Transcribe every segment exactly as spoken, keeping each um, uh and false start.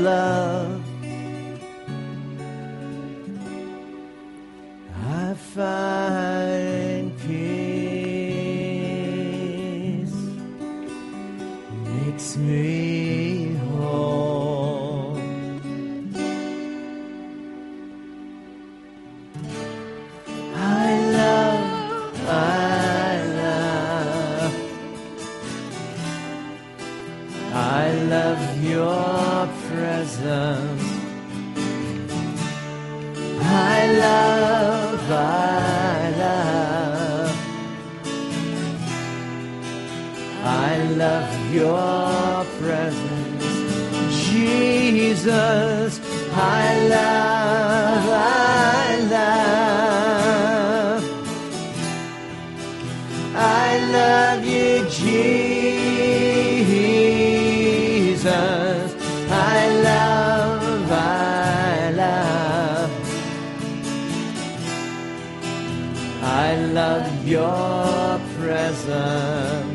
love, I find peace, makes me whole. I love, I love, I love your presence. I love, I love, I love your presence, Jesus. I love, I love, I love you, Jesus. I love, I love, I love your presence.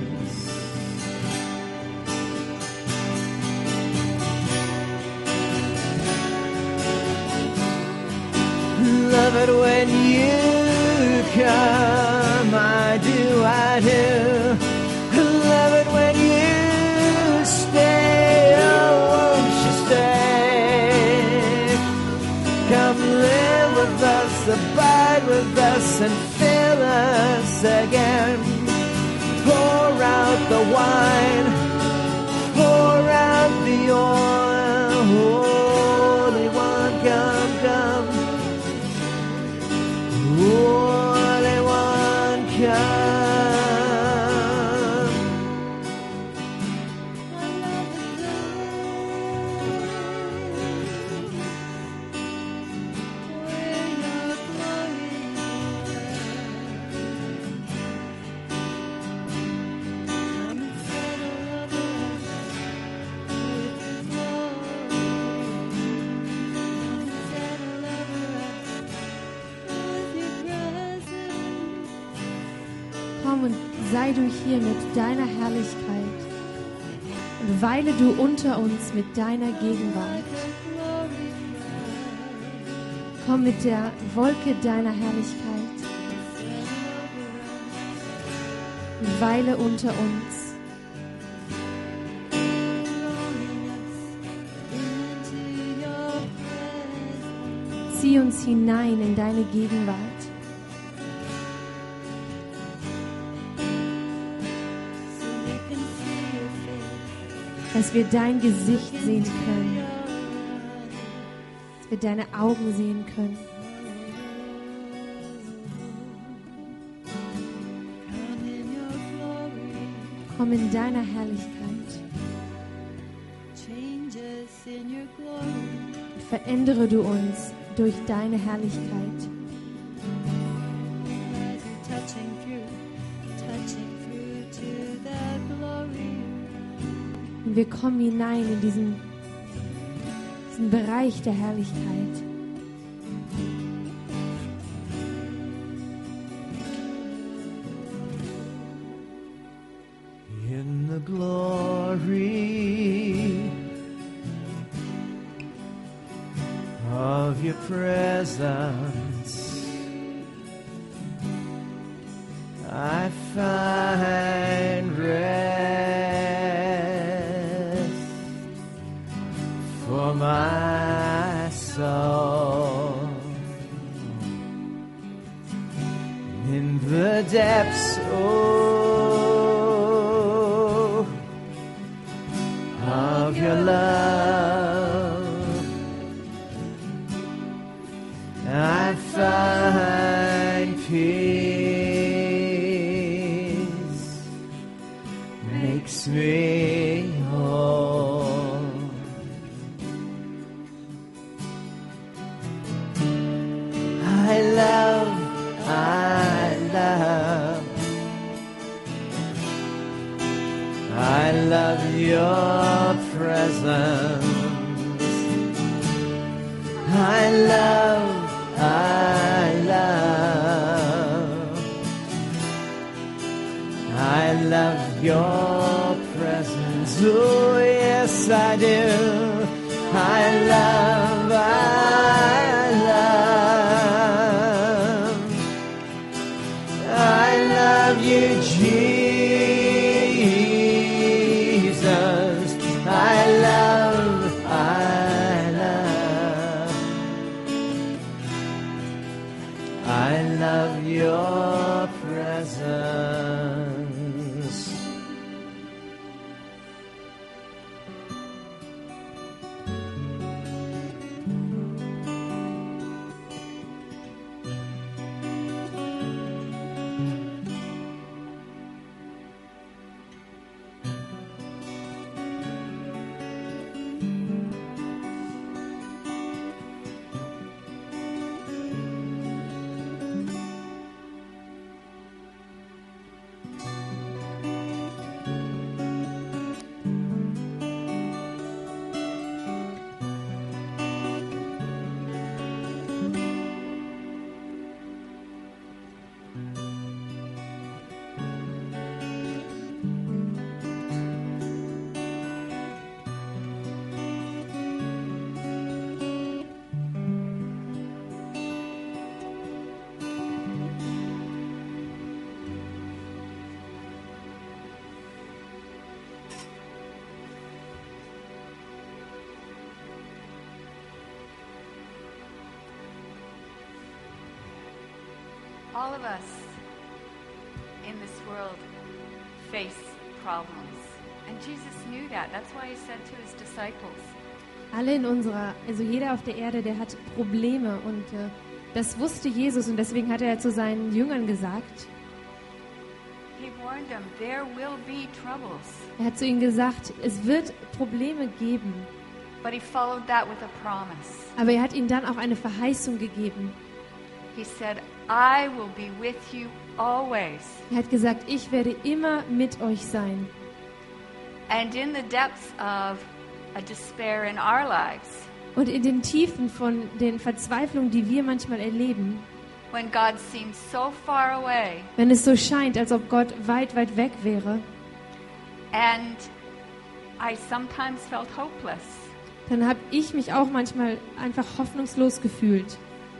Love it when you come, I do, I do. Love it when you stay, oh, won't you stay? Come live with us, abide with us, and fill us again. Pour out the wine, pour out the oil. Holy One, come, come. Holy One, come. Komm und sei du hier mit deiner Herrlichkeit und weile du unter uns mit deiner Gegenwart. Komm mit der Wolke deiner Herrlichkeit und weile unter uns. Zieh uns hinein in deine Gegenwart. Dass wir dein Gesicht sehen können, dass wir deine Augen sehen können. Komm in deiner Herrlichkeit und verändere du uns durch deine Herrlichkeit. Und wir kommen hinein in diesen, diesen Bereich der Herrlichkeit. In the glory of your presence, I find rest for my soul. In the depths, oh, of your love, I find peace, makes me whole. I love, I love, I love your presence. I love, I love, I love your presence. Oh yes, I do. I love, I love. I love you, Jesus. I love, I love. I love your presence. All of us in this world face problems. And Jesus knew that. That's why he said to his disciples, Alle in unserer, also jeder auf der Erde, der hat Probleme und äh, das wusste Jesus und deswegen hat er zu seinen Jüngern gesagt, he warned them, there will be troubles. er hat zu ihnen gesagt, es wird Probleme geben, But he followed that with a promise. aber er hat ihnen dann auch eine Verheißung gegeben. He said, I will be with you always. Er hat gesagt, ich werde immer mit euch sein. And in the depths of a despair in our lives, Und in den Tiefen von den Verzweiflungen, die wir manchmal erleben, when God seems so far away, wenn es so scheint, als ob Gott weit, weit weg wäre, and I sometimes felt hopeless, dann habe ich mich auch manchmal einfach hoffnungslos gefühlt.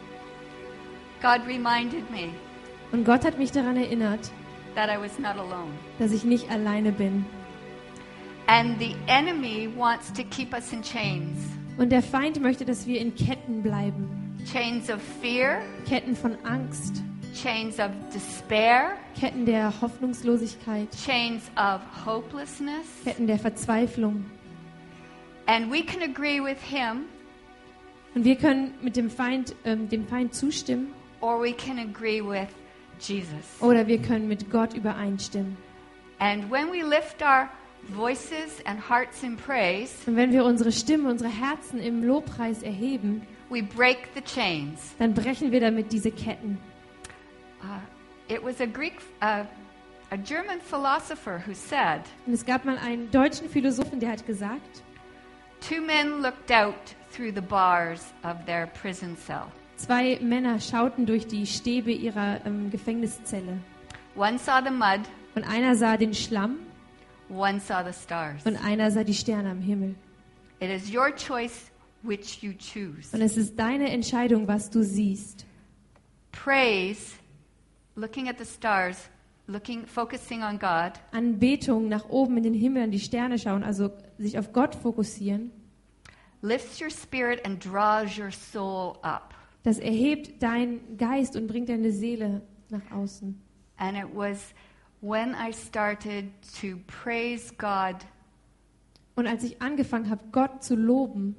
God reminded me Und Gott hat mich daran erinnert, that I was not alone. dass ich nicht alleine bin. And the enemy wants to keep us in chains. Und der Feind möchte, dass wir in Ketten bleiben. Chains of fear, Ketten von Angst, chains of despair, Ketten der Hoffnungslosigkeit, chains of hopelessness. Ketten der Verzweiflung. And we can agree with him, Und wir können mit dem Feind, ähm, dem Feind zustimmen or we can agree with Jesus. oder wir können mit Gott übereinstimmen. And when we lift our voices and hearts in praise, Und wenn wir unsere Stimme, unsere Herzen im Lobpreis erheben, we break the chains. dann brechen wir damit diese Ketten. Uh, it was a Greek, uh, a German philosopher who said, Und es gab mal einen deutschen Philosophen, der hat gesagt, two men looked out through the bars of their prison cell. zwei Männer schauten durch die Stäbe ihrer ähm, Gefängniszelle. One saw the mud, Und einer sah den Schlamm one saw the stars. und einer sah die Sterne am Himmel. It is your choice which you choose. Und es ist deine Entscheidung, was du siehst. Praise, looking at the stars, looking, focusing on God, Anbetung, nach oben in den Himmel, an die Sterne schauen, also sich auf Gott fokussieren, lifts your spirit and draws your soul up. das erhebt deinen Geist und bringt deine Seele nach außen. And it was when I started to praise God Und als ich angefangen habe, Gott zu loben,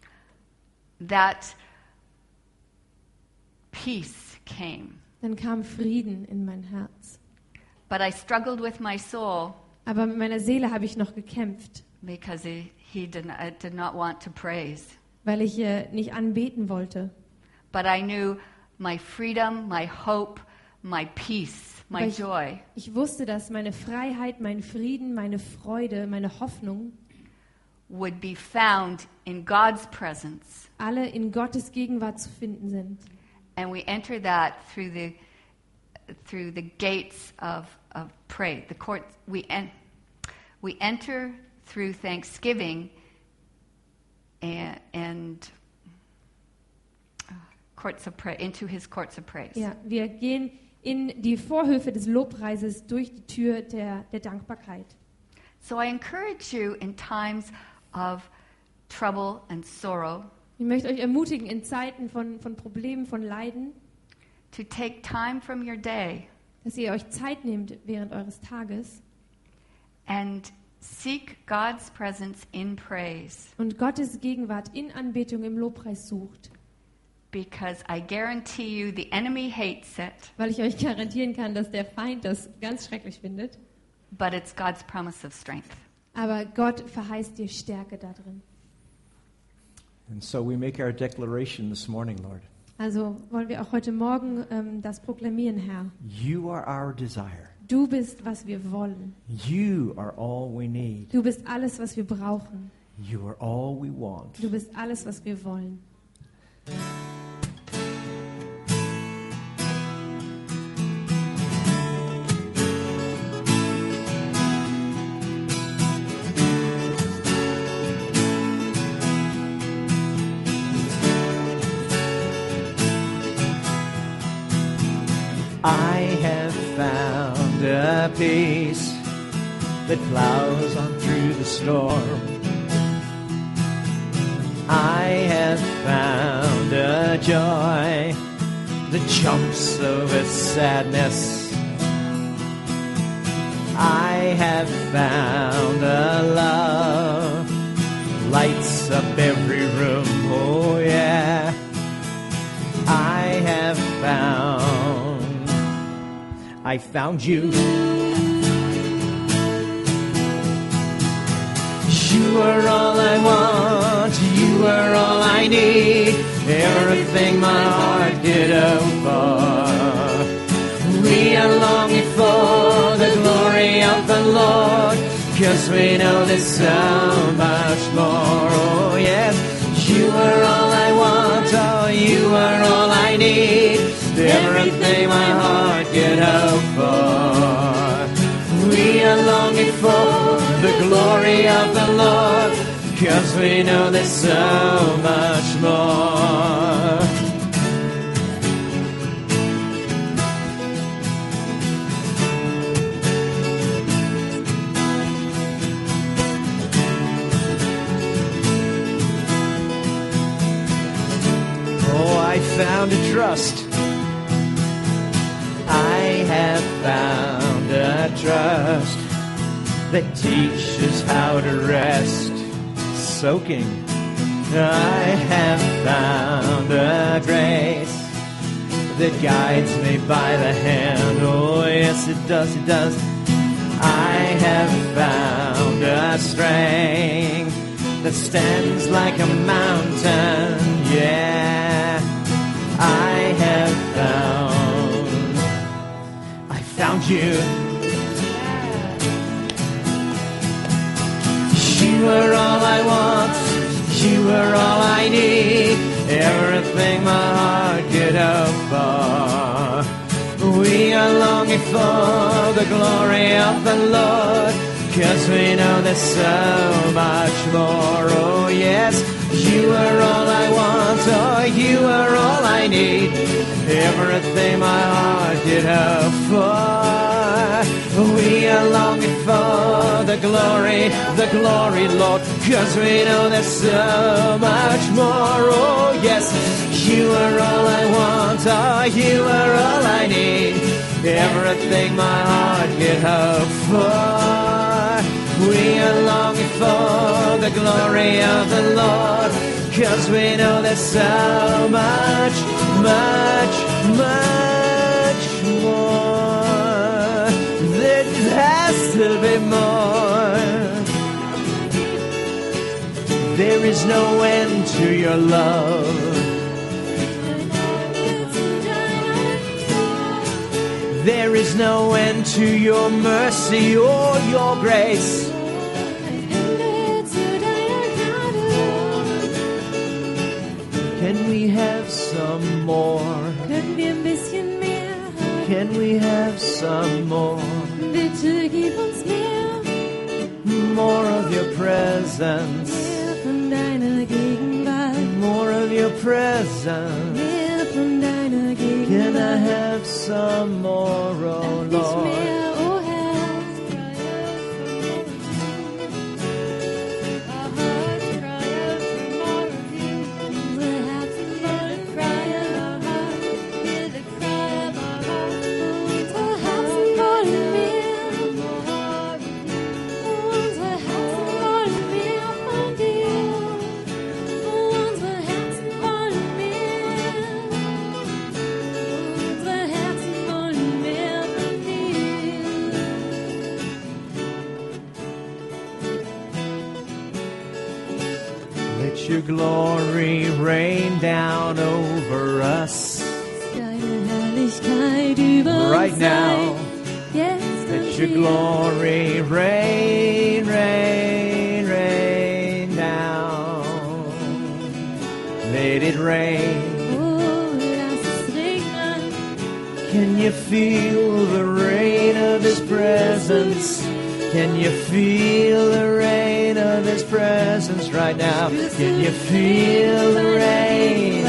that peace came. dann kam Frieden in mein Herz. But I struggled with my soul Aber mit meiner Seele habe ich noch gekämpft, because he, he did, not, I did not want to praise. weil ich äh, nicht anbeten wollte. But I knew my freedom, my hope, my peace, my Aber ich, joy ich wusste, dass meine Freiheit, mein Frieden, meine Freude, meine Hoffnung would be found in God's presence. alle in Gottes Gegenwart zu finden sind. And we enter that through the through the gates of, of praise. The court we en- we enter through thanksgiving and, and uh, courts of pra- into his courts of praise. Ja, wir gehen in die Vorhöfe des Lobpreises durch die Tür der, der Dankbarkeit. So I encourage you in times of trouble and sorrow Ich möchte euch ermutigen, in Zeiten von, von Problemen, von Leiden, to take time from your day dass ihr euch Zeit nehmt während eures Tages and seek God's presence in praise, und Gottes Gegenwart in Anbetung im Lobpreis sucht. because I guarantee you the enemy hates it, Weil ich euch garantieren kann, dass der Feind das ganz schrecklich findet. but it's God's promise of strength. Aber Gott verheißt dir Stärke da drin. And so we make our declaration this morning, Lord. Also wollen wir auch heute Morgen ähm, das proklamieren, Herr. You are our desire. Du bist, was wir wollen. You are all we need. Du bist alles, was wir brauchen. You are all we want. Du bist alles, was wir wollen. I have found a peace that plows on through the storm. I have found a joy that jumps over sadness. I have found a love lights up every room. Oh yeah. I have found I found you. You are all I want. You are all I need. Everything my heart could hope for. We are longing for the glory of the Lord, 'cause we know there's so much more. Oh yes, you are all I want. Oh, you are all I need. Everything my heart could hope for. We are longing for the glory of the Lord, 'cause we know there's so much more. Oh, I found a trust. I have found a trust that teaches how to rest, soaking. I have found a grace that guides me by the hand. Oh yes, it does, it does. I have found a strength that stands like a mountain. Yeah, I have found, I found you. You are all I want. You are all I need. Everything my heart could hope for. We are longing for the glory of the Lord, 'cause we know there's so much more. Oh yes, you are all I want. Oh, you are all I need. Everything my heart could hope for. We are longing for the glory, the glory, Lord, 'cause we know there's so much more. Oh yes, you are all I want. Oh, you are all I need. Everything my heart could hope for. We are longing for the glory of the Lord, 'cause we know there's so much, much, much more. There has to be more. There is no end to your love. There is no end to your mercy or your grace. Can we have some more? Können wir ein bisschen mehr haben? Can we have some more? Bitte gib uns mehr, More of your presence. mehr von deiner Gegenwart. some more, oh Endlich Lord. mehr, oh Herr. Unsere Herzen wollen freien. Unsere Herzen wollen mehr. Unsere Herzen wollen mehr von dir. Unsere Herzen wollen mehr. Unsere Herzen wollen mehr von dir. Let your glory rain down over us Deine Herrlichkeit über right uns now. sei. Jetzt Let und your hier. glory rain, rain, rain down. Let it rain. Oh, lass es regnen. Can you feel the rain of His presence? Can you feel the rain of His presence right now? Can you feel the rain?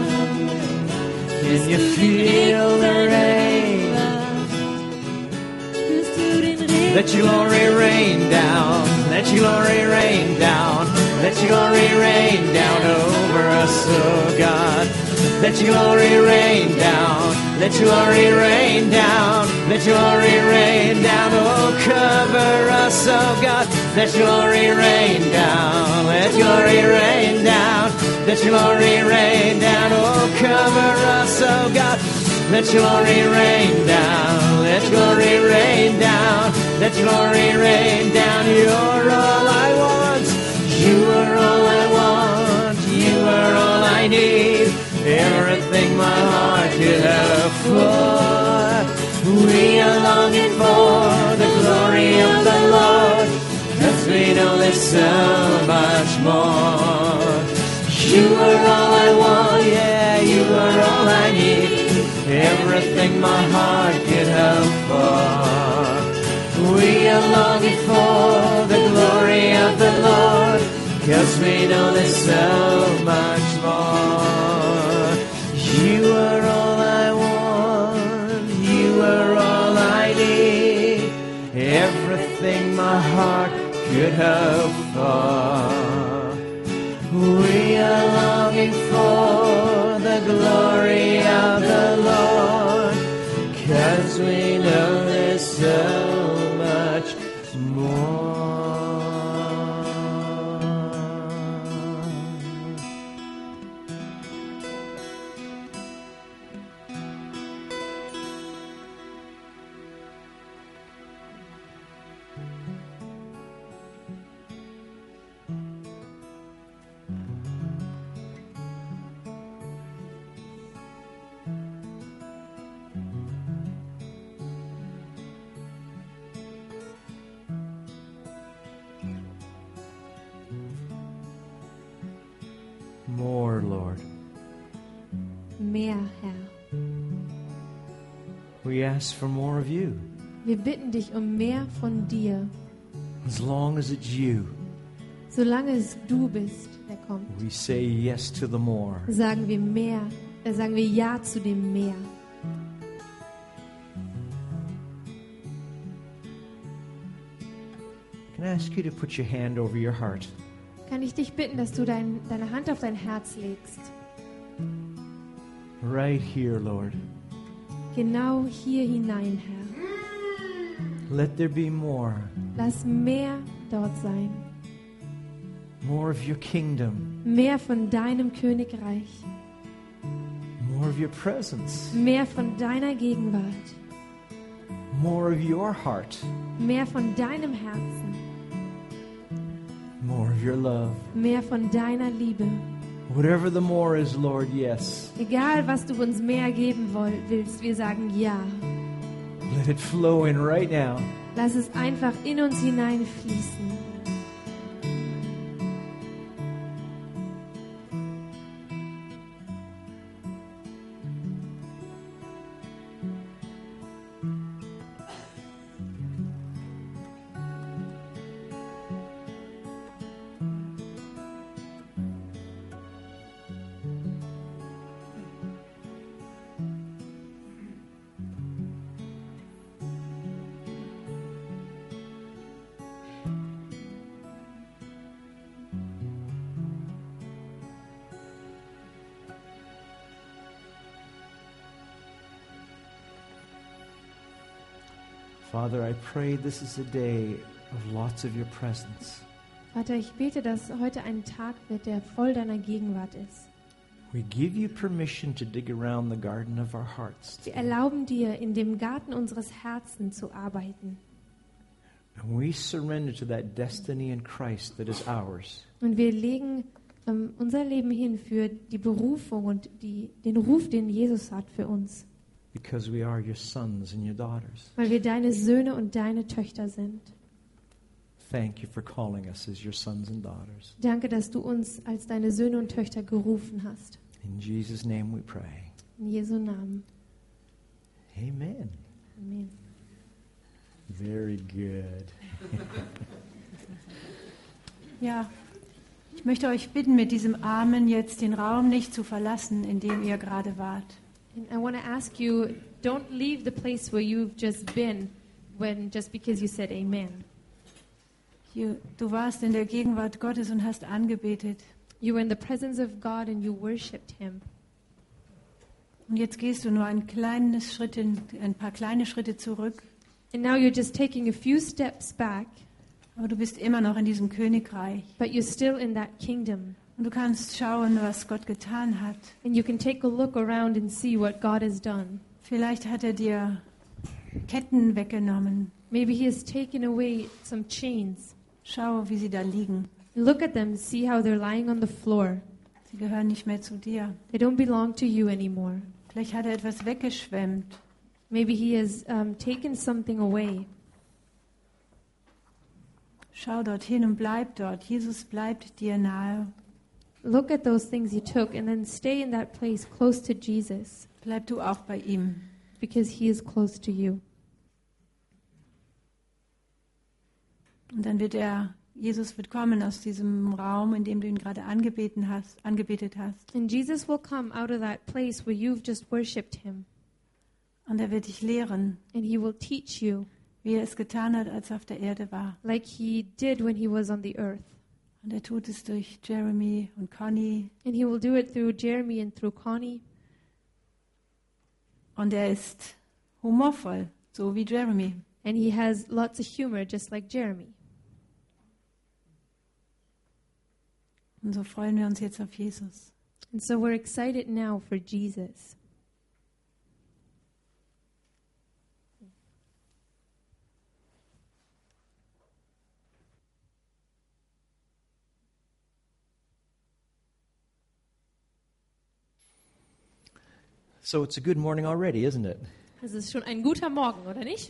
Can you feel the rain? Spürst du den Regen? Let your glory rain down. Let your glory rain down. Let your glory rain down over us, oh God. Let your glory rain down. Let your glory rain down. Let your glory rain down. Oh, cover us, oh God. Let your glory rain down. Let your glory rain down. Let your glory rain down. Oh, cover us, oh God. Let your glory rain down. Let your glory rain down. Let your glory rain down. You're all I want. You are all I want. You are all I need. Everything my heart could hope for. We are longing for the glory of the Lord, 'cause we know there's so much more. You are all I want, yeah, you are all I need. Everything my heart could hope for. We are longing for the glory of the Lord, 'cause we know there's so much more. You are all I want, you are all I need. Everything my heart could hope for. We are longing for the glory of the Lord, 'cause we know there's so much more. More, Lord. Mehr, Herr. We ask for more of you. Wir bitten dich um mehr von dir. As long as it's you, Solange es du bist, der kommt, we say yes to the more. sagen wir mehr, äh, sagen wir ja zu dem mehr. Can I ask you to put your hand over your heart? Kann ich dich bitten, dass du dein, deine Hand auf dein Herz legst? Right here, Lord. Genau hier hinein, Herr. Let there be more. Lass mehr dort sein. More of your kingdom. Mehr von deinem Königreich. More of your presence. Mehr von deiner Gegenwart. More of your heart. Mehr von deinem Herzen. More of your love. Mehr von deiner Liebe. Whatever the more is, Lord, yes. Egal, was du uns mehr geben woll- willst, wir sagen ja. Let it flow in right now. Lass es einfach in uns hineinfließen. Father, I pray this is a day of lots of your presence. Vater, ich bete, dass heute ein Tag wird, der voll deiner Gegenwart ist. We give you permission to dig around the garden of our hearts. Wir erlauben dir, in dem Garten unseres Herzens zu arbeiten. And we surrender to that destiny in Christ that is ours. Und wir legen ähm, unser Leben hin für die Berufung und die, den Ruf, den Jesus hat für uns. Because we are your sons and your daughters. Weil wir deine Söhne und deine Töchter sind. Thank you for calling us as your sons and daughters. Danke, dass du uns als deine Söhne und Töchter gerufen hast. In Jesus' name we pray. In Jesu Namen. Amen. Amen. Very good. Ja, ich möchte euch bitten, mit diesem Amen jetzt den Raum nicht zu verlassen, in dem ihr gerade wart. And I want to ask you, don't leave the place where you've just been when just because you said amen. You, du warst in der Gegenwart Gottes und hast angebetet. You were in the presence of God and you worshipped him. Und jetzt gehst du nur ein kleines Schritt in, ein paar kleine Schritte zurück. And now you're just taking a few steps back, Aber du bist immer noch in diesem Königreich. but you're still in that kingdom. Und du kannst schauen, was Gott getan hat. And you can take a look around and see what God has done. Vielleicht hat er dir Ketten weggenommen. Maybe he has taken away some chains. Schau, wie sie da liegen. Look at them, see how they're lying on the floor. Sie gehören nicht mehr zu dir. They don't belong to you anymore. Vielleicht hat er etwas weggeschwemmt. Maybe he has um, taken something away. Schau dorthin und bleib dort. Jesus bleibt dir nahe. Look at those things you took and then stay in that place close to Jesus Bleib du auch bei ihm. because he is close to you. Und dann wird er, Jesus wird kommen aus diesem Raum, in dem du ihn gerade angebeten hast, angebetet hast. And Jesus will come out of that place where you've just worshipped him. Und er wird dich lehren, And he will teach you wie er es getan hat, als er auf der Erde war. like he did when he was on the earth. Und er tut es durch Jeremy und Connie. And he will do it through Jeremy and through Connie. Und er ist humorvoll, so wie Jeremy. And he has lots of humor just like Jeremy. Und so freuen wir uns jetzt auf Jesus. And so we're excited now for Jesus. So it's a good morning already, isn't it? Es ist schon ein guter Morgen, oder nicht?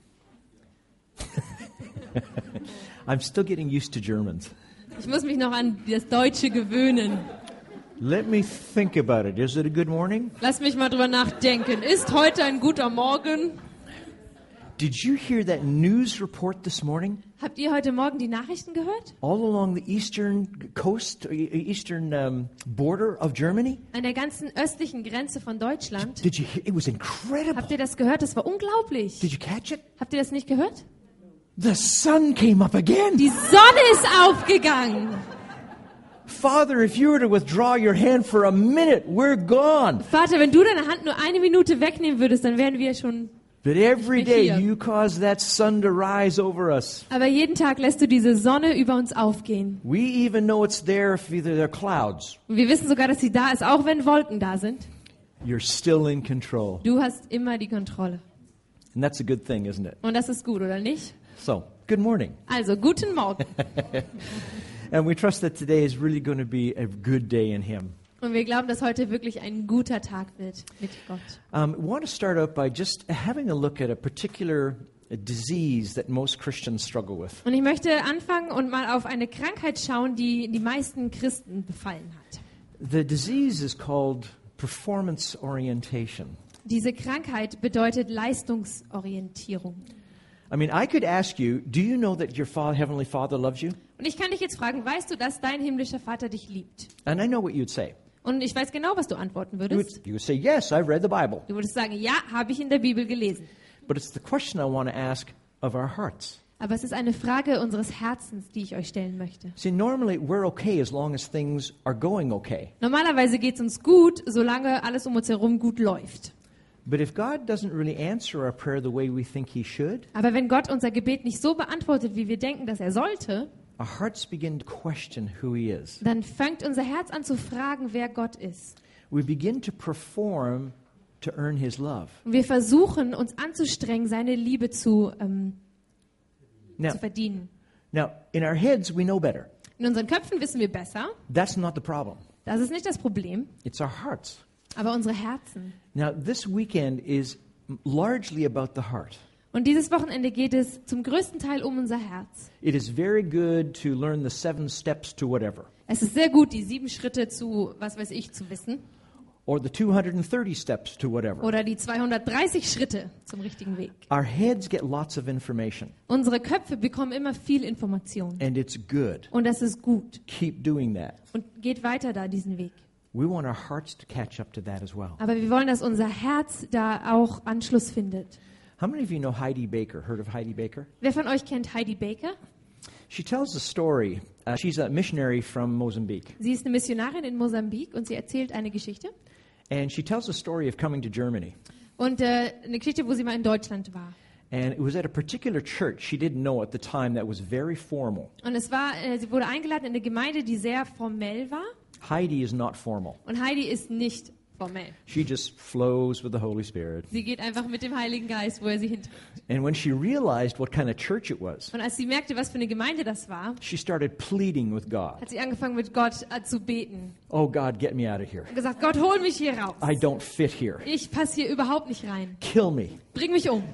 I'm still getting used to Germans. Ich muss mich noch an das Deutsche gewöhnen. Let me think about it. Is it a good morning? Lass mich mal drüber nachdenken. Ist heute ein guter Morgen? Did you hear that news report this morning? Habt ihr heute Morgen die Nachrichten gehört? All along the eastern coast, e- eastern um, border of Germany? An der ganzen östlichen Grenze von Deutschland. Did you hear? It was incredible. Habt ihr das gehört? Das war unglaublich. Did you catch it? Habt ihr das nicht gehört? The sun came up again. Die Sonne ist aufgegangen. Father, if you were to withdraw your hand for a minute, we're gone. Vater, wenn du deine Hand nur eine Minute wegnehmen würdest, dann wären wir schon... But every Nicht mehr day hier. you cause that sun to rise over us. Aber jeden Tag lässt du diese Sonne über uns aufgehen. We even know it's there if either they're clouds. Und wir wissen sogar, dass sie da ist, auch wenn Wolken da sind. You're still in control. Du hast immer die Kontrolle. And that's a good thing, isn't it? Und das ist gut, oder nicht? So, good morning. Also, guten Morgen. And we trust that today is really going to be a good day in Him. Und wir glauben, dass heute wirklich ein guter Tag wird mit Gott. Um, we want to start out by just having a look at a particular uh, disease that most Christians struggle with. Und ich möchte anfangen und mal auf eine Krankheit schauen, die die meisten Christen befallen hat. The disease is called performance orientation. Diese Krankheit bedeutet Leistungsorientierung. I mean, I could ask you, do you know that your fa- Heavenly Father loves you? Und ich kann dich jetzt fragen, weißt du, dass dein himmlischer Vater dich liebt? And I know what you'd say. Und ich weiß genau, was du antworten You würdest. would, you would say, yes, I've read the Bible. Du würdest sagen, ja, habe ich in der Bibel gelesen. But it's the question I want to ask of our hearts. Aber es ist eine Frage unseres Herzens, die ich euch stellen möchte. See, normally we're okay as long as things are going okay. Normalerweise geht es uns gut, solange alles um uns herum gut läuft. But if God doesn't really answer our prayer the way we think he should, Aber wenn Gott unser Gebet nicht so beantwortet, wie wir denken, dass er sollte, our hearts begin to question who he is. dann fängt unser Herz an zu fragen, wer Gott ist. We begin to perform to earn his love. Und wir versuchen, uns anzustrengen, seine Liebe zu, ähm, Now, zu verdienen. now, in our heads, we know better. In unseren Köpfen wissen wir besser. That's not the problem. Das ist nicht das Problem. It's our hearts. Aber unsere Herzen. Now, this weekend is largely about the heart. Und dieses Wochenende geht es zum größten Teil um unser Herz. It is very good to learn the seven steps to whatever, Es ist sehr gut, die sieben Schritte zu, was weiß ich, zu wissen. or the two hundred thirty steps to whatever. Oder die zweihundertdreißig Schritte zum richtigen Weg. Our heads get lots of information, Unsere Köpfe bekommen immer viel Information. and it's good. Und das ist gut. Keep doing that. Und geht weiter da diesen Weg. We want our hearts to catch up to that as well. Aber wir wollen, dass unser Herz da auch Anschluss findet. How many of you know Heidi Baker? Heard of Heidi Baker? Wer von euch kennt Heidi Baker? She tells a story. Uh, she's a missionary from Mozambique. Sie ist eine Missionarin in Mosambik und sie erzählt eine Geschichte. And she tells a story of coming to Germany. Und äh, eine Geschichte, wo sie mal in Deutschland war. And it was at a particular church she didn't know at the time that was very formal. Und es war, äh, sie wurde eingeladen in eine Gemeinde, die sehr formell war. Heidi is not formal. Und Heidi ist nicht formell. She just flows with the Holy Spirit. Sie geht einfach mit dem Heiligen Geist, wo er sie hintritt. And when she realized what kind of church it was, Und als sie merkte, was für eine Gemeinde das war, she started pleading with God. hat sie angefangen mit Gott äh, zu beten. Oh God, get me out of here. Und gesagt, Gott, hol mich hier raus. I don't fit here. Ich passe hier überhaupt nicht rein. Kill me. Bring mich um.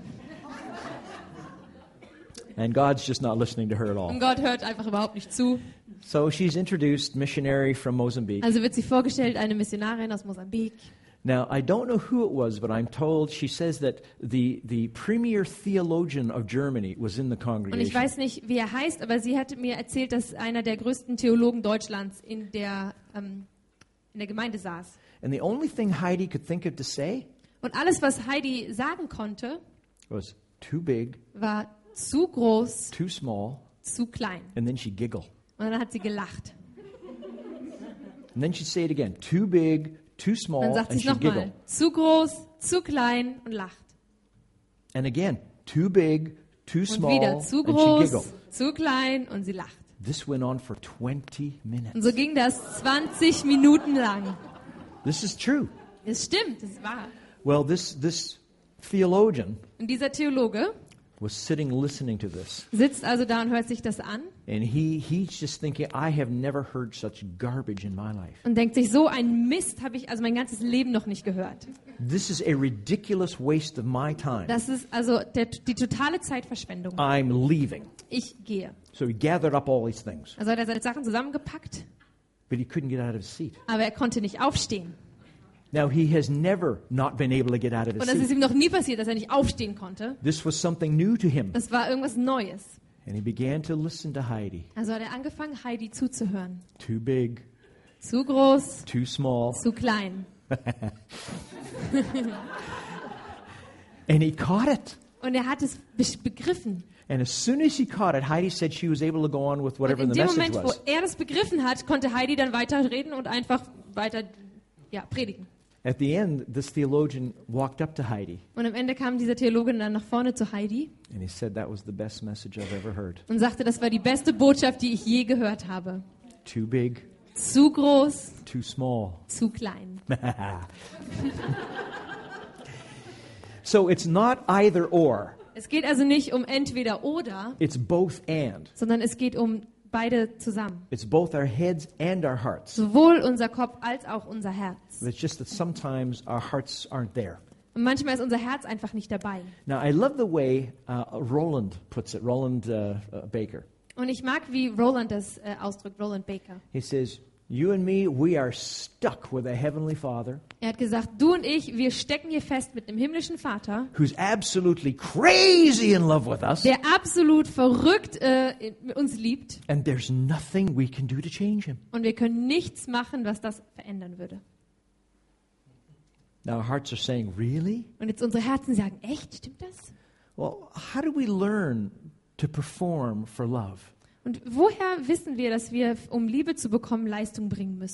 And God's just not listening to her at all. Und Gott hört einfach überhaupt nicht zu. So she's introduced, missionary from Mozambique. Also wird sie vorgestellt, eine Missionarin aus Mosambik. Now, I don't know who it was, but I'm told she says that the, the premier theologian of Germany was in the Und ich congregation. weiß nicht, wie er heißt, aber sie hat mir erzählt, dass einer der größten Theologen Deutschlands in der, ähm, in der Gemeinde saß. And the only thing Heidi could think of to say Und alles, was Heidi sagen konnte, was too big, war zu groß, too small, zu klein. and then she'd giggle. Und dann hat sie gelacht. And then she'd say it again, too big, too Und small, dann sagt and sie es she'd giggle. nochmal. Zu groß, zu klein und lacht. And again, too big, too Und small, wieder zu and she'd giggle. groß, zu klein und sie lacht. This went on for twenty Und minutes. so ging das zwanzig Minuten lang. This is true. Es stimmt, es war. Well, this, this theologian Und dieser Theologe was sitting listening to this. sitzt also da und hört sich das an And he, he's just thinking, I have never heard such garbage in my life. und denkt sich, so ein Mist habe ich also mein ganzes Leben noch nicht gehört. This is a ridiculous waste of my time. Das ist also der, die totale Zeitverschwendung. I'm leaving. Ich gehe. So he gathered up all these things, Also hat er seine Sachen zusammengepackt, but he couldn't get out of his seat. aber er konnte nicht aufstehen. Now, he has never not been able to get out of his Und das ist seat. ihm noch nie passiert, dass er nicht aufstehen konnte. This was something new to him. Das war irgendwas Neues. And he began to listen to Heidi. Also hat er angefangen, Heidi zuzuhören. Too big, Zu groß, too small. zu klein. And he caught it. Und er hat es be- begriffen. And as soon as he caught it, Heidi said she was able to go on with Und whatever in the dem message Moment, wo was. er das begriffen hat, konnte Heidi dann weiterreden und einfach weiter ja, predigen. At the end, this theologian walked up to Heidi Und am Ende kam dieser Theologe dann nach vorne zu Heidi and he said that was the best message I've ever heard. und sagte, das war die beste Botschaft, die ich je gehört habe. Too big, Zu groß, too small. zu klein. So it's not either or, Es geht also nicht um entweder oder, it's both and. sondern es geht um beide zusammen. It's both our heads and our hearts. Sowohl unser Kopf als auch unser Herz. It's just that sometimes our hearts aren't there. Und manchmal ist unser Herz einfach nicht dabei. Now, I love the way uh, Roland puts it, Roland uh, uh, Baker. Und ich mag, wie Roland das äh, ausdrückt, Roland Baker. He says, you and me, we are stuck with a heavenly Father Er hat gesagt, du und ich, wir stecken hier fest mit dem himmlischen Vater, who's absolutely crazy in love with us, der absolut verrückt äh, uns liebt. and there's nothing we can do to change him. Und wir können nichts machen, was das verändern würde. Now, our hearts are saying, really? Und jetzt unsere Herzen sagen, echt, stimmt das? Well, how do we learn to perform for love? Und woher wissen wir, dass wir, um Liebe zu bekommen, Leistung bringen müssen?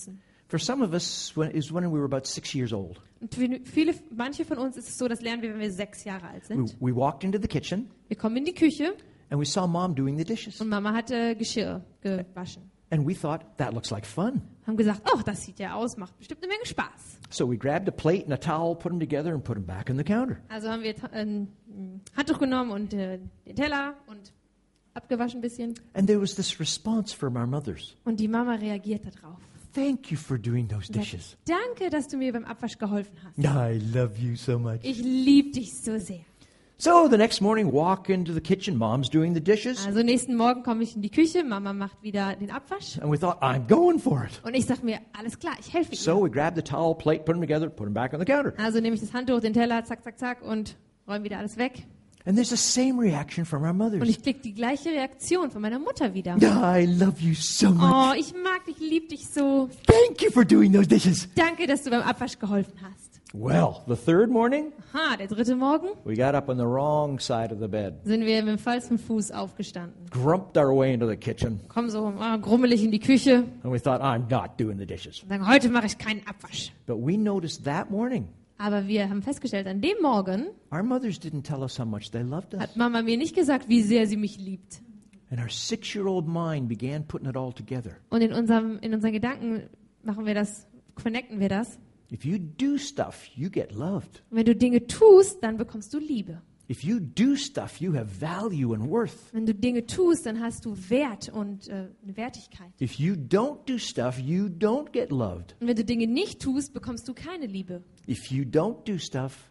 For some of us, when, it was when we were about six years old. Und für viele, manche von uns ist es so, das lernen wir, wenn wir sechs Jahre alt We, sind. we walked into the kitchen Wir kommen in die Küche and we saw Mom doing the dishes. und Mama hatte Geschirr gewaschen. And we thought, that looks like fun. Haben gesagt, oh, das sieht ja aus, macht bestimmt eine Menge Spaß. So we grabbed a plate and a towel, put them together, and put them back on the counter. Also haben wir ta- ein Handtuch genommen und äh, den Teller und abgewaschen ein bisschen. And there was this response from our mothers. Und die Mama reagiert darauf. Thank you for doing those Und sagt, dishes. danke, dass du mir beim Abwasch geholfen hast. I love you so much. Ich liebe dich so sehr. So the next morning, walk into the kitchen. Mom's doing the dishes. Also nächsten Morgen komme ich in die Küche, Mama macht wieder den Abwasch. And we thought, I'm going for it. Und ich sage mir, alles klar, ich helfe So ihr. we grabbed the towel, plate, put them together, put them back on the counter. Also nehme ich das Handtuch, den Teller, zack, zack, zack und räume wieder alles weg. And there's the same reaction from our Und mothers. ich kriege die gleiche Reaktion von meiner Mutter wieder. I love you so much. Oh, ich mag dich, lieb dich so. Thank you for doing those dishes. Danke, dass du beim Abwasch geholfen hast. Well, the third morning, Ha, der dritte Morgen we got up on the wrong side of the bed, sind wir mit dem falschen Fuß aufgestanden. grumped our way into the kitchen, Kommen so ah, grummelig in die Küche and we thought, I'm not doing the dishes. und sagen, heute mache ich keinen Abwasch. But we noticed that morning, Aber wir haben festgestellt, an dem Morgen our mothers didn't tell us how much they loved us. hat Mama mir nicht gesagt, wie sehr sie mich liebt. And our six-year-old mind began putting it all together. Und in unserem, in unseren Gedanken machen wir das, connecten wir das. If you do stuff, you get loved. Und wenn du Dinge tust, dann bekommst du Liebe. If you do stuff, you have value and worth. Wenn du Dinge tust, dann hast du Wert und äh, eine Wertigkeit. If you don't do stuff, you don't get loved. Und wenn du Dinge nicht tust, bekommst du keine Liebe. If you don't do stuff,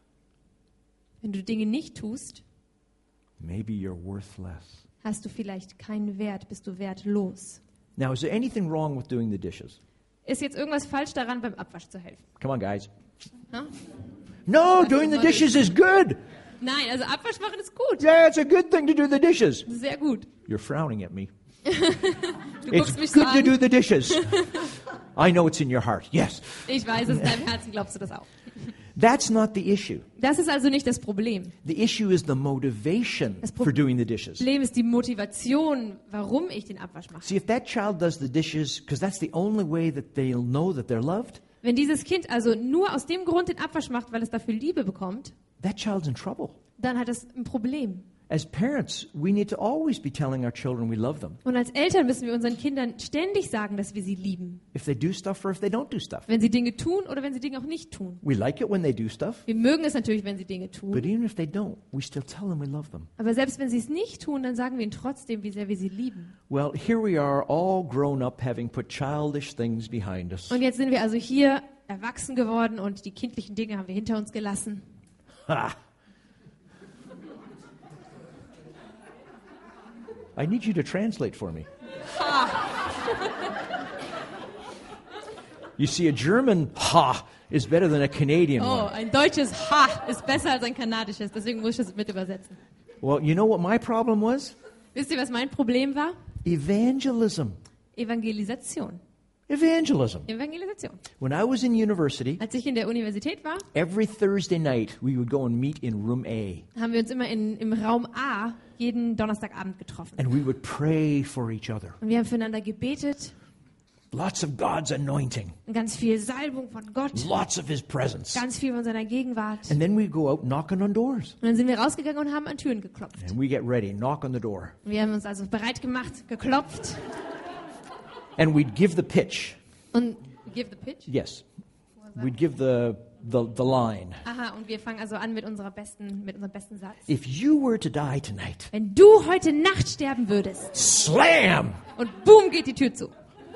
Wenn du Dinge nicht tust, maybe you're worth less. hast du vielleicht keinen Wert, bist du wertlos. Now, is there anything wrong with doing the dishes? Ist jetzt irgendwas falsch daran, beim Abwasch zu helfen? Come on, guys. Ha? No, doing the dishes is good. Nein, also Abwasch machen ist gut. Yeah, it's a good thing to do the dishes. Sehr gut. You're frowning at me. Du It's guckst mich so good to an. do the dishes. I know it's in your heart. Yes. Ich weiß, es in deinem Herzen glaubst du das auch. That's not the issue. Das ist also nicht das Problem. The issue is the motivation Das Pro- for doing the dishes. Das Problem ist die Motivation, warum ich den Abwasch mache. See, if that child does the dishes because that's the only way that they'll know that they're loved, Wenn dieses Kind also nur aus dem Grund den Abwasch macht, weil es dafür Liebe bekommt, that child's in trouble. dann hat es ein Problem. As parents, we need to always be telling our children we love them. Und als Eltern müssen wir unseren Kindern ständig sagen, dass wir sie lieben. If they do stuff or if they don't do stuff. Wenn sie Dinge tun oder wenn sie Dinge auch nicht tun. We like it when they do stuff, Wir mögen es natürlich, wenn sie Dinge but tun. even if they don't, we still tell them we love them. Aber selbst wenn sie es nicht tun, dann sagen wir ihnen trotzdem, wie sehr wir sie lieben. Well, here we are, all grown up, having put childish things behind us. Und jetzt sind wir also hier erwachsen geworden und die kindlichen Dinge haben wir hinter uns gelassen. Ha! I need you to translate for me. You see, a German ha is better than a Canadian Oh, one. ein deutsches Ha ist besser als ein kanadisches, deswegen muss ich das mit übersetzen. Well, you know what my problem was? Wisst ihr, was mein Problem war? Evangelism. Evangelisation. Evangelism. Evangelisation. When I was in university, Als ich in der Universität war, every Thursday night we would go and meet in room A. haben wir uns immer in, im Raum A jeden Donnerstagabend getroffen. And we would pray for each other. Und wir haben füreinander gebetet Lots of God's anointing. und ganz viel Salbung von Gott, Lots of His presence. ganz viel von seiner Gegenwart. And then we go out knocking on doors. Und dann sind wir rausgegangen und haben an Türen geklopft. And we get ready, knock on the door. Und wir haben uns also bereit gemacht, geklopft And we'd give the pitch. und give the pitch. Yes. We'd give the, the, the line. Aha, und wir fangen also an mit unserer besten, mit unserem besten Satz. If you were to die tonight, Wenn du heute Nacht sterben würdest slam! und boom geht die Tür zu.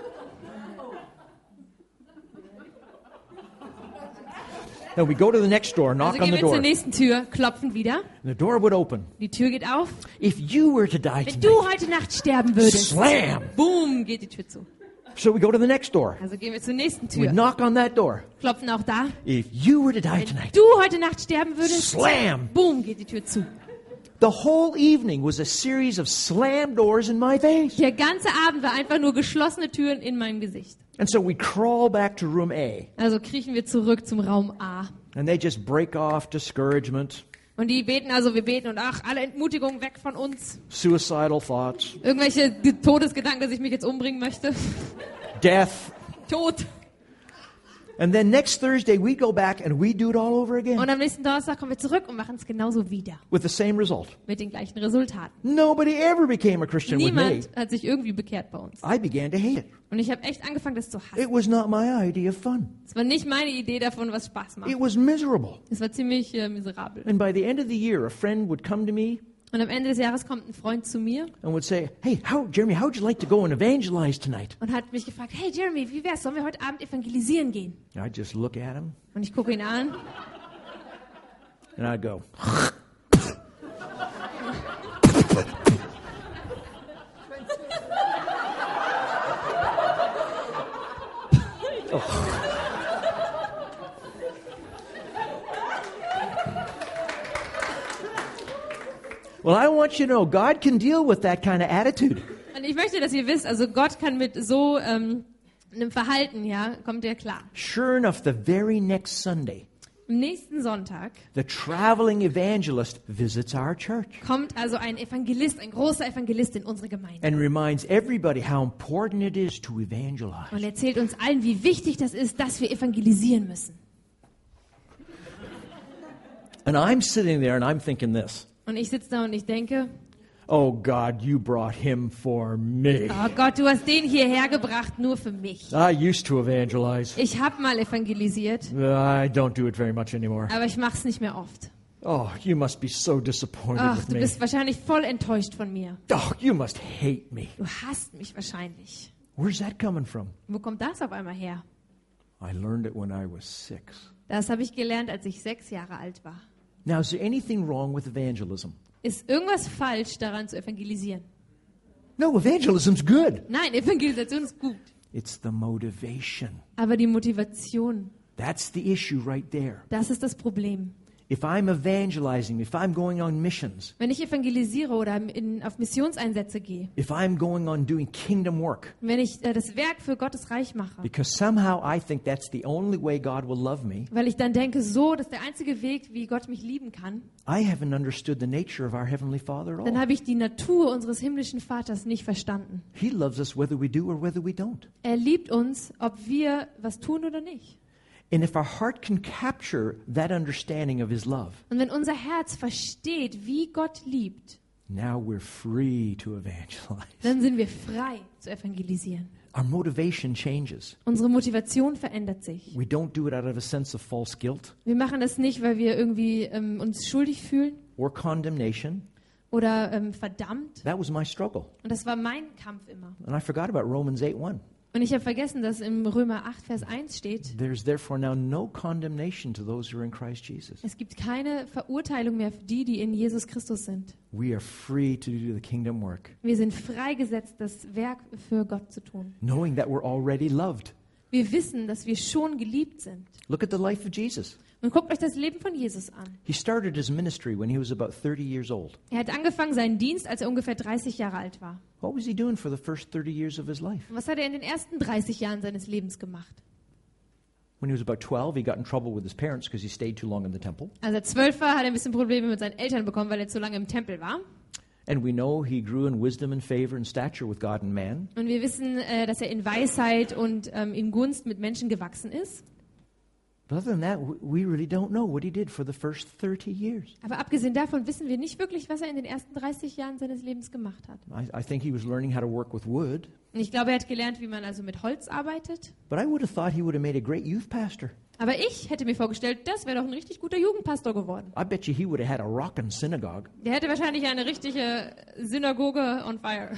Then we go to the next door, knock Also on gehen the wir zur door. nächsten Tür, klopfen wieder. And the door would open. Die Tür geht auf. If you were to die Wenn du tonight, heute Nacht sterben würdest, slam! boom geht die Tür zu. So we go to the next door. Also gehen wir zur nächsten We Tür, knock on that door. klopfen auch da. If you were to die Wenn tonight, du heute Nacht sterben würdest, slam! boom geht die Tür zu. The whole evening was a series of slam doors in my face. Der ganze Abend war einfach nur geschlossene Türen in meinem Gesicht. And so we crawl back to room A. Also kriechen wir zurück zum Raum A. And they just break off discouragement, Und die beten also, wir beten und ach, alle Entmutigungen weg von uns. suicidal thoughts, Irgendwelche Ge- Todesgedanken, dass ich mich jetzt umbringen möchte. death, Tod. And then next Thursday we go back and we do it all over again Und am nächsten Donnerstag kommen wir zurück und machen es genauso wieder. with the same result. Mit den gleichen Resultaten. Nobody ever became a Christian with me. Niemand hat sich irgendwie bekehrt bei uns. I began to hate it. Und ich habe echt angefangen, das zu hassen. It was not my idea of fun. Es war nicht meine Idee davon, was Spaß macht. It was miserable. Es war ziemlich äh, miserabel. And by the end of the year, a friend would come to me Und am Ende des Jahres kommt ein Freund zu mir and would say, "Hey, how, Jeremy, how would you like to go and evangelize tonight?" und hat mich gefragt, hey Jeremy, wie wär's, sollen wir heute Abend evangelisieren gehen? I'd just look at him Und ich gucke ihn an and I'd go, well, I want you to know God can deal with that kind of attitude. und ich möchte, dass ihr wisst, also Gott kann mit so ähm, einem Verhalten, ja, kommt er klar. Sure enough, the very next Sunday, Am nächsten Sonntag the traveling evangelist visits our church kommt also ein Evangelist, ein großer Evangelist in unsere Gemeinde and reminds everybody how important it is to evangelize. und erzählt uns allen, wie wichtig das ist, dass wir evangelisieren müssen. And I'm sitting there and I'm thinking this, Und ich sitze da und ich denke, oh God, you brought him for me. oh Gott, du hast den hierher gebracht, nur für mich. I used to evangelize. Ich habe mal evangelisiert, I don't do it very much anymore. aber ich mache es nicht mehr oft. Oh, you must be so disappointed Ach, with du me. bist wahrscheinlich voll enttäuscht von mir. Oh, you must hate me. Du hasst mich wahrscheinlich. Where's that coming from? Wo kommt das auf einmal her? I learned it when I was six. Das habe ich gelernt, als ich sechs Jahre alt war. Now, is there anything wrong with evangelism? Ist irgendwas falsch daran zu evangelisieren? No, evangelism's good. Nein, Evangelisation ist gut. It's the motivation. Aber die Motivation, That's the issue right there. das ist das Problem. If I'm evangelizing, if I'm going on missions, Wenn ich evangelisiere oder in, auf Missionseinsätze gehe, if I'm going on doing kingdom work, wenn ich äh, das Werk für Gottes Reich mache, because somehow I think that's the only way God will love me, weil ich dann denke, so, das ist der einzige Weg, wie Gott mich lieben kann, I haven't understood the nature of our Heavenly Father at dann all. habe ich die Natur unseres himmlischen Vaters nicht verstanden. He loves us whether we do or whether we don't. Er liebt uns, ob wir was tun oder nicht. And if our heart can capture that understanding of His love, Und wenn unser Herz versteht, wie Gott liebt, now we're free to evangelize. dann sind wir frei zu evangelisieren. Our motivation changes. Unsere Motivation verändert sich. We don't do it out of a sense of false guilt Wir machen das nicht, weil wir irgendwie ähm, uns schuldig fühlen or condemnation. oder ähm, verdammt. That was my struggle. Und das war mein Kampf immer. And I forgot about Romans eight one. Und ich habe vergessen, dass im Römer acht, Vers eins steht, There's therefore now no condemnation to those who are in Christ Jesus. es gibt keine Verurteilung mehr für die, die in Jesus Christus sind. We are free to do the kingdom work, Wir sind freigesetzt, das Werk für Gott zu tun. knowing that we're already loved. Wir wissen, dass wir schon geliebt sind. Look at the life of Jesus. Und guckt euch das Leben von Jesus an. He started his ministry when he was about thirty years old. Er hat angefangen seinen Dienst, als er ungefähr dreißig Jahre alt war. What was he doing for the first thirty years of his life? Und was hat er in den ersten dreißig Jahren seines Lebens gemacht? When he was about twelve, he got in trouble with his parents because he stayed too long in the temple. Als er zwölf war, hat er ein bisschen Probleme mit seinen Eltern bekommen, weil er zu lange im Tempel war. And we know he grew in wisdom and favor and stature with God and man. Und wir wissen, äh, dass er in Weisheit und ähm, in Gunst mit Menschen gewachsen ist. But other than that, w- we really don't know what he did for the first thirty years. Aber abgesehen davon wissen wir nicht wirklich, was er in den ersten dreißig Jahren seines Lebens gemacht hat. I, I think he was learning how to work with wood, Und ich glaube, er hat gelernt, wie man also mit Holz arbeitet. but I would have thought he would have made a great youth pastor. Aber ich hätte mir vorgestellt, das wäre doch ein richtig guter Jugendpastor geworden. I bet you he would have had a rockin' synagogue. Der hätte wahrscheinlich eine richtige Synagoge on fire.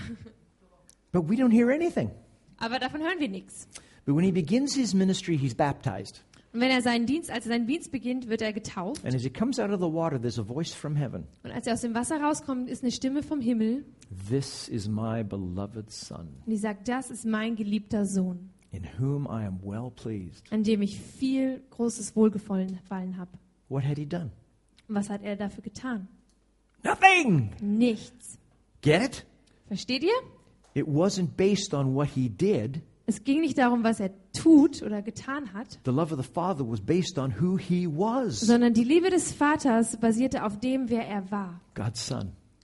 But we don't hear anything. Aber davon hören wir nichts. But when he begins his ministry, he's baptized. Und wenn er seinen Dienst, als er seinen Dienst beginnt, wird er getauft. And as he comes out of the water, there's a voice from heaven. Und als er aus dem Wasser rauskommt, ist eine Stimme vom Himmel, This is my beloved son, und die sagt, das ist mein geliebter Sohn, in whom I am well pleased. an dem ich viel großes Wohlgefallen habe. What had he done? Und was hat er dafür getan? Nothing! Nichts. Get it? Versteht ihr? It wasn't based on what he did. Es ging nicht darum, was er tut oder getan hat, The love of the Father was based on who he was. sondern die Liebe des Vaters basierte auf dem, wer er war. God's son.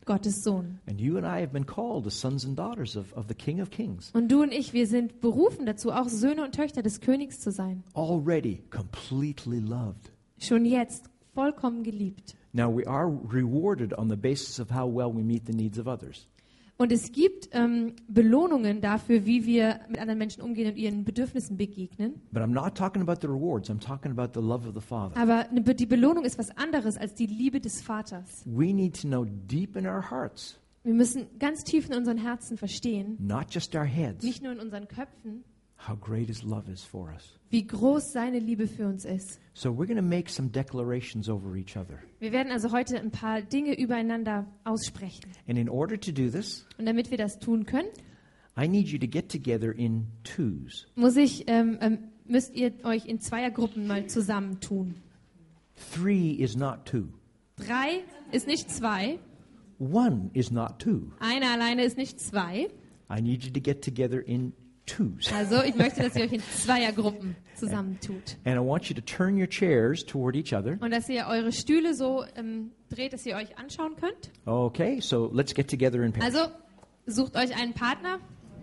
Gottes Sohn. And you and I have been called as sons and daughters of, of the King of Kings. Und du und ich, wir sind berufen dazu, auch Söhne und Töchter des Königs zu sein. Already completely loved. Schon jetzt vollkommen geliebt. Now we are rewarded on the basis of how well we meet the needs of others. Und es gibt ähm, Belohnungen dafür, wie wir mit anderen Menschen umgehen und ihren Bedürfnissen begegnen. But I'm not talking about the rewards. I'm talking about the love of the Father. Aber ne- die Belohnung ist was anderes als die Liebe des Vaters. We need to know deep in our hearts, Wir müssen ganz tief in unseren Herzen verstehen, not just our heads, nicht nur in unseren Köpfen, how great His love is for us. wie groß seine Liebe für uns ist. So we're going to make some declarations over each other. Wir werden also heute ein paar Dinge übereinander aussprechen. And in order to do this, Und damit wir das tun können, I need you to get together in twos. muss ich, ähm, ähm, müsst ihr euch in Zweiergruppen mal zusammentun. Three is not two. Drei ist nicht zwei, One is not two. einer alleine ist nicht zwei. I need you to get together in twos. Also ich möchte, dass ihr euch in Zweiergruppen zusammentut. And I want you to turn your chairs toward each other. Und dass ihr eure Stühle so ähm, dreht, dass ihr euch anschauen könnt. Okay, so let's get together in pairs. Also sucht euch einen Partner.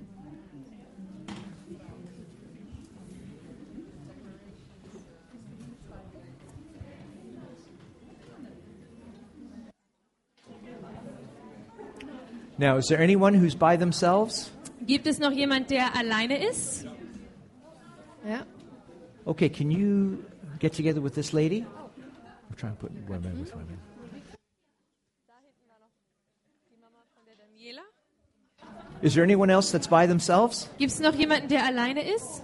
Now, is there anyone who's by themselves? Gibt es noch jemand, der alleine ist? Ja. Okay, can you get together with this lady? We're trying to put women with women. Is there anyone else that's by themselves? Gibt es noch jemanden, der alleine ist?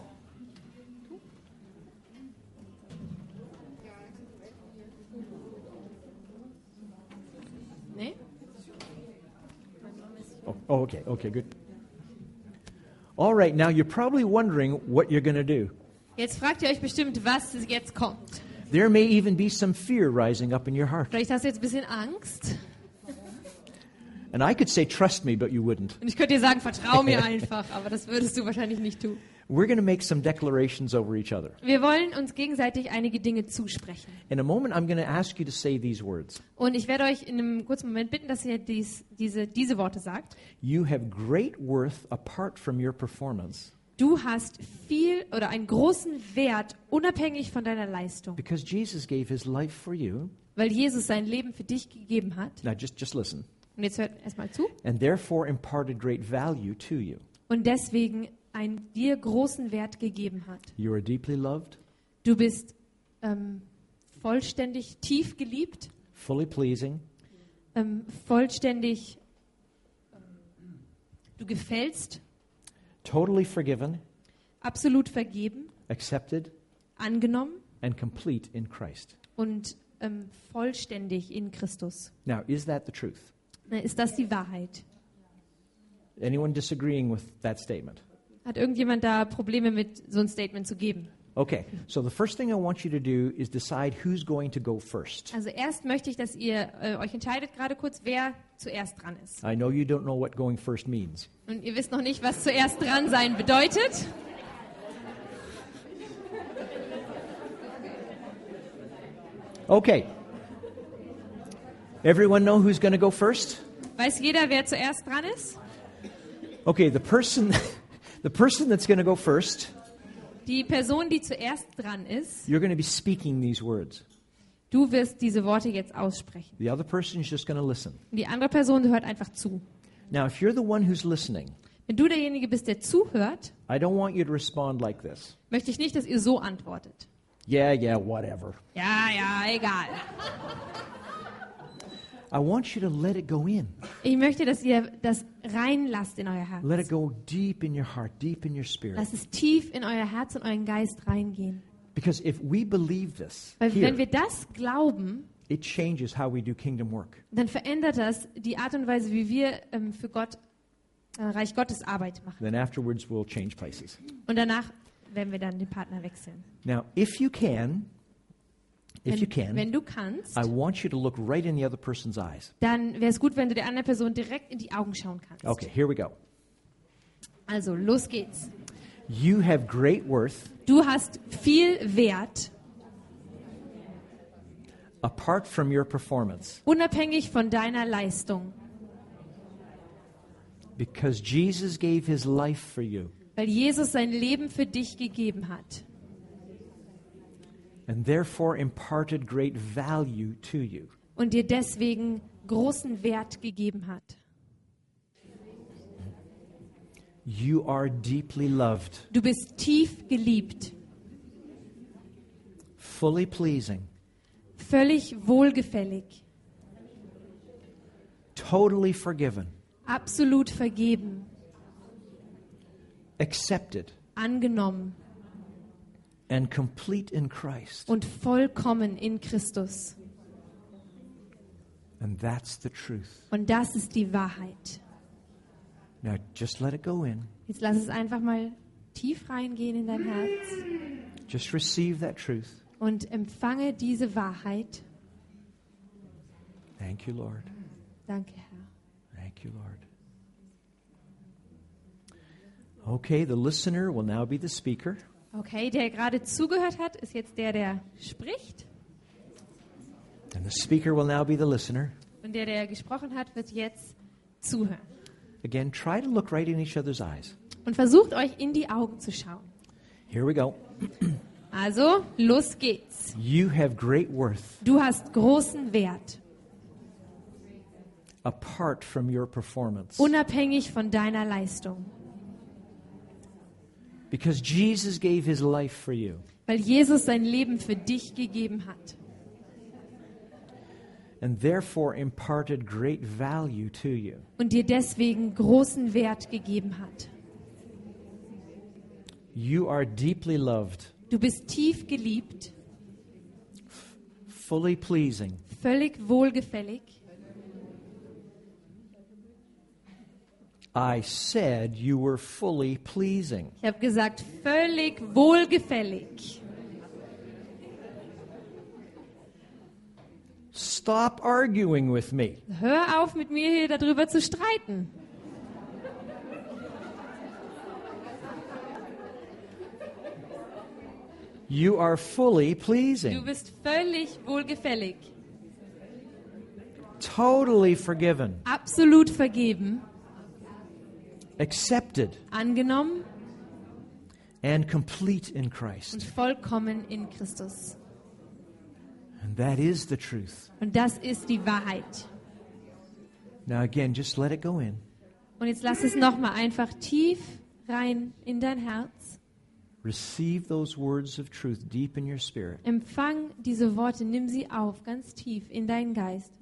Nee? Oh, oh, okay, okay, good. All right, now you're probably wondering what you're going to do. Jetzt fragt ihr euch bestimmt, was jetzt kommt. There may even be some fear rising up in your heart. Vielleicht hast du jetzt ein bisschen Angst. And I could say, trust me, but you wouldn't. Und ich könnte dir sagen, vertrau mir einfach, aber das würdest du wahrscheinlich nicht tun. We're going to make some declarations over each other. Wir wollen uns gegenseitig einige Dinge zusprechen. In a moment, I'm going to ask you to say these words. Und ich werde euch in einem kurzen Moment bitten, dass ihr dies, diese, diese Worte sagt. You have great worth apart from your performance Du hast viel oder einen großen Wert, unabhängig von deiner Leistung. because Jesus gave his life for you. Weil Jesus sein Leben für dich gegeben hat. Now, just, just listen. Und jetzt hört erstmal zu. And therefore imparted great value to you. Und deswegen einen dir großen Wert gegeben hat. You are deeply loved, Du bist ähm, vollständig tief geliebt, fully pleasing, ähm, vollständig, du gefällst, totally forgiven, absolut vergeben, accepted, angenommen and complete in Christ. und ähm, vollständig in Christus. Now, is that the truth? Na, ist das die Wahrheit? Anyone disagreeing with that statement? Hat irgendjemand da Probleme mit so ein Statement zu geben? Okay, so the first thing I want you to do is decide who's going to go first. Also erst möchte ich, dass ihr äh, euch entscheidet gerade kurz, wer zuerst dran ist. I know you don't know what going first means. Und ihr wisst noch nicht, was zuerst dran sein bedeutet. Okay. Everyone know who's going to go first? Weiß jeder, wer zuerst dran ist? Okay, the person the person that's going to go first, Die Person, die zuerst dran ist, you're going to be speaking these words. du wirst diese Worte jetzt aussprechen. The other person is just going to listen. Und die andere Person hört einfach zu. Now, if you're the one who's listening, Wenn du derjenige bist, der zuhört, I don't want you to respond like this. möchte ich nicht, dass ihr so antwortet. Yeah, yeah, whatever. Ja, ja, egal. I want you to let it go in. Ich möchte, dass ihr das reinlasst in euer Herz. Let it go deep in your heart, deep in your spirit. Lasst es tief in euer Herz und euren Geist reingehen. Because if we believe this Weil here, wenn wir das glauben, it changes how we do kingdom work. dann verändert das die Art und Weise, wie wir ähm, für Gott, äh, Reich Gottes Arbeit machen. Then afterwards we'll change places. Und danach werden wir dann den Partner wechseln. Now, if you can, if you Wenn, wenn can, du kannst, I want you to look right in the other person's eyes. dann wäre es gut, wenn du der anderen Person direkt in die Augen schauen kannst. Okay, here we go. Also, los geht's. You have great worth Du hast viel Wert, apart from your performance. unabhängig von deiner Leistung. Because Jesus gave his life for you. Weil Jesus sein Leben für dich gegeben hat. And therefore imparted great value to you. Und dir deswegen großen Wert gegeben hat. You are deeply loved, Du bist tief geliebt, fully pleasing, völlig wohlgefällig, totally forgiven, absolut vergeben, accepted, angenommen and complete in Christ. und vollkommen in Christus. And that's the truth. Und das ist die Wahrheit. Now just let it go in. Jetzt lass es einfach mal tief reingehen in dein Herz Just receive that truth. und empfange diese Wahrheit. Thank you, Lord. Danke, Herr. Thank you, Lord. Okay, the listener will now be the speaker. Okay, der gerade zugehört hat, ist jetzt der, der spricht. And the speaker will now be the listener. Und der, der gesprochen hat, wird jetzt zuhören. Again, try to look right in each other's eyes. Und versucht euch in die Augen zu schauen. Here we go. Also, los geht's. You have great worth Du hast großen Wert, apart from your performance. unabhängig von deiner Leistung. Because Jesus gave his life for you. Weil Jesus sein Leben für dich gegeben hat. And therefore imparted great value to you. Und dir deswegen großen Wert gegeben hat. You are deeply loved, Du bist tief geliebt, fully pleasing, völlig wohlgefällig. I said you were fully pleasing. Ich habe gesagt, völlig wohlgefällig. Stop arguing with me. Hör auf, mit mir hier darüber zu streiten. You are fully Du pleasing, bist völlig wohlgefällig, totally forgiven, absolut vergeben, accepted, angenommen and complete in und Christ. vollkommen in Christus. And that is the truth. Und das ist die Wahrheit. Now again, just let it go in. Und jetzt lass es nochmal einfach tief rein in dein Herz. Receive those words of truth deep in your spirit. Empfang diese Worte, nimm sie auf, ganz tief in deinen Geist.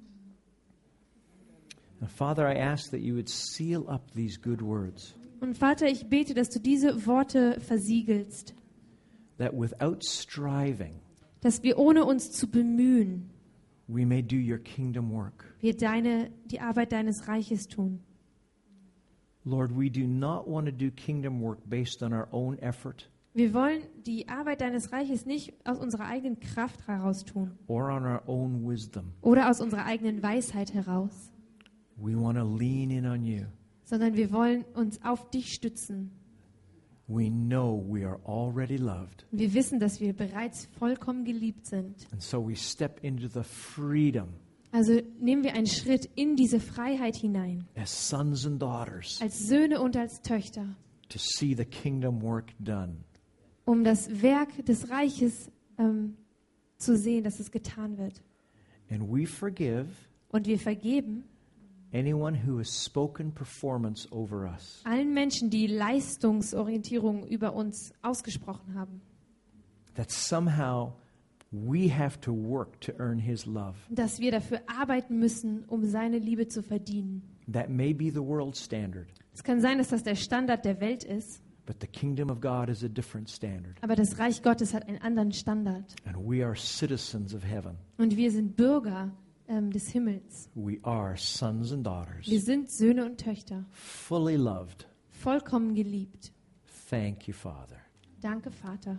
Now, Father, I ask that you would seal up these good words, Und Vater, ich bete, dass du diese Worte versiegelst, that without striving, dass wir ohne uns zu bemühen, we may do your kingdom work. wir deine, die Arbeit deines Reiches tun. Lord, we do not want to do kingdom work based on our own effort Wir wollen die Arbeit deines Reiches nicht aus unserer eigenen Kraft heraus tun or on our own wisdom. oder aus unserer eigenen Weisheit heraus, We want to lean in on you. sondern wir wollen uns auf dich stützen. We know we are already loved. Wir wissen, dass wir bereits vollkommen geliebt sind. And so we step into the freedom Also nehmen wir einen Schritt in diese Freiheit hinein, as sons and daughters als Söhne und als Töchter, to see the kingdom work done. um das Werk des Reiches ähm, zu sehen, dass es getan wird. And we forgive Und wir vergeben anyone who has spoken performance over us. allen Menschen, die Leistungsorientierung über uns ausgesprochen haben, That somehow we have to work to earn his love. dass wir dafür arbeiten müssen, um seine Liebe zu verdienen. That may be the world standard, Es kann sein, dass das der Standard der Welt ist, but the kingdom of God is a different standard. aber das Reich Gottes hat einen anderen Standard. And we are citizens of heaven. Und wir sind Bürger ähm, des Himmels. We are sons and daughters, Wir sind Söhne und Töchter, fully loved. vollkommen geliebt. Thank you, Father. Danke, Vater.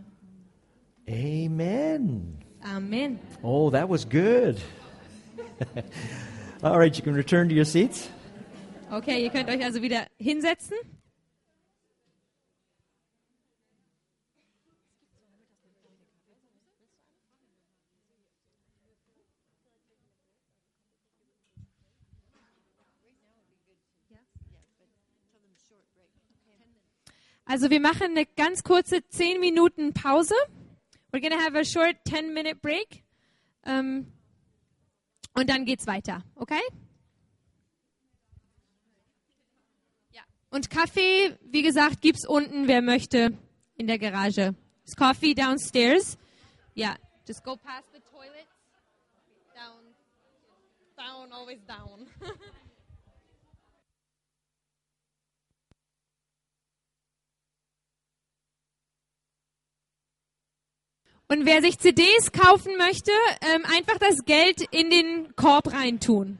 Amen. Amen. Oh, that was good. All right, you can return to your seats. Okay, ihr könnt euch also wieder hinsetzen. Also wir machen eine ganz kurze zehn Minuten Pause. We're gonna have a short ten minute break. Um, und dann geht's weiter, okay? Ja. Und Kaffee, wie gesagt, gibt's unten, wer möchte, in der Garage. There's coffee downstairs. Yeah, just go past the toilet. Down, down, always down. Und wer sich C Ds kaufen möchte, ähm, einfach das Geld in den Korb reintun.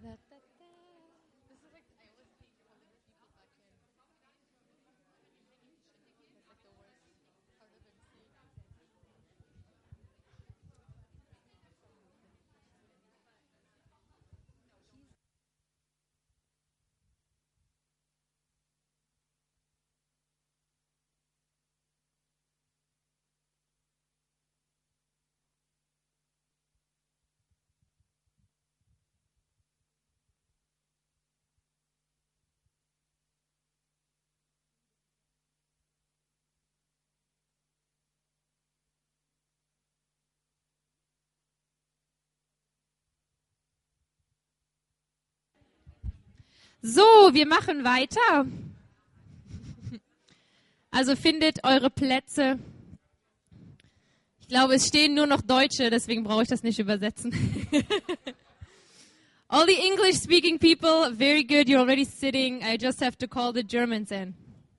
So, wir machen weiter. Also findet eure Plätze. Ich glaube, es stehen nur noch Deutsche, deswegen brauche ich das nicht übersetzen. All the English-speaking people, very good, you're already sitting. I just have to call the Germans in.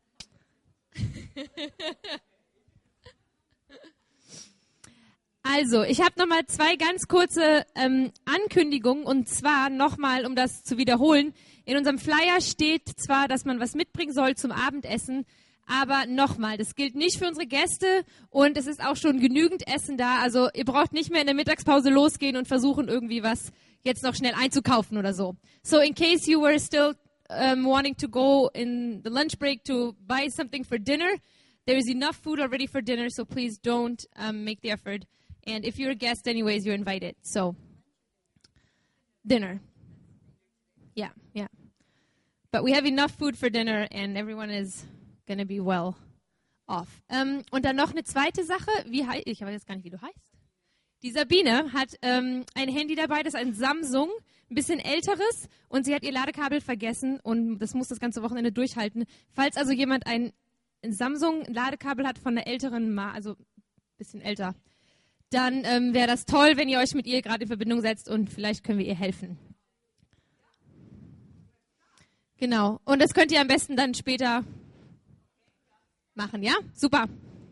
Also, ich habe nochmal zwei ganz kurze ähm, Ankündigungen, und zwar nochmal, um das zu wiederholen. In unserem Flyer steht zwar, dass man was mitbringen soll zum Abendessen, aber nochmal, das gilt nicht für unsere Gäste, und es ist auch schon genügend Essen da. Also ihr braucht nicht mehr in der Mittagspause losgehen und versuchen, irgendwie was jetzt noch schnell einzukaufen oder so. So in case you were still um, wanting to go in the lunch break to buy something for dinner, there is enough food already for dinner, so please don't um, make the effort. And if you're a guest anyways, you're invited. So, dinner. Yeah, yeah. But we have enough food for dinner and everyone is going to be well off. Um, und dann noch eine zweite Sache. Wie hei- ich weiß jetzt gar nicht, wie du heißt. Die Sabine hat um, ein Handy dabei, das ist ein Samsung, ein bisschen älteres, und sie hat ihr Ladekabel vergessen und das muss das ganze Wochenende durchhalten. Falls also jemand ein, ein Samsung-Ladekabel hat von einer älteren, Ma- also ein bisschen älter, dann ähm, wäre das toll, wenn ihr euch mit ihr gerade in Verbindung setzt und vielleicht können wir ihr helfen. Genau. Und das könnt ihr am besten dann später machen, ja? Super.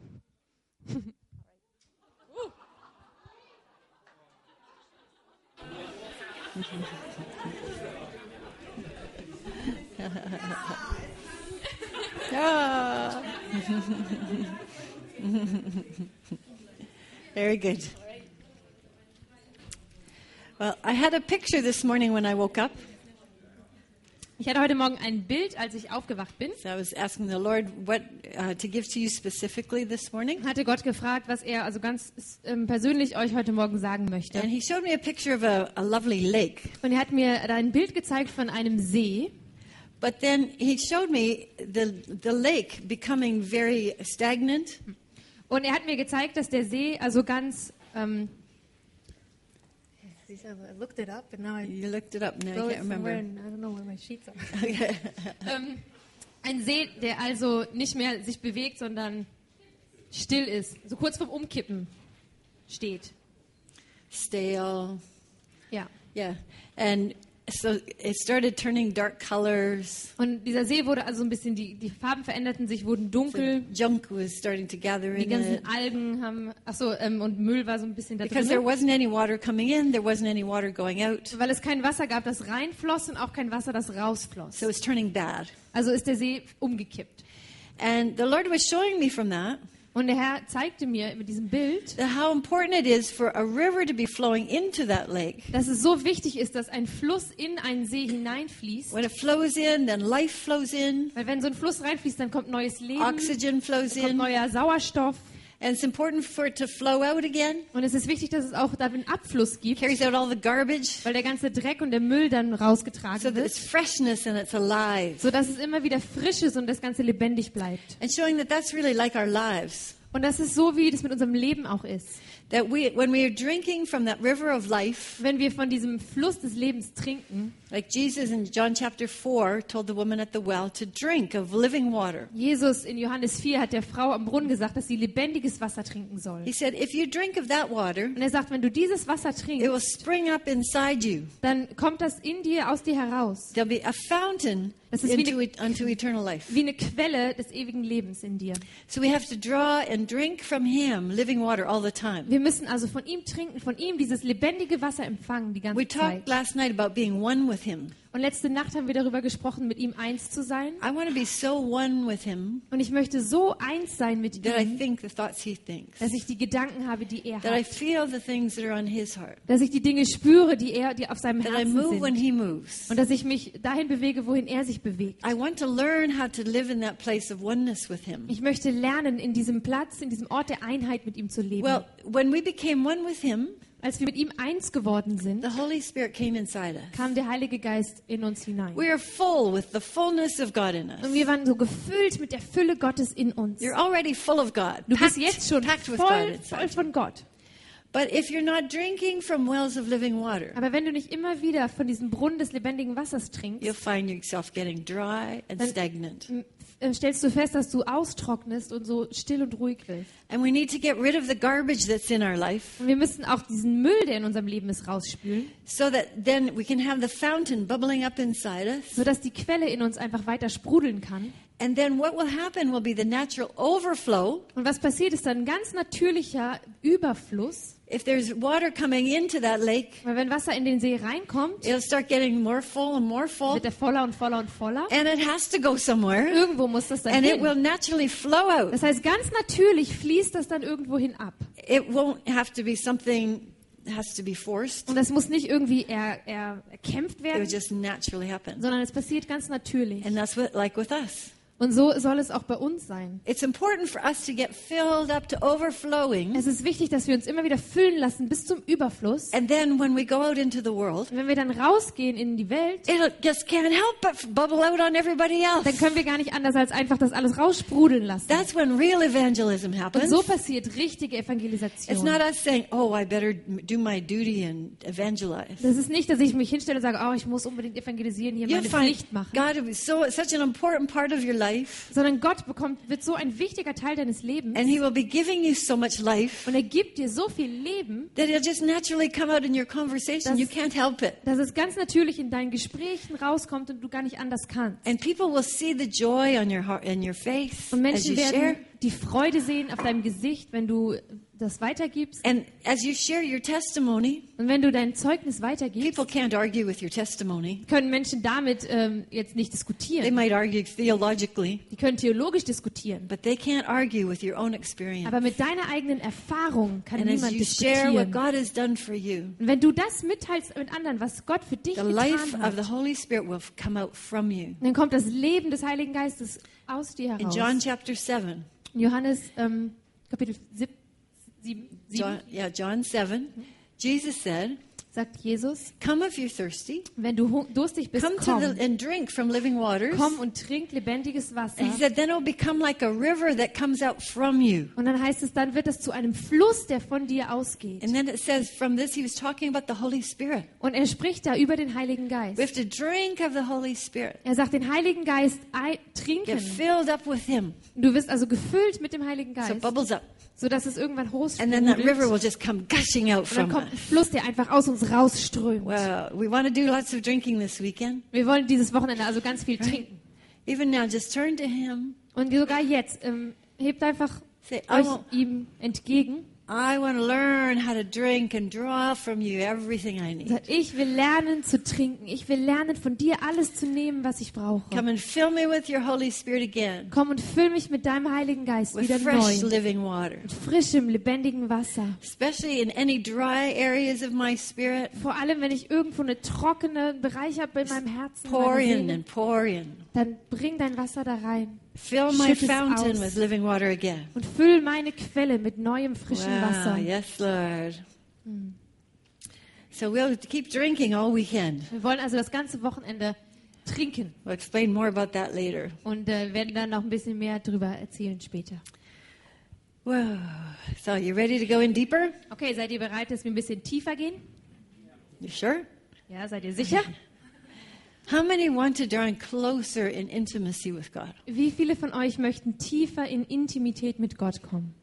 Ja. Very good. Well, I had a picture this morning when I woke up. Ich hatte heute Morgen ein Bild, als ich aufgewacht bin. So I was asking the Lord what uh, to give to you specifically this morning. Hatte Gott gefragt, was er also ganz ähm, persönlich euch heute Morgen sagen möchte. And he showed me a picture of a, a lovely lake. Und er hat mir da ein Bild gezeigt von einem See. But then he showed me the the lake becoming very stagnant. Und er hat mir gezeigt, dass der See also ganz ähm, I looked it up and now I You looked it up, now go I can't remember. and I don't know where my sheets are. ähm, ein See, der also nicht mehr sich bewegt, sondern still ist, so kurz vorm Umkippen steht. Stale. Ja. Yeah. And so it started turning dark colors. Und dieser See wurde also ein bisschen, die, die Farben veränderten sich, wurden dunkel. The junk was starting to gather Die in ganzen it. Algen haben, ach so, ähm, und Müll war so ein bisschen da Because there drin. wasn't any water coming in, there wasn't any water going out. Weil es kein Wasser gab, das reinfloss, und auch kein Wasser, das rausfloss. So it's turning bad. Also ist der See umgekippt. And the Lord was showing me from that Und der Herr zeigte mir mit diesem Bild, that how important it is for a river to be flowing into that lake. dass es so wichtig ist, dass ein Fluss in einen See hineinfließt. When it flows in, then life flows in, Weil wenn so ein Fluss reinfließt, dann kommt neues Leben, oxygen flows kommt in, neuer Sauerstoff. and it's important for it to flow out again. Und es ist wichtig, dass es auch da einen Abfluss gibt, Carries out all the garbage weil der ganze Dreck und der Müll dann so rausgetragen that it's wird, freshness and it's alive. sodass es immer wieder frisch ist und das Ganze lebendig bleibt. And showing that that's really like our lives. Und das ist so, wie das mit unserem Leben auch ist. That we, when we are drinking from that river of life, Wenn wir von diesem Fluss des Lebens trinken, like Jesus in John chapter four told the woman at the well to drink of living water. Jesus in Johannes vier hat der Frau am Brunnen gesagt, dass sie lebendiges Wasser trinken soll. He said, if you drink of that water, Und er sagt, wenn du dieses Wasser it trinkst, will spring up inside you. dann kommt das in dir, aus dir heraus. There'll be a fountain Das ist wie into eine- it, unto eternal life. Wie eine Quelle des ewigen Lebens in dir. So we have to draw and drink from Him living water all the time. Wir müssen also von ihm trinken, von ihm dieses lebendige Wasser empfangen die ganze We Zeit. talked last night about being one with him. Und letzte Nacht haben wir darüber gesprochen, mit ihm eins zu sein. I want to be so one with him Und ich möchte so eins sein mit that I ihm, think the thoughts he thinks, dass ich die Gedanken habe, die er that I hat. feel the things that are on his heart, Dass ich die Dinge spüre, die er, die auf seinem that I Herzen move when sind. he moves. Und dass ich mich dahin bewege, wohin er sich bewegt. I want to learn how to live in that place of oneness with him. Ich möchte lernen, in diesem Platz, in diesem Ort der Einheit mit ihm zu leben. Well, when we became one with him, Als wir mit ihm eins geworden sind, the Holy Spirit came inside us. kam der Heilige Geist in uns hinein. We are full with the fullness of God in Und us. wir waren so gefüllt mit der Fülle Gottes in uns. You're already full of God, Du bist packed, jetzt schon packed with God voll, voll inside. von Gott. But if you're not drinking from wells of living water, Aber wenn du nicht immer wieder von diesem Brunnen des lebendigen Wassers trinkst, you'll find yourself getting dry and Dann- stagnant. m- äh, stellst du fest, dass du austrocknest und so still und ruhig wirst. And we need to get rid of the garbage that's in our life Und wir müssen auch diesen Müll, der in unserem Leben ist, rausspülen, so that then we can have the fountain bubbling up inside us. sodass die Quelle in uns einfach weiter sprudeln kann. And then what will happen will be the natural overflow. Und was passiert, ist dann ein ganz natürlicher Überfluss. If there's water coming into that lake, Weil wenn Wasser in den See reinkommt, it'll start getting more full and more full. wird er voller und voller und voller. And it has to go somewhere. Irgendwo muss das dann And it will hin. naturally flow out. Das heißt, ganz natürlich fließt das dann irgendwohin ab. It won't have to be something that has to be forced. Und das muss nicht irgendwie er, er, erkämpft It will werden, just naturally happen. sondern es passiert ganz natürlich. And that's what, like with us. Und so soll es auch bei uns sein. It's important for us to get filled up to overflowing. Es ist wichtig, dass wir uns immer wieder füllen lassen bis zum Überfluss. And then when we go out into the world, Und wenn wir dann rausgehen in die Welt, it just can't help but bubble out on everybody else. dann können wir gar nicht anders als einfach das alles raussprudeln lassen. That's when real evangelism Und happens. so passiert richtige It's Evangelisation. not us saying, oh, I better do my duty and evangelize. Das ist nicht, dass ich mich hinstelle und sage, oh, ich muss unbedingt evangelisieren, hier You'll meine find Pflicht machen. God to be so such an important part of your life, Sondern Gott bekommt, wird so ein wichtiger Teil deines Lebens. and He will be giving you so much life Und er gibt dir so viel Leben, that it'll just naturally come out in your conversation. Das- You can't help it. dass es ganz natürlich in deinen Gesprächen rauskommt und du gar nicht anders kannst. And people will see the joy on your heart, in your face Und as you Menschen werden share. die Freude sehen auf deinem Gesicht, wenn du das weitergibst. And as you share your testimony, Und wenn du dein Zeugnis weitergibst, people can't argue with your testimony. können Menschen damit ähm, jetzt nicht They diskutieren. might argue theologically, Die können theologisch diskutieren. but they can't argue with your own experience. Aber mit deiner eigenen Erfahrung kann And as niemand you share what diskutieren. God has done for you, Und wenn du das mitteilst mit anderen, was Gott für dich the life getan of hat, the Holy Spirit will come out from you. dann kommt das Leben des Heiligen Geistes aus dir In heraus. John chapter seven, In Johannes ähm, Kapitel sieben, sieben, John, yeah, John seven, Jesus said, sagt Jesus, "Come if you're thirsty, wenn du hu- durstig bist, come to komm. the, and drink from living waters." Komm und trink lebendiges Wasser. And he said, "Then it'll become like a river that comes out from you." Und dann heißt es, dann wird es zu einem Fluss, der von dir ausgeht. And then it says, from this, he was talking about the Holy Spirit. Und er spricht da über den Heiligen We Geist. have to drink of the Holy Spirit, Er sagt, den Heiligen Geist ei- get trinken. filled up with Him, Du wirst also gefüllt mit dem Heiligen so it Geist, bubbles up, sodass es irgendwann and then that river will hochsprudelt. just come gushing out Und dann from kommt ein us. Fluss, der einfach aus uns rausströmt. Well, we want to do lots of drinking this weekend. Wir wollen dieses Wochenende also ganz viel trinken. Even now, just turn to Him. Und sogar jetzt, ähm, hebt einfach Say, I euch want, ihm entgegen. I want to learn how to drink and draw from you everything I need. Sagt, ich will lernen zu trinken. Ich will lernen, von dir alles zu nehmen, was ich brauche. Come and fill me with your Holy Spirit again, Komm und füll mich mit deinem Heiligen Geist with wieder fresh neu. living water, Mit frischem, lebendigem Wasser. especially in any dry areas of my spirit. Vor allem, wenn ich irgendwo einen trockenen Bereich habe in meinem Herzen, in meiner Pour in Seele, and pour in. dann bring dein Wasser da rein Fill my Schütt es fountain aus. with living water again. und füll meine Quelle mit neuem, frischem Wow, Wasser. yes, Lord. So we'll keep drinking all weekend. Wir wollen also das ganze Wochenende trinken We'll explain more about that later. und äh, werden dann noch ein bisschen mehr darüber erzählen später. Wow. So you ready to go in deeper? Okay, seid ihr bereit, dass wir ein bisschen tiefer gehen? You sure? Ja, seid ihr sicher? How many want to draw in closer in intimacy with God? Wie viele von euch möchten tiefer in Intimität mit Gott kommen?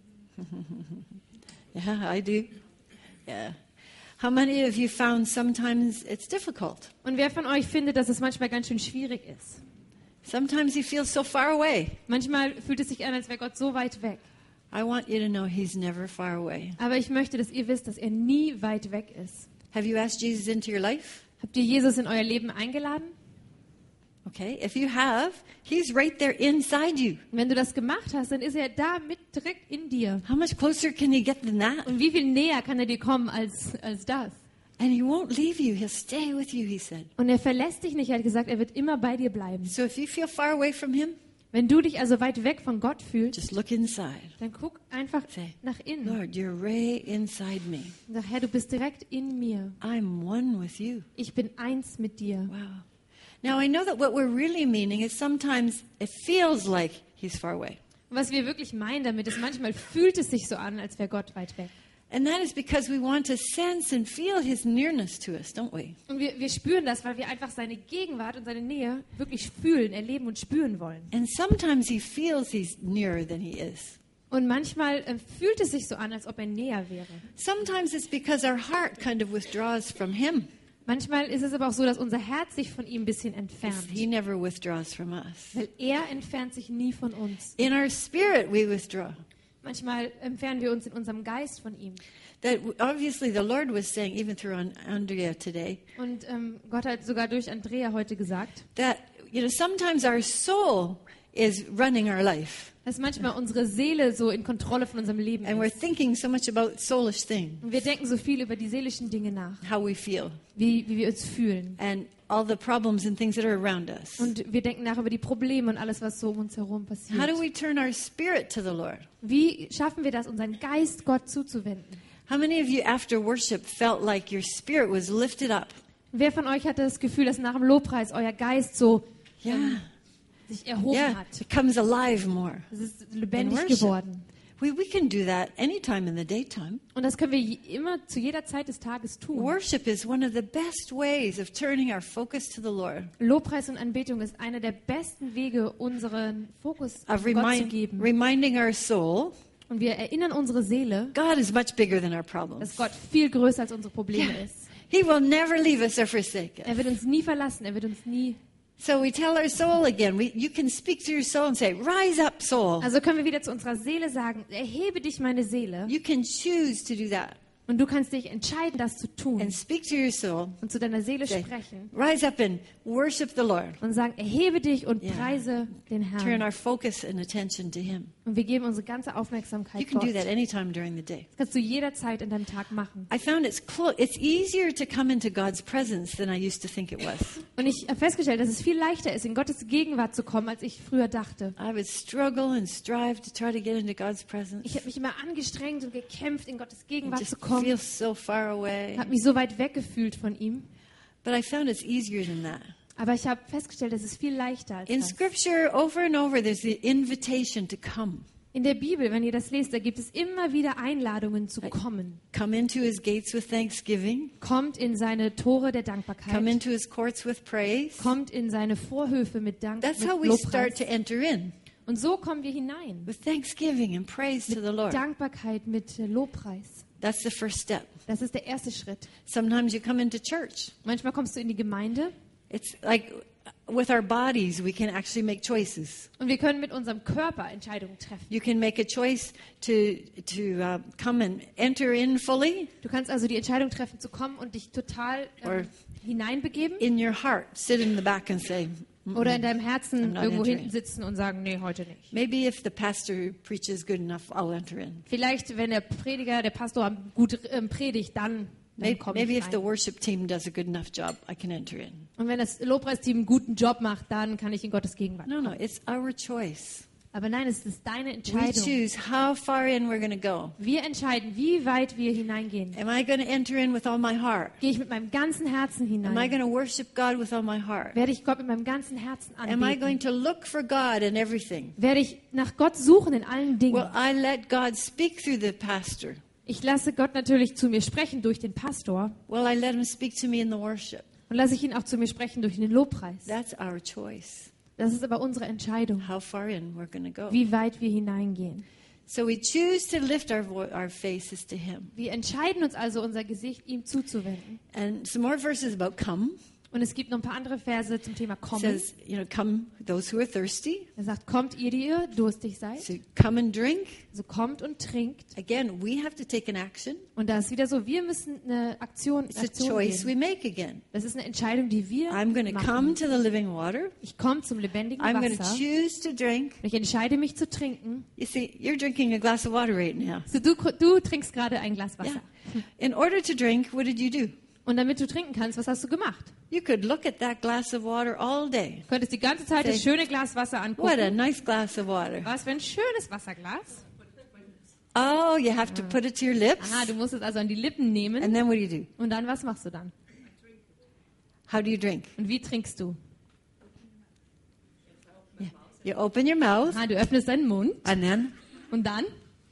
Yeah, I do. Yeah. How many of you found sometimes it's difficult? Und wer von euch findet, dass es manchmal ganz schön schwierig ist? Sometimes you feel so far away. Manchmal fühlt es sich an, als wäre Gott so weit weg. I want you to know he's never far away. Aber ich möchte, dass ihr wisst, dass er nie weit weg ist. Have you asked Jesus into your life? Habt ihr Jesus in euer Leben eingeladen? Okay, if you have, he's right there inside you. Und wenn du das gemacht hast, dann ist er da mit direkt in dir. How much closer can he get than that? Und wie viel näher kann er dir kommen als, als das? And he won't leave you. He'll stay with you, he said. Und er verlässt dich nicht. Er hat gesagt, er wird immer bei dir bleiben. So if you feel far away from him, Wenn du dich also weit weg von Gott fühlst, just look inside. dann guck einfach Say, nach innen. Lord, you're right inside me. Und sag, Herr, du bist direkt in mir. I'm one with you. Ich bin eins mit dir. Wow. Now I know that what we're really meaning is sometimes it feels like he's far away. Und was wir wirklich meinen damit ist, manchmal fühlt es sich so an, als wäre Gott weit weg. And that is because we want to sense and feel his nearness to us, don't we? Und wir, wir spüren das, weil wir einfach seine Gegenwart und seine Nähe wirklich fühlen, erleben und spüren wollen. And sometimes he feels he's nearer than he is. Und manchmal äh, fühlt es sich so an, als ob er näher wäre. Sometimes it's because our heart kind of withdraws from him. Manchmal ist es aber auch so, dass unser Herz sich von ihm ein bisschen entfernt. He never withdraws from us. Weil er entfernt sich nie von uns. In our spirit we withdraw. Manchmal entfernen wir uns in unserem Geist von ihm. That obviously the Lord was saying, even through An- Andrea today, Und ähm, Gott hat sogar durch Andrea heute gesagt, that you know sometimes our soul is running our life, dass manchmal unsere Seele so in Kontrolle von unserem Leben and we're ist. thinking so much about soulish things, Und wir denken so viel über die seelischen Dinge nach, how we feel, wie, wie wir uns fühlen. and all the problems and things that are around us. Und wir denken nach über die Probleme und alles, was so um uns herum How do passiert. we turn our spirit to the Lord? Wie schaffen wir das, unseren Geist Gott zuzuwenden? How many of you after worship felt like your spirit was lifted up? Wer von euch hatte das Gefühl, dass nach dem Lobpreis euer Geist so Yeah. sich erhoben Yeah, hat? it comes alive more. Es ist In lebendig worship. geworden. We, we can do that anytime in the daytime. Und das können wir je- immer zu jeder Zeit des Tages tun. Worship is one of the best ways of turning our focus to the Lord, Lobpreis und Anbetung ist einer der besten Wege, unseren Fokus auf of Gott zu remind, geben. reminding our soul Und wir erinnern unsere Seele, God is much bigger than our dass problems. Gott viel größer als unsere Probleme Yeah. ist. He will never leave us or forsake Er us. wird uns nie verlassen, er wird uns nie... So we tell our soul again, we, you can speak to your soul and say, rise up, soul. Also können wir wieder zu unserer Seele sagen, erhebe dich, meine Seele. You can choose to do that. Und du kannst dich entscheiden, das zu tun. And speak to your soul. Und zu deiner Seele Say, sprechen. rise up and worship the Lord. Und sagen, erhebe dich und Yeah. preise den Turn Herrn. our focus and attention to Him. Und wir geben unsere ganze You Aufmerksamkeit can Gott. do that anytime during the day. Das kannst du jederzeit in deinem Tag machen. I found it's clo- it's easier to come into God's presence than I used to think it was. Und ich habe festgestellt, dass es viel leichter ist, in Gottes Gegenwart zu kommen, als ich früher dachte. I would struggle and strive to try to get into God's presence. Ich habe mich immer angestrengt und gekämpft, in Gottes I Gegenwart just zu kommen. feel so far away. Habe mich so weit weggefühlt von ihm. But I found it's easier than that. Aber ich habe festgestellt, es ist viel leichter als In das. Scripture, over and over, there's the invitation to come. In der Bibel, wenn ihr das lest, da gibt es immer wieder Einladungen zu kommen. Come into His gates with thanksgiving. Kommt in seine Tore der Come Dankbarkeit. into His courts with praise. Kommt in seine Vorhöfe mit Dank, That's mit how we start Lobpreis. to enter in, Und so kommen wir hinein. with thanksgiving and praise to the Lord. Dankbarkeit mit äh, Lobpreis. That's the first step. Das ist der erste Schritt. Sometimes you come into church. Manchmal kommst du in die Gemeinde It's like with our bodies, we can actually make choices. und wir können mit unserem Körper Entscheidungen treffen. You can make a choice to to uh, come and enter in fully, Du kannst also die Entscheidung treffen, zu kommen und dich total Or- ähm, hineinbegeben in your heart, sit in the back and say, "Mm-mm." oder in deinem I'm Herzen not irgendwo entering. hinten sitzen und sagen, nee, heute nicht. maybe if the pastor preaches good enough, I'll enter in. Vielleicht, wenn der Prediger, der Pastor gut ähm, predigt, dann, dann Maybe, komme maybe ich if the rein. worship team does a good enough job, I can enter in. Und wenn das Lobpreisteam einen guten Job macht, dann kann ich in Gottes Gegenwart. No, no, it's our choice. Aber nein, es ist deine We Entscheidung. choose how far in we're going to go. Wir entscheiden, wie weit wir hineingehen. Am I going to enter in with all my heart? Gehe ich mit meinem ganzen Herzen Am I hinein? going to worship God with all my heart? Werde ich Gott mit meinem ganzen Herzen Am I going anbeten? to look for God in everything? Werde ich nach Gott suchen in allen Dingen? Will I let God speak through the pastor? Ich lasse Gott natürlich zu mir sprechen durch den Pastor Will I let him speak to me in the worship? und lasse ich ihn auch zu mir sprechen durch den Lobpreis. That's our choice, Das ist aber unsere Entscheidung, how far in we're going to go. wie weit wir hineingehen. So we choose to lift our, vo- our faces to him. Wir entscheiden uns also, unser Gesicht ihm zuzuwenden. And some more verses about come. Und es gibt noch ein paar andere Verse zum Thema It Kommen. says, you know, come, those who are thirsty. Er sagt, kommt ihr, die ihr durstig seid, So come and drink. so kommt und trinkt. Again, we have to take an action. Und da ist wieder so, wir müssen eine Aktion, It's a Aktion choice we gehen. make again. Das ist eine Entscheidung, die wir I'm going to come machen. to the living water. Ich komme zum lebendigen I'm going to Wasser. choose to drink. Und ich entscheide mich zu trinken. You see, you're drinking a glass of water right now. So, du, du trinkst gerade ein Glas Yeah. Wasser. In order to drink, what did you do? Und damit du trinken kannst, was hast du gemacht? You could look at that glass of water all day. Du könntest die ganze Zeit das Say, schöne Glas Wasser What a angucken. nice glass of water. Was für ein schönes Wasserglas. Oh, you have to put it to your lips. Aha, du musst es also an die Lippen nehmen. And then what do you do? Und dann, was machst du dann? How do you drink? Und wie trinkst du? Yeah. You open your mouth Aha, du öffnest deinen Mund. and then Und dann?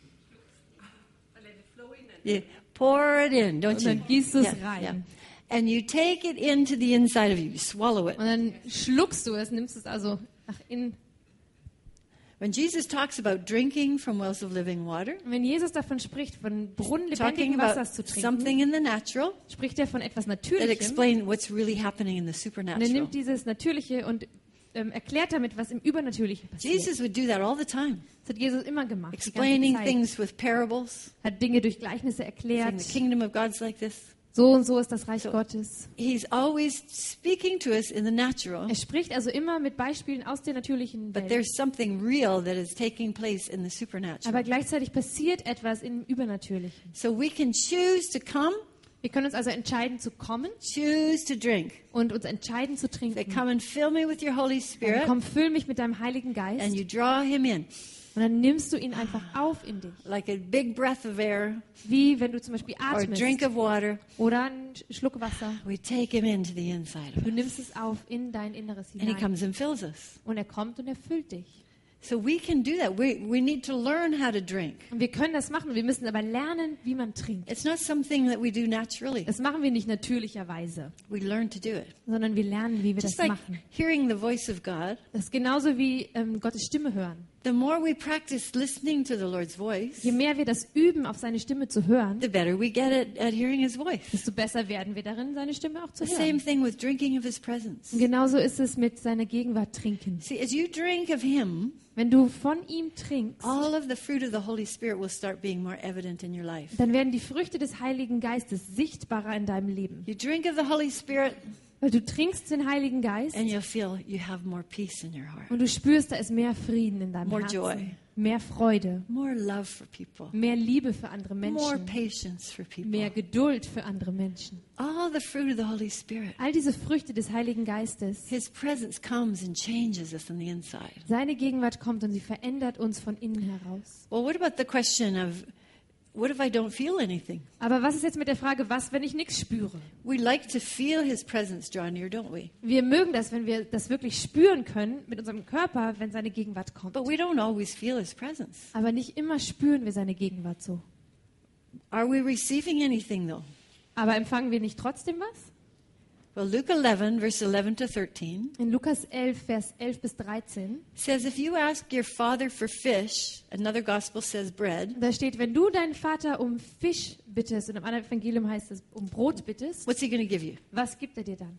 you pour it in, don't Und you? dann gießt du es Yeah, rein. yeah. And you take it into the inside of you. You swallow it. Und dann schluckst du es, nimmst es also nach innen. When Jesus talks about drinking from wells of living water, Und wenn Jesus davon spricht, von Brunnen talking lebendigen about Wassers zu trinken, something in the natural spricht er von etwas that Natürlichem. explain what's really happening in the Und er supernatural. nimmt dieses Natürliche und ähm, erklärt damit, was im Übernatürlichen passiert. Jesus would do that all the time, Das hat Jesus immer gemacht. Die explaining ganze Zeit. things with parables. Hat Dinge durch Gleichnisse Saying erklärt. the kingdom of God's like this. So und so ist das Reich So- Gottes. He's always speaking to us in the natural, Er spricht also immer mit Beispielen aus der natürlichen but Welt. there's something real that is taking place in the Aber supernatural. gleichzeitig passiert etwas im Übernatürlichen. So we can choose to come, Wir können uns also entscheiden zu kommen choose to drink. und uns entscheiden zu Say, trinken. come and fill me with your Holy Dann Spirit, komm, füll mich mit deinem Heiligen Geist. and you draw him in Und dann nimmst du ihn einfach auf in dich. like a big breath of air Wie wenn du zum Beispiel or a drink atmest of water. oder einen Schluck Wasser. We take him into the inside of Du us, nimmst es auf in dein Inneres and he hinein. comes and fills us. Und er kommt und erfüllt dich. So we can do that. We, we need to learn how to drink. Und wir können das machen. Wir müssen aber lernen, wie man trinkt. It's not something that we do naturally. Das machen wir nicht natürlicherweise, We learn to do it. sondern wir lernen, wie wir Just das like machen. hearing the voice of God. Das ist genauso wie ähm, Gottes Stimme hören. The more we practice listening to the Lord's voice, Je mehr wir das üben, auf seine Stimme zu hören, the better we get at, at hearing his voice. desto besser werden wir darin, seine Stimme auch zu The same hören. thing with drinking of his presence. Und genauso ist es mit seiner Gegenwart trinken. See, as you drink of him, Wenn du von ihm trinkst, all of the fruit of the Holy Spirit will start being more evident in your life. dann werden die Früchte des Heiligen Geistes sichtbarer in deinem Leben. You drink of the Holy Spirit, Weil du trinkst den Heiligen Geist and you'll feel you have more peace in your heart, und du spürst, da ist mehr Frieden in deinem More Herzen, joy. mehr Freude, more love for people, mehr Liebe für andere more Menschen, patience for people. mehr Geduld für andere Menschen. All the fruit of the Holy Spirit. All diese Früchte des Heiligen Geistes, His presence comes and changes us on the inside. seine Gegenwart kommt und sie verändert uns von innen heraus. Well, what about the question of what if I don't feel anything? Aber was ist jetzt mit der Frage, was, wenn ich nichts spüre? We like to feel his presence draw near, don't we? Wir mögen das, wenn wir das wirklich spüren können mit unserem Körper, wenn seine Gegenwart kommt. But we don't always feel his presence. Aber nicht immer spüren wir seine Gegenwart so. Are we receiving anything though? Aber empfangen wir nicht trotzdem was? Well, Luke eleven, verse eleven to thirteen In Lukas elf, Vers elf bis dreizehn, says, if you ask your father for fish, another gospel says bread, da steht, wenn du deinen Vater um Fisch bittest, und im anderen Evangelium heißt es, um Brot bittest, what's he going to give you? was gibt er dir dann?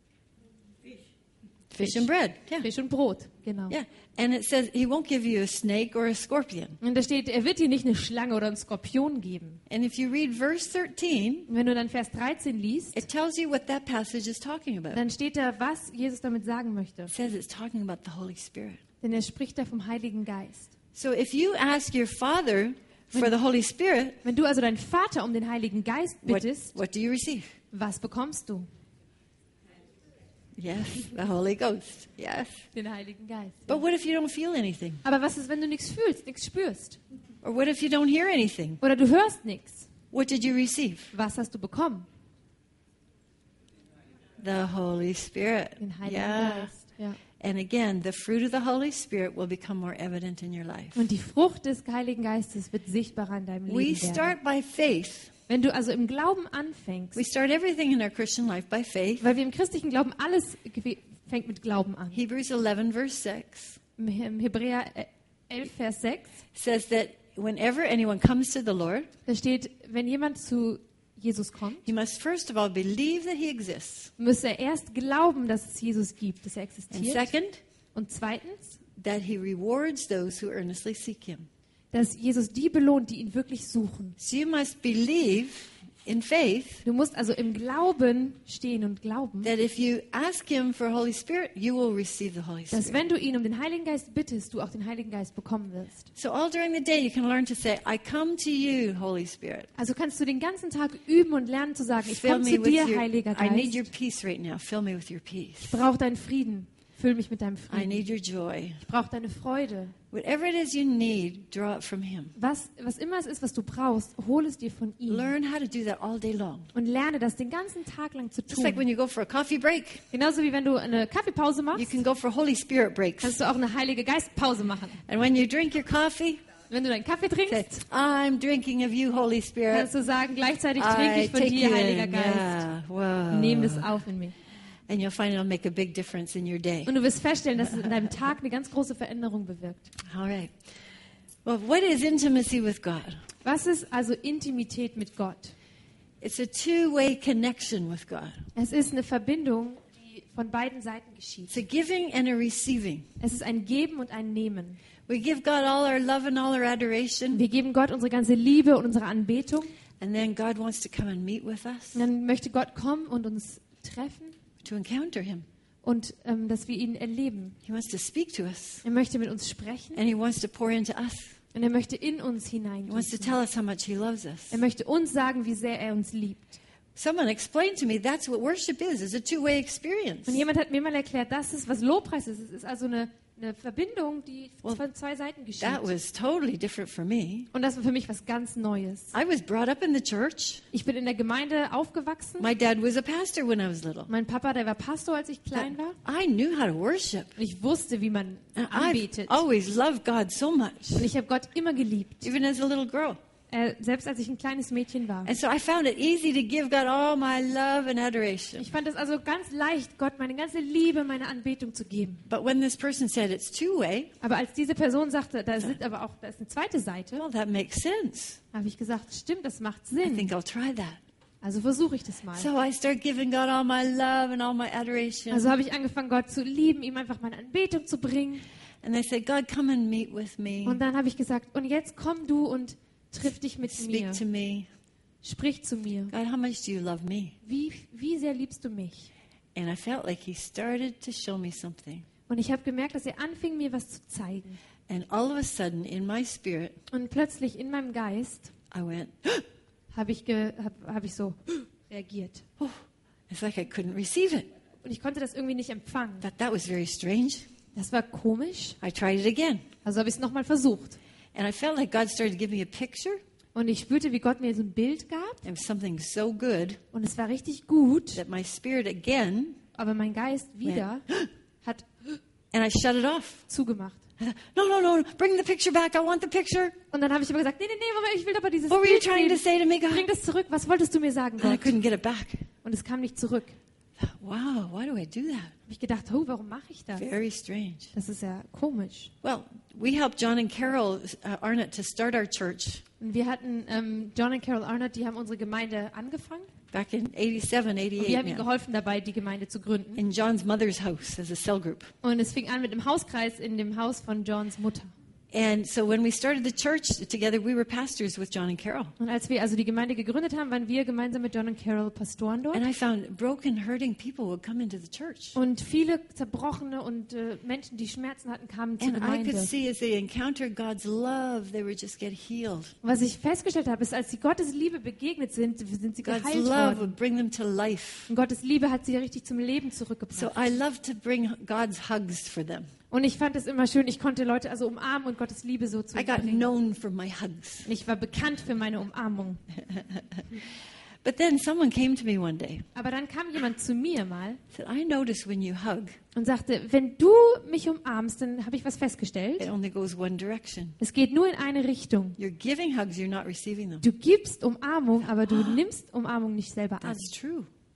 Fish and bread. Yeah. Fisch und Brot, genau. Yeah. And it says he won't give you a snake or a scorpion. Und da steht, er wird dir nicht eine Schlange oder einen Skorpion geben. And if you read verse thirteen, Und wenn du dann Vers dreizehn liest, it tells you what that passage is talking about. dann steht da, was Jesus damit sagen möchte. It says it's talking about the Holy Spirit. Denn er spricht da vom Heiligen Geist. So if you ask your father for the Holy Spirit, Wenn du also deinen Vater um den Heiligen Geist what, bittest, what do you receive? was bekommst du? Yes, the Holy Ghost. Yes. Den Heiligen Geist. But what if you don't feel anything? Aber was ist, wenn du nichts fühlst, nichts spürst? Or what if you don't hear anything? Oder du hörst nichts? What did you receive? Was hast du bekommen? The Holy Spirit. Den Heiligen Yeah. Geist. Ja. And again, the fruit of the Holy Spirit will become more evident in your life. Und die Frucht des Heiligen Geistes wird sichtbarer in deinem We Leben werden. start by faith. Wenn du also im Glauben anfängst, We start everything in our Christian life by faith. weil wir im christlichen Glauben, alles ge- fängt mit Glauben an. Hebrews eleven, verse six Im He- Im Hebräer äh, elf, Vers sechs, says that whenever anyone comes to the Lord, da steht, wenn jemand zu Jesus kommt, he must first of all believe that he exists. müsste er erst glauben, dass es Jesus gibt, dass er And existiert. second, Und zweitens, that he rewards those who earnestly seek him. dass Jesus die belohnt, die ihn wirklich suchen. So you must believe in faith Du musst also im Glauben stehen und glauben, that if you ask him for Holy Spirit, you will receive the Holy dass Spirit. wenn du ihn um den Heiligen Geist bittest, du auch den Heiligen Geist bekommen wirst. So all during the day, you can learn to say, I come to you, Holy Spirit. Also kannst du den ganzen Tag üben und lernen zu sagen, ich Fill komme me zu with dir, your, Heiliger I need your Geist. peace right now. Fill me with your peace. Ich brauche deinen Frieden. Füll mich mit deinem I Frieden. need your joy. Ich brauche deine Freude. Whatever it is you need, draw it from him. Was, was immer es ist, was du brauchst, hol es dir von ihm. Learn how to do that all day long. Und lerne das den ganzen Tag lang zu Just like when tun. you go for a coffee break, Genauso wie wenn du eine Kaffeepause you machst, can go for Holy Spirit breaks. kannst du auch eine Heilige Geistpause machen. And when you drink your coffee, Wenn du deinen Kaffee say, trinkst, I'm drinking of you, Holy Spirit. kannst du sagen, gleichzeitig trinke I ich von take dir, you Heiliger in. Geist. Yeah. Wow. Nimm das auf in mich. And you'll find it'll make a big difference in your day. Und du wirst feststellen, dass es in deinem Tag eine ganz große Veränderung bewirkt. All right. Well, what is intimacy with God? Was ist also Intimität mit Gott? It's a two-way connection with God. Es ist eine Verbindung, die von beiden Seiten geschieht. It's a giving and a receiving. Es ist ein Geben und ein Nehmen. We give God all our love and all our adoration, Wir geben Gott unsere ganze Liebe und unsere Anbetung. and then God wants to come and meet with us Und dann möchte Gott kommen und uns treffen to encounter Him. und ähm, dass wir ihn erleben. He wants to speak to us, Er möchte mit uns sprechen and He wants to pour into us. und er möchte in uns He wants to hineingehen. tell us how much He loves us. Er möchte uns sagen, wie sehr er uns liebt. Someone explained to me that's what worship is. It's a two-way experience. Und jemand hat mir mal erklärt, das ist, was Lobpreis ist. Es ist also eine, eine Verbindung, die Well, von zwei Seiten geschieht. That was totally different for me. Und das war für mich was ganz Neues. I was brought up in the church. Ich bin in der Gemeinde aufgewachsen. My dad was a pastor when I was little. Mein Papa, der war Pastor, als ich klein war. I knew how to worship. Ich wusste, wie man And I've anbetet. always loved God so much, Und ich habe Gott immer geliebt, even as a little girl. äh, selbst als ich ein kleines Mädchen war. And so I found it easy to give God all my love and adoration. Ich fand es also ganz leicht, Gott meine ganze Liebe, meine Anbetung zu geben. But when this person said it's two-way, Aber als diese Person sagte, da ist aber auch da ist eine zweite Seite, well, that makes sense. habe ich gesagt, stimmt, das macht I Sinn. think I'll try that. Also versuche ich das mal. So I start giving God all my love and all my adoration. Also habe ich angefangen, Gott zu lieben, ihm einfach meine Anbetung zu bringen. And they said, God, come and meet with me. Und dann habe ich gesagt, und jetzt komm du und triff dich mit Speak mir. to me. Sprich zu mir. God, how much do you love me? Wie, wie sehr liebst du mich? And I felt like he started to show me something. Und ich habe gemerkt, dass er anfing, mir was zu zeigen. And all of a sudden, in my spirit, Und plötzlich in meinem Geist I went, habe ich, ge, hab, hab ich so reagiert. oh, it's like I couldn't receive it. Und ich konnte das irgendwie nicht empfangen. But that was very strange. Das war komisch. I tried it again. Also habe ich es nochmal versucht. And I felt like God started to give me a picture. Und ich spürte, wie Gott mir so ein Bild gab. It was something so good Und es war richtig gut. that my spirit again, Aber mein Geist wieder hat and I shut it off. zugemacht. I thought, no, no, no, bring the picture back. I want the picture. Und dann habe ich aber gesagt, nee, nee, nee, Moment, ich will aber dieses What were you Bild trying to sehen. say to me, Bring God? das zurück. Was wolltest du mir sagen, And I Gott? couldn't get it back. Und es kam nicht zurück. Wow, why do I do that? Habe ich gedacht, oh, warum mache ich das? Very strange. Das ist ja komisch. Well, we helped John and Carol uh, Arnott to start our church Und wir hatten ähm, John und Carol Arnott, die haben unsere Gemeinde angefangen. back in eighty-seven, Und wir eighty-eight haben ihnen now, geholfen dabei, die Gemeinde zu gründen. in John's mother's house as a cell group. Und es fing an mit einem Hauskreis in dem Haus von Johns Mutter. And so when we started the church together, we were pastors with John and Carol. Und als wir also die Gemeinde gegründet haben, waren wir gemeinsam mit John und Carol Pastoren dort. And I found broken, hurting people would come into the church. Und viele zerbrochene und äh, Menschen, die Schmerzen hatten, kamen zur And I Gemeinde. could see as they encountered God's love, they would just get healed. Und was ich festgestellt habe, ist, als sie Gottes Liebe begegnet sind, sind sie God's geheilt love worden. would bring them to life. Und Gottes Liebe hat sie richtig zum Leben So zurückgebracht. I love to bring God's hugs for them. Und ich fand es immer schön, ich konnte Leute also umarmen und Gottes Liebe so zu I got bringen. known for my hugs. Ich war bekannt für meine Umarmung. But then someone came to me one day, Aber dann kam jemand zu mir mal said, I notice when you hug, und sagte, wenn du mich umarmst, dann habe ich was festgestellt. it only goes one direction. Es geht nur in eine Richtung. You're giving hugs, you're not receiving them. Du gibst Umarmung, aber du nimmst Umarmung nicht selber an. That's true.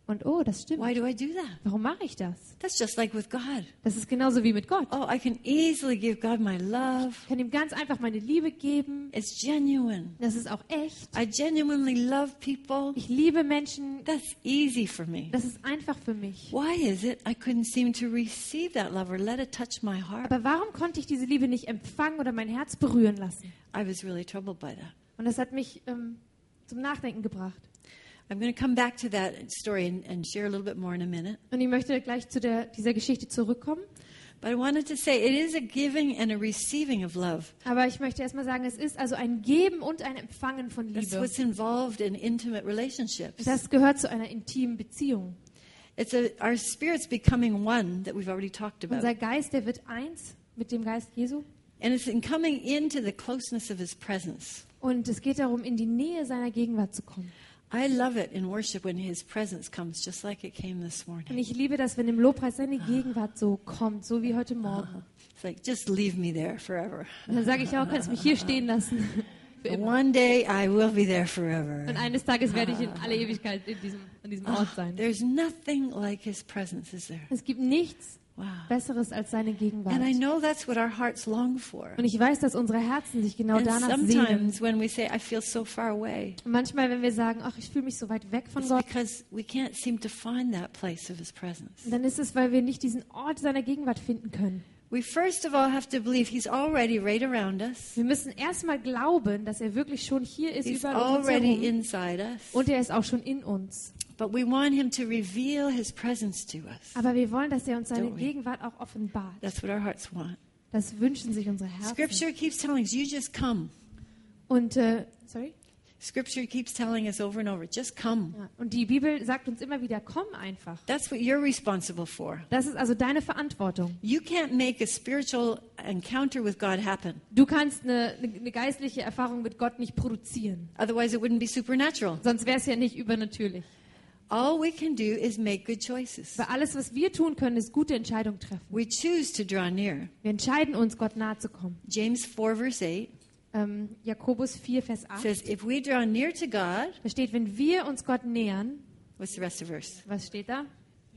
Und oh, das stimmt. Why do I do that? Warum mache ich das? That's just like with God. Das ist genauso wie mit Gott. Oh, I can easily give God my love. Ich kann ihm ganz einfach meine Liebe geben. It's genuine. Das ist auch echt. I genuinely love people. Ich liebe Menschen. That's easy for me. Das ist einfach für mich. Why is it I couldn't seem to receive that love or let it touch my heart? Aber warum konnte ich diese Liebe nicht empfangen oder mein Herz berühren lassen? I was really troubled by that. Und das hat mich ähm, zum Nachdenken gebracht. I'm going to come back to that story and, and share a little bit more in a minute. Und ich möchte gleich zu der, dieser Geschichte zurückkommen. But I wanted to say it is a giving and a receiving of love. Aber ich möchte erstmal sagen, es ist also ein Geben und ein Empfangen von That's Liebe. what's involved in intimate relationships. Das gehört zu einer intimen Beziehung. It's a, our spirits becoming one that we've already talked about. Unser Geist, der wird eins mit dem Geist Jesu. And it's in coming into the closeness of His presence. Und es geht darum, in die Nähe seiner Gegenwart zu kommen. I love it in worship when His presence comes, just like it came this Und morning. ich liebe das, wenn im Lobpreis seine Gegenwart so kommt, so wie heute Morgen. It's like, just leave me there forever. Und dann sage ich auch, kannst mich hier stehen lassen. Für immer. One day I will be there forever. Und eines Tages werde ich in alle Ewigkeit in diesem, an diesem Ort sein. There's nothing like His presence, is there? Es gibt nichts Wow. Besseres als seine Gegenwart. And I know that's what our hearts long for. Und ich weiß, dass unsere Herzen sich genau And danach sehnen. sometimes when we say, I feel so far away, Und manchmal, wenn wir sagen, ach, ich fühle mich so weit weg von it's Gott, because we can't seem to find that place of His presence. dann ist es, weil wir nicht diesen Ort seiner Gegenwart finden können. We first of all have to believe He's already right around us. Wir müssen erstmal glauben, dass er wirklich schon hier ist, He's überall um uns already herum. inside us. Und er ist auch schon in uns. But we want Him to reveal His presence to us. Aber wir wollen, dass er uns seine Don't we? Gegenwart auch offenbart. That's what our hearts want. Das wünschen sich unsere Herzen. Scripture keeps telling us, you just come. Und, äh, sorry? Scripture keeps telling us over and over, just come. Ja. Und die Bibel sagt uns immer wieder, komm einfach. That's what you're responsible for. Das ist also deine Verantwortung. You can't make a spiritual encounter with God happen. Du kannst eine, eine, eine geistliche Erfahrung mit Gott nicht produzieren. Otherwise, it wouldn't be supernatural. Sonst wäre es ja nicht übernatürlich. All we can do is make good choices. Weil alles, was wir tun können, ist gute Entscheidungen treffen. We choose to draw near. Wir entscheiden uns, Gott nahe zu kommen. James four, verse eight Ähm, Jakobus vier, Vers acht. says, if we draw near to God, Da steht, wenn wir uns Gott nähern, what's the rest of the verse? was steht da?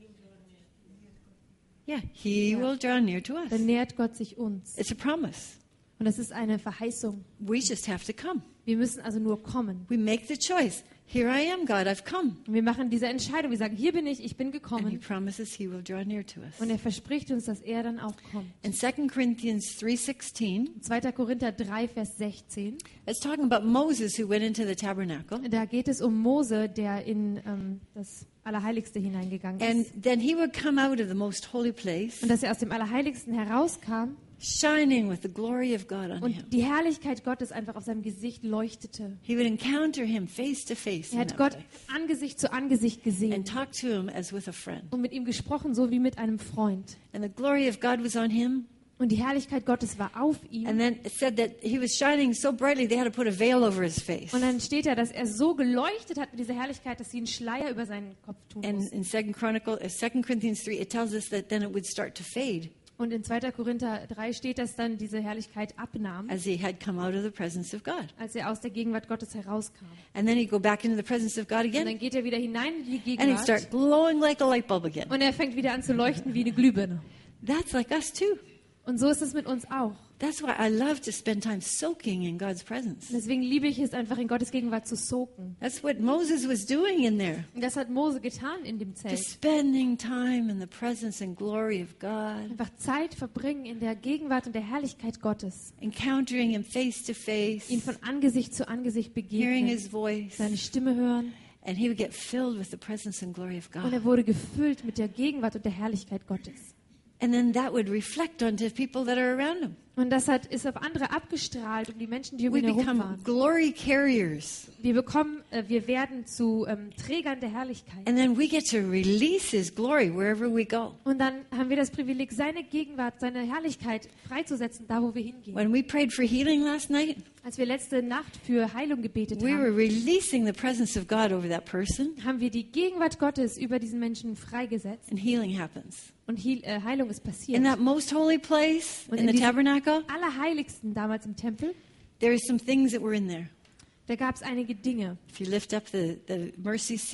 Yeah, He will draw near to us. Dann nähert Gott sich uns. It's a promise. Und das ist eine Verheißung. We just have to come. Wir müssen also nur kommen. We make the choice. Here I am, God, I've come. Und wir machen diese Entscheidung. Wir sagen, hier bin ich, ich bin And He gekommen. promises He will draw near to us. Und er verspricht uns, dass er dann auch kommt. In Second Corinthians three sixteen, zweiter Korinther drei, Vers sechzehn. it's talking about Moses who went into the tabernacle. Da geht es um Mose, der in ähm, das Allerheiligste hineingegangen And ist. then he would come out of the most holy place, Und dass er aus dem Allerheiligsten herauskam shining with the glory of God on him. und die Herrlichkeit Gottes einfach auf seinem Gesicht leuchtete. He would encounter him face to face Er in hat that Gott place Angesicht zu Angesicht gesehen and talk to him as with a friend. und mit ihm gesprochen, so wie mit einem Freund. And the glory of God was on him. Und die Herrlichkeit Gottes war auf ihm. And then it said that he was shining so brightly they had to put a veil over his face. Und dann steht da, dass er so geleuchtet hat mit dieser Herrlichkeit, dass sie einen Schleier über seinen Kopf tun And mussten. in Second Chronicle, uh, Second Corinthians three, it tells us that then it would start to fade Und in zweiter Korinther drei steht, dass dann diese Herrlichkeit abnahm, as he had come out of the presence of God. als er aus der Gegenwart Gottes herauskam. And then he'd go back into the presence of God Und again, dann geht er wieder hinein in die and he'd start Gegenwart glowing like a light bulb again. und er fängt wieder an zu leuchten wie eine Glühbirne. That's like us too. Und so ist es mit uns auch. That's why I love to spend time soaking in God's presence. Und deswegen liebe ich es einfach, in Gottes Gegenwart zu soaken. That's what Moses was doing in there. Und das hat Mose getan in dem Zelt. Just spending time in the presence and glory of God, Einfach Zeit verbringen in der Gegenwart und der Herrlichkeit Gottes. encountering Him face to face, Ihn von Angesicht zu Angesicht hearing begegnen. His voice, Seine Stimme hören. and he would get filled with the presence and glory of Und God. er wurde gefüllt mit der Gegenwart und der Herrlichkeit Gottes. And then that would reflect onto people that are around him. Und das hat, ist auf andere abgestrahlt und die Menschen, die um We ihn herum become waren. glory carriers. Wir bekommen, äh, wir werden zu ähm, Trägern der Herrlichkeit. And then we get to release His glory wherever we go. Und dann haben wir das Privileg, seine Gegenwart, seine Herrlichkeit freizusetzen, da wo wir hingehen. When we prayed for healing last night, Als wir letzte Nacht für Heilung gebetet we were haben, releasing the presence of God over that person, haben wir die Gegenwart Gottes über diesen Menschen freigesetzt and healing happens. und Heal, äh, Heilung ist passiert. In that most holy place, Und in in the diesem tabernacle, Allerheiligsten damals im Tempel, there are some things that were in there. da gab es einige Dinge. If you lift up the, the mercy seat,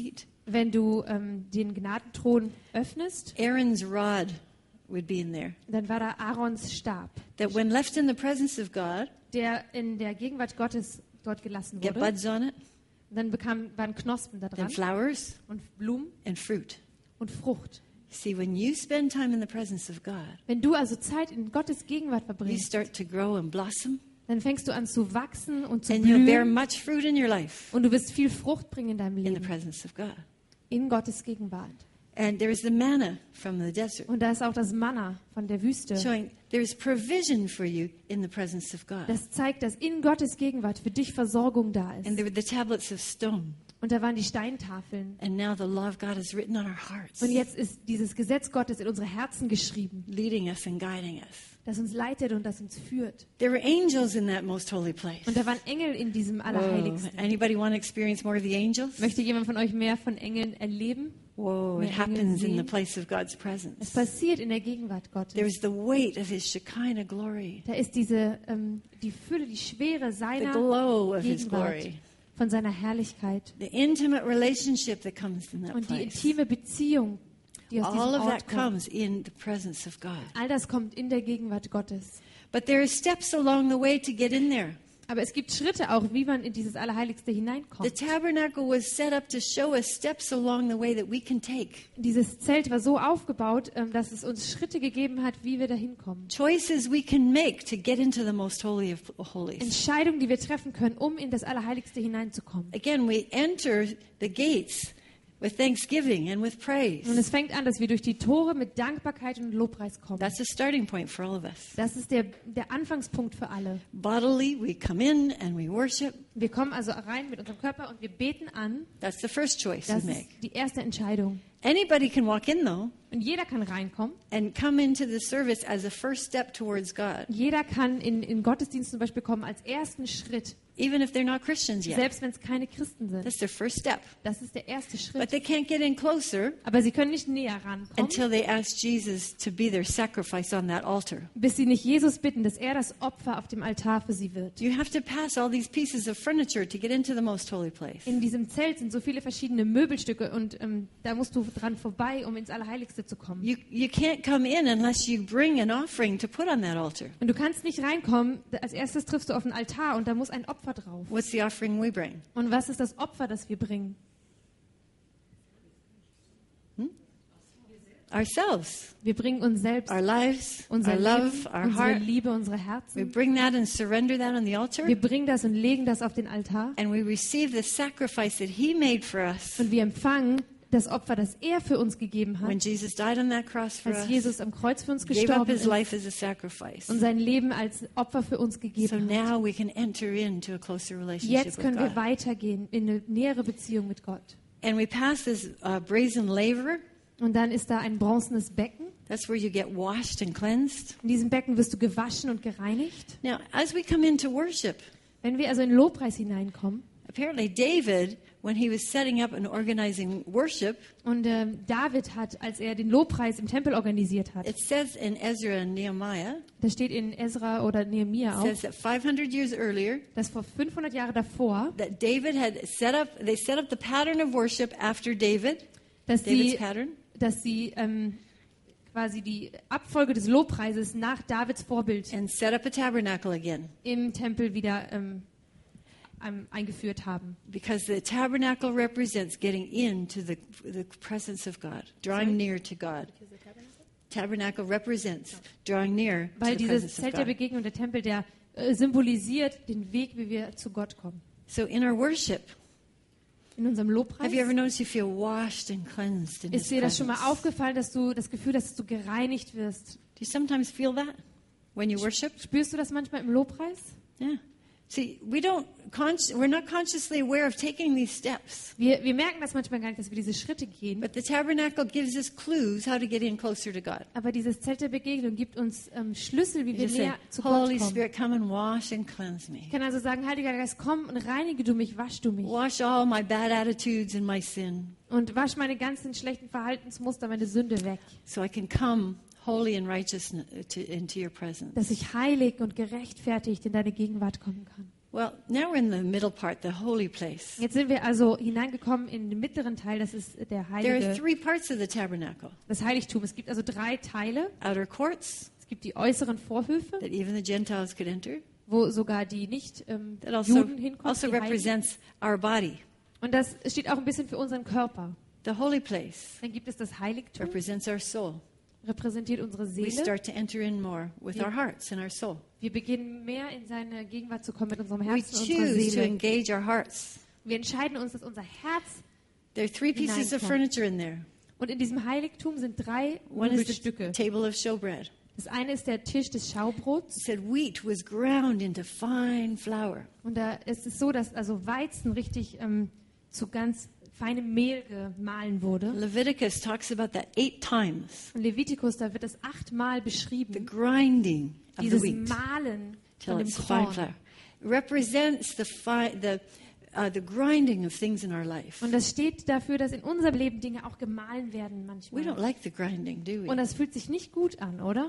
wenn du ähm, den Gnadenthron öffnest, Aaron's rod would be in there. dann war da Aarons Stab, That when left in the presence of God, der in der Gegenwart Gottes dort gelassen get wurde. buds on it, Und dann bekam, waren Knospen da then dran flowers und Blumen and fruit. und Frucht. See, when you spend time in the presence of God, Wenn du also Zeit in Gottes Gegenwart you verbringst, start to grow and blossom, dann fängst du an zu wachsen und zu and you'll bear blühen much fruit in your life und du wirst viel Frucht bringen in deinem in the Leben, presence of God. in Gottes Gegenwart. And there is the manna from the desert, Und da ist auch das Manna von der Wüste. showing there's provision for you in the presence of God. Das zeigt, dass in Gottes Gegenwart für dich Versorgung da And ist. there were the tablets of stone. Und da waren die Steintafeln. And now the law of God is written on our hearts, Und jetzt ist dieses Gesetz Gottes in unsere Herzen geschrieben, leading us and guiding us. das uns leitet und das uns führt. There were angels in that most holy place. Und da waren Engel in diesem Whoa. Allerheiligsten. Anybody want to experience more of the angels? Möchte jemand von euch mehr von Engeln erleben? Whoa, it Mehr Engel happens in the sehen? place of God's Es presence. passiert in der Gegenwart Gottes. There's the weight of his Shekinah glory, Da ist diese, ähm, die Fülle, die Schwere the seiner glow of his Gegenwart, glory, von seiner Herrlichkeit the intimate relationship that comes in that und die place. intime Beziehung, die aus All diesem of Ort that kommt. comes in the presence of God. All das kommt in der Gegenwart Gottes. But there are steps along the way to get in there. Aber es gibt Schritte auch, wie man in dieses Allerheiligste The hineinkommt. tabernacle was set up to show us steps along the way that we can take. Dieses Zelt war so aufgebaut, ähm, dass es uns Schritte gegeben hat, wie wir da hinkommen. Choices we can make to get into the most holy of holies. Entscheidungen, die wir treffen können, um in das Allerheiligste hineinzukommen. Again, we enter the gates with thanksgiving and with praise. Und es fängt an, dass wir durch die Tore mit Dankbarkeit und Lobpreis kommen. That's a starting point for all of us. Das ist der, der Anfangspunkt für alle. Bodily, we come in and we worship. Wir kommen also rein mit unserem Körper und wir beten an. That's the first choice we Das make. ist die erste Entscheidung. Anybody can walk in, though, Und jeder kann reinkommen. and come into the service as a first step towards God, Jeder kann in, in Gottesdienst zum Beispiel kommen als ersten Schritt, even if they're not Christians yet. selbst wenn es keine Christen sind. That's their first step. Das ist der erste But Schritt. they can't get in closer Aber sie können nicht näher rankommen, until they ask Jesus to be their sacrifice on that altar. bis sie nicht Jesus bitten, dass er das Opfer auf dem Altar für sie wird. You have to pass all these pieces of furniture to get into the most holy place. In diesem Zelt sind so viele verschiedene Möbelstücke und ähm, da musst du dran vorbei, um ins Allerheiligste zu kommen. You, you can't come in unless you bring an offering to put on that altar. Und du kannst nicht reinkommen, als erstes triffst du auf den Altar und da muss ein Opfer drauf. What's the offering we bring? Und was ist das Opfer, das wir bringen? Ourselves, Wir bringen uns selbst, our lives, unser our Leben, love, our unsere heart. Liebe, unsere We Herzen. bring that and surrender that on the altar. Wir bringen das und legen das auf den Altar And we receive the sacrifice that He made for us und wir empfangen das Opfer, das er für uns gegeben when hat, Jesus died on that cross for als us, Jesus am Kreuz für uns gave up gestorben His ist life as a sacrifice. und sein Leben als Opfer für uns So gegeben hat. now we can enter into a closer relationship Jetzt with können wir God. weitergehen in eine nähere Beziehung mit Gott. And we pass this uh, brazen laver. Und dann ist da ein bronzenes Becken. That's where you get washed and cleansed. In diesem Becken wirst du gewaschen und gereinigt. Now, as we come into worship, Wenn wir also in Lobpreis hineinkommen, apparently David, when he was setting up and organizing worship, und ähm, David hat, als er den Lobpreis im Tempel organisiert hat, it says in Ezra and Nehemiah, da steht in Ezra oder Nehemia auch, says that five hundred years earlier, dass vor fünfhundert Jahren davor, that David had set up, they set up the pattern of worship after David, dass David's sie, pattern, dass sie ähm, quasi die Abfolge des Lobpreises nach Davids Vorbild and set up a tabernacle again. im Tempel wieder ähm, ähm, eingeführt haben. Because the tabernacle represents getting into the, the presence of God, drawing near to God. Tabernacle represents drawing near to Weil the dieses presence of Zelt der God. Begegnung, der Tempel, der äh, symbolisiert den Weg, wie wir zu Gott kommen. So in our worship, In unserem Lobpreis have you ever noticed you feel washed and cleansed in His ist dir das schon mal presence? aufgefallen, dass du das Gefühl hast, dass du gereinigt wirst. Do you sometimes feel that when you worship? Spürst du das manchmal im Lobpreis? Yeah. See, we don't consci- we're not consciously aware of taking these steps. Wir, wir merken das manchmal gar nicht, dass wir diese Schritte gehen. But the tabernacle gives us clues how to get in closer to God. Aber dieses Zelt der Begegnung gibt uns ähm, Schlüssel, wie You wir just say, näher zu Gott Holy kommen. Spirit, come and wash and cleanse me. Ich kann also sagen, Heiliger Geist, komm und reinige du mich, wasch du mich. Wash all my bad attitudes and my sin Und wasch meine ganzen schlechten Verhaltensmuster, meine Sünde weg. so I can come holy and righteous n- to, into your presence. Dass ich heilig und gerechtfertigt in deine Gegenwart kommen kann. Well, now we're in the middle part, the holy place. Jetzt sind wir also hineingekommen in den mittleren Teil, das ist der There are heilige, three parts of the tabernacle. das Heiligtum. Es gibt also drei Teile. Outer courts Es gibt die äußeren Vorhöfe, that even the Gentiles could enter. wo sogar die nicht ähm, That also, Juden hinkommen. also die Heiden. represents our body. Und das steht auch ein bisschen für unseren Körper. The holy place Dann gibt es das Heiligtum, represents our soul. repräsentiert unsere We Seele. start to enter in more with Yeah. our hearts and our soul. Wir beginnen mehr in seine Gegenwart zu kommen mit unserem We Herzen und unserer choose to Seele. engage our hearts. Wir entscheiden uns, dass unser Herz, There are three pieces of Hineinkommt. furniture in there. und in diesem Heiligtum sind drei One is the Möbelstücke. table of showbread. Das eine ist der Tisch des It Schaubrots. said wheat was ground into fine flour. Und da ist es so, dass also Weizen richtig ähm, zu ganz feinem Mehl gemahlen wurde. Leviticus talks about that eight times. Und Levitikus, da wird das achtmal The beschrieben. grinding of the Dieses wheat Mahlen till von dem it's fine Korn. flour. It represents the, fi- the, uh, the grinding of things in our life. Und das steht dafür, dass in unserem Leben Dinge auch gemahlen werden We don't manchmal. like the grinding, do Und we? das fühlt sich nicht gut an, oder?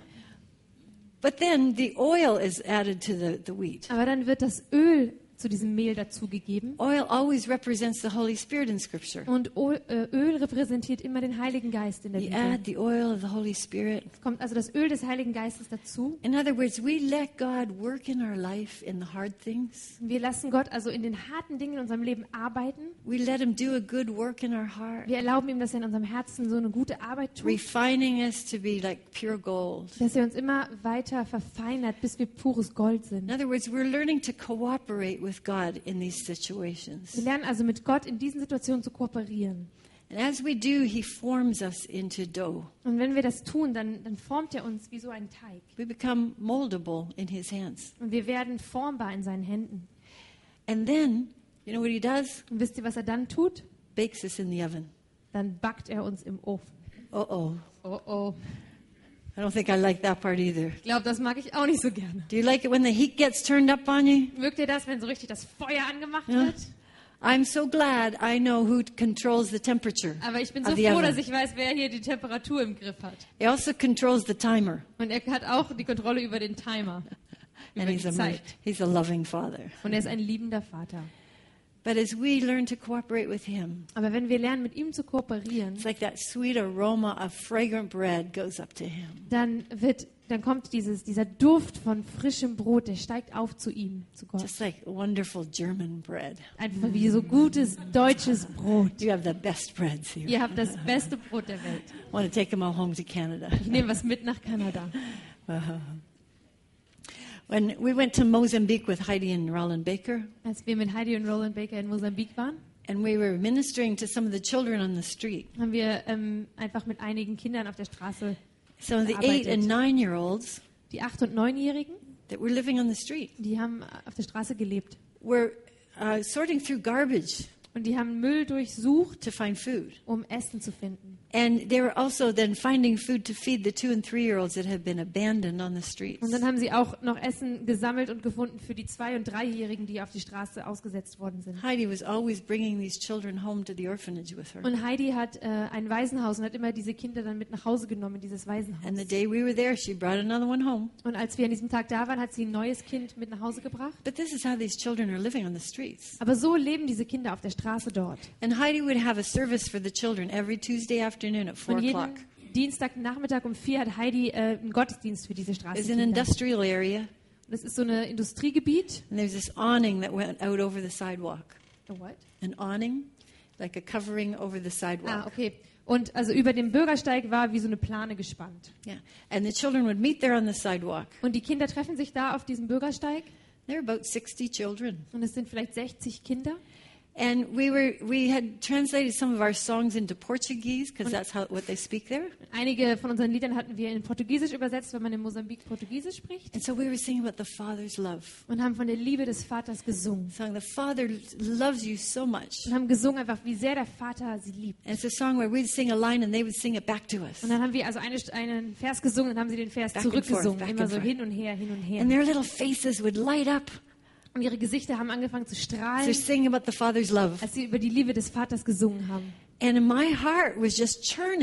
But then the oil is added to the, the wheat. Aber dann wird das Öl zu diesem Mehl dazugegeben. Oil always represents the Holy Spirit in Scripture. Und O- äh, Öl repräsentiert immer den Heiligen Geist in der We Bibel. add the oil of the Holy Spirit. Es kommt also das Öl des Heiligen Geistes dazu. In other words, we let God work in our life in the hard things. Wir lassen Gott also in den harten Dingen in unserem Leben arbeiten. We let Him do a good work in our heart, Wir erlauben ihm, dass er in unserem Herzen so eine gute Arbeit tut. refining us to be like pure gold. Dass er uns immer weiter verfeinert, bis wir pures Gold sind. In other words, we're learning to cooperate with God in these Wir situations. lernen also mit Gott in diesen Situationen zu kooperieren. And as we do, He forms us into dough. Und wenn wir das tun, dann, dann formt er uns wie so ein Teig. We become moldable in His hands. Und wir werden formbar in seinen Händen. And then, you know what He does? Und wisst ihr, was er dann tut? Bakes us in the oven. Dann backt er uns im Ofen. Uh oh. Oh oh. I don't think I like that part either. Ich glaube, das mag ich auch nicht so gerne. Do you like it when the heat gets turned up on you? Mögt ihr das, wenn so richtig das Feuer angemacht Ja. wird? I'm so glad I know who controls the temperature Aber ich bin so of the froh, oven. dass ich weiß, wer hier die Temperatur im Griff hat. He also controls the timer. Und er hat auch die Kontrolle über den Timer, über And he's die a, Zeit. he's a loving father. Und er ist ein liebender Vater. But as we learn to cooperate with him, Aber wenn wir lernen, mit ihm zu kooperieren, it's like that sweet aroma of fragrant bread goes up to him. dann wird, dann kommt dieses, dieser Duft von frischem Brot, der steigt auf zu ihm, zu Gott. Just like wonderful German bread. Einfach wie so gutes deutsches Brot. You have the best breads here. Ihr habt das beste Brot der Welt. I want to take them all home to Canada. Ich nehme was mit nach Kanada. When we went to Mozambique with Heidi and Roland Baker, Als wir mit Heidi und Roland Baker in Mosambik waren, and we were ministering to some of the children on the street. haben wir ähm, einfach mit einigen Kindern auf der Straße, Some of the eight and nine year olds die acht- und neunjährigen, that were living on the street die haben auf der Straße gelebt. were uh, sorting through garbage Und die haben Müll durchsucht, to find food. um Essen zu finden. And they were also then finding food to feed the two and three year olds that had been abandoned on the streets. Und dann haben sie auch noch Essen gesammelt und gefunden für die Zwei- und Dreijährigen, die auf die Straße ausgesetzt worden sind. Heidi was always bringing these children home to the orphanage with her. Und Heidi hat äh, ein Waisenhaus und hat immer diese Kinder dann mit nach Hause genommen in dieses Waisenhaus. And the day we were there, she brought another one home. Und als wir an diesem Tag da waren, hat sie ein neues Kind mit nach Hause gebracht. But this is how these children are living on the streets. Aber so leben diese Kinder auf der Straße dort. And Heidi would have a service for the children every Tuesday afternoon at four Und jeden o'clock. Dienstagnachmittag um vier hat Heidi äh, einen Gottesdienst für diese It's an Straßenkinder. industrial area, Das ist so ein Industriegebiet. and there's this awning that went out over the sidewalk. Oh, what? An awning, like a covering over the sidewalk. Ah, okay. Und also über dem Bürgersteig war wie so eine Plane gespannt. Yeah. And the children would meet there on the sidewalk. Und die Kinder treffen sich da auf diesem Bürgersteig. There are about sixty children. Und es sind vielleicht sechzig Kinder. And we were we had translated some of our songs into Portuguese because that's how what they speak there. Einige von unseren Liedern hatten wir in Portugiesisch übersetzt, weil man in Mosambik Portugiesisch spricht. And so we were singing about the Father's love. Und haben von der Liebe des Vaters gesungen. Song, the Father loves you so much. Und haben gesungen einfach, wie sehr der Vater sie liebt. And it's a song where we'd sing a line and they would sing it back to us. Und dann haben wir also eine, einen Vers gesungen und haben sie den Vers Back and zurückgesungen. forth, back Immer and so forth. hin und her, hin und her. And their little faces would light up. Und ihre Gesichter haben angefangen zu They're strahlen, singing about the Father's love. als sie über die Liebe des Vaters gesungen haben. And my heart was just churning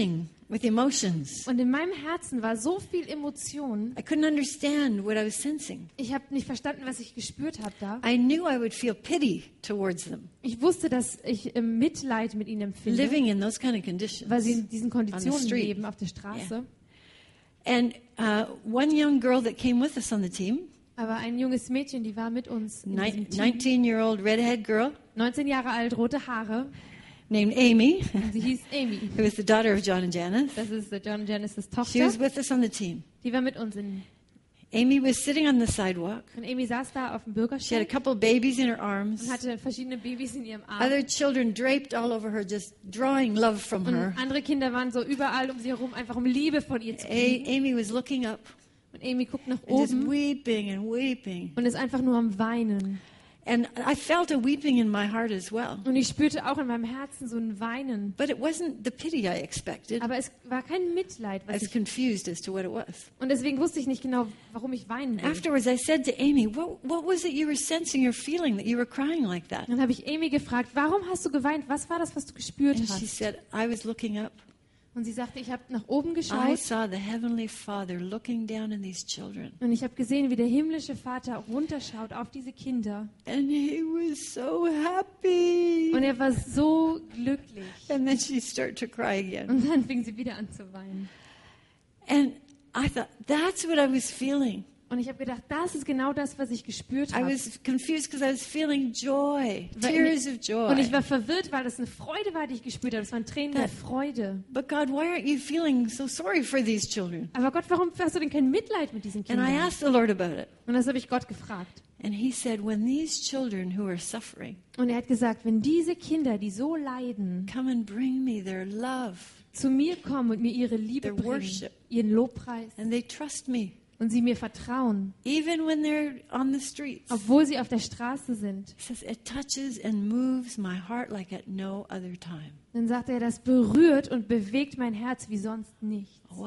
with emotions. Und in meinem Herzen war so viel Emotion. I couldn't understand what I was sensing. Ich habe nicht verstanden, was ich gespürt habe da. I knew I would feel pity towards them, Ich wusste, dass ich äh, Mitleid mit ihnen empfinde, living in those kind of conditions. weil sie in diesen Konditionen street. leben auf der Straße. And uh, one young girl that came with us on the team, Aber ein junges Mädchen, die war mit uns in diesem Team. nineteen-year-old redhead girl neunzehn Jahre alt, rote Haare. named Amy, Und sie hieß Amy. who was the daughter of John and Janice. Das ist äh, John und Janice's She Tochter. was with us on the team. Die war mit uns in. Amy was sitting on the sidewalk. Und Amy saß da auf dem She had a Bürgersteig couple of babies in her arms. und hatte verschiedene Babys in ihrem Arm. Other children draped all over her, just drawing love from Und her. andere Kinder waren so überall um sie herum, einfach um Liebe von ihr zu A- kriegen. Amy was looking up Und Amy guckt nach and just oben weeping and weeping. und ist einfach nur am Weinen. And I felt a weeping in my heart as well. Und ich spürte auch in meinem Herzen so ein Weinen. But it wasn't the pity I expected. Aber es war kein Mitleid. I Was was ich, confused as to what it was. und deswegen wusste ich nicht genau, warum ich weinen will. Afterwards, I said to Amy, what, what was it you were sensing or feeling that you were crying like that? Dann habe ich Amy gefragt, warum hast du geweint? Was war das, was du gespürt And she hast? said, I was looking up. Und sie sagte, ich habe nach oben I geschaut saw the Heavenly Father looking down on these children. und ich habe gesehen, wie der himmlische Vater runterschaut auf diese Kinder. And he was so happy. Und er war so glücklich. And then she started to cry again. Und dann fing sie wieder an zu weinen. And I thought, that's what I was feeling. Und ich habe gedacht, das ist genau das, was ich gespürt I habe. was confused because I was feeling joy, Weil- tears of Und ich joy. war verwirrt, weil das eine Freude war, die ich gespürt habe. Es waren Tränen der That- Freude. But God, why aren't you feeling so sorry for these children? Aber Gott, warum hast du denn kein Mitleid mit diesen And I Kindern? asked the Lord about it. Und das habe ich Gott gefragt. And he said, when these children who are suffering Und er hat gesagt, wenn diese Kinder, die so leiden, come and bring me their love zu mir kommen und mir ihre Liebe Their bringen, worship. ihren Lobpreis, and they trust me, und sie mir vertrauen, even when they're on the streets, obwohl sie auf der Straße sind, he says, it touches and moves my heart like at no other time. dann sagt er, das berührt und bewegt mein Herz wie sonst nicht. Wow.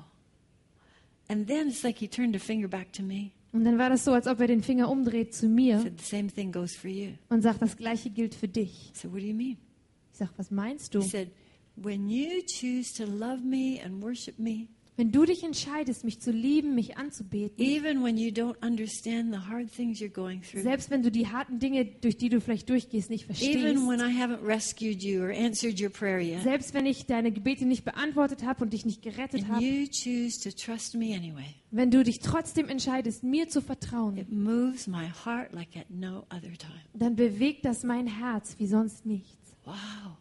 And then it's like he turned a finger back to me. Und dann war das so, als ob er den Finger umdreht zu He mir said, the same thing goes for you. und sagt, das Gleiche gilt für dich. I said, what do you mean? Ich sag, was meinst du? He said, when you choose to love me and worship me, Wenn du dich entscheidest, mich zu lieben, mich anzubeten, even when you don't understand the hard things you're going through, selbst wenn du die harten Dinge, durch die du vielleicht durchgehst, nicht verstehst, even when I haven't rescued you or answered your prayer yet, selbst wenn ich deine Gebete nicht beantwortet habe und dich nicht gerettet and habe, you choose to trust me anyway, wenn du dich trotzdem entscheidest, mir zu vertrauen, it moves my heart like at no other time. dann bewegt das mein Herz wie sonst nichts. Wow.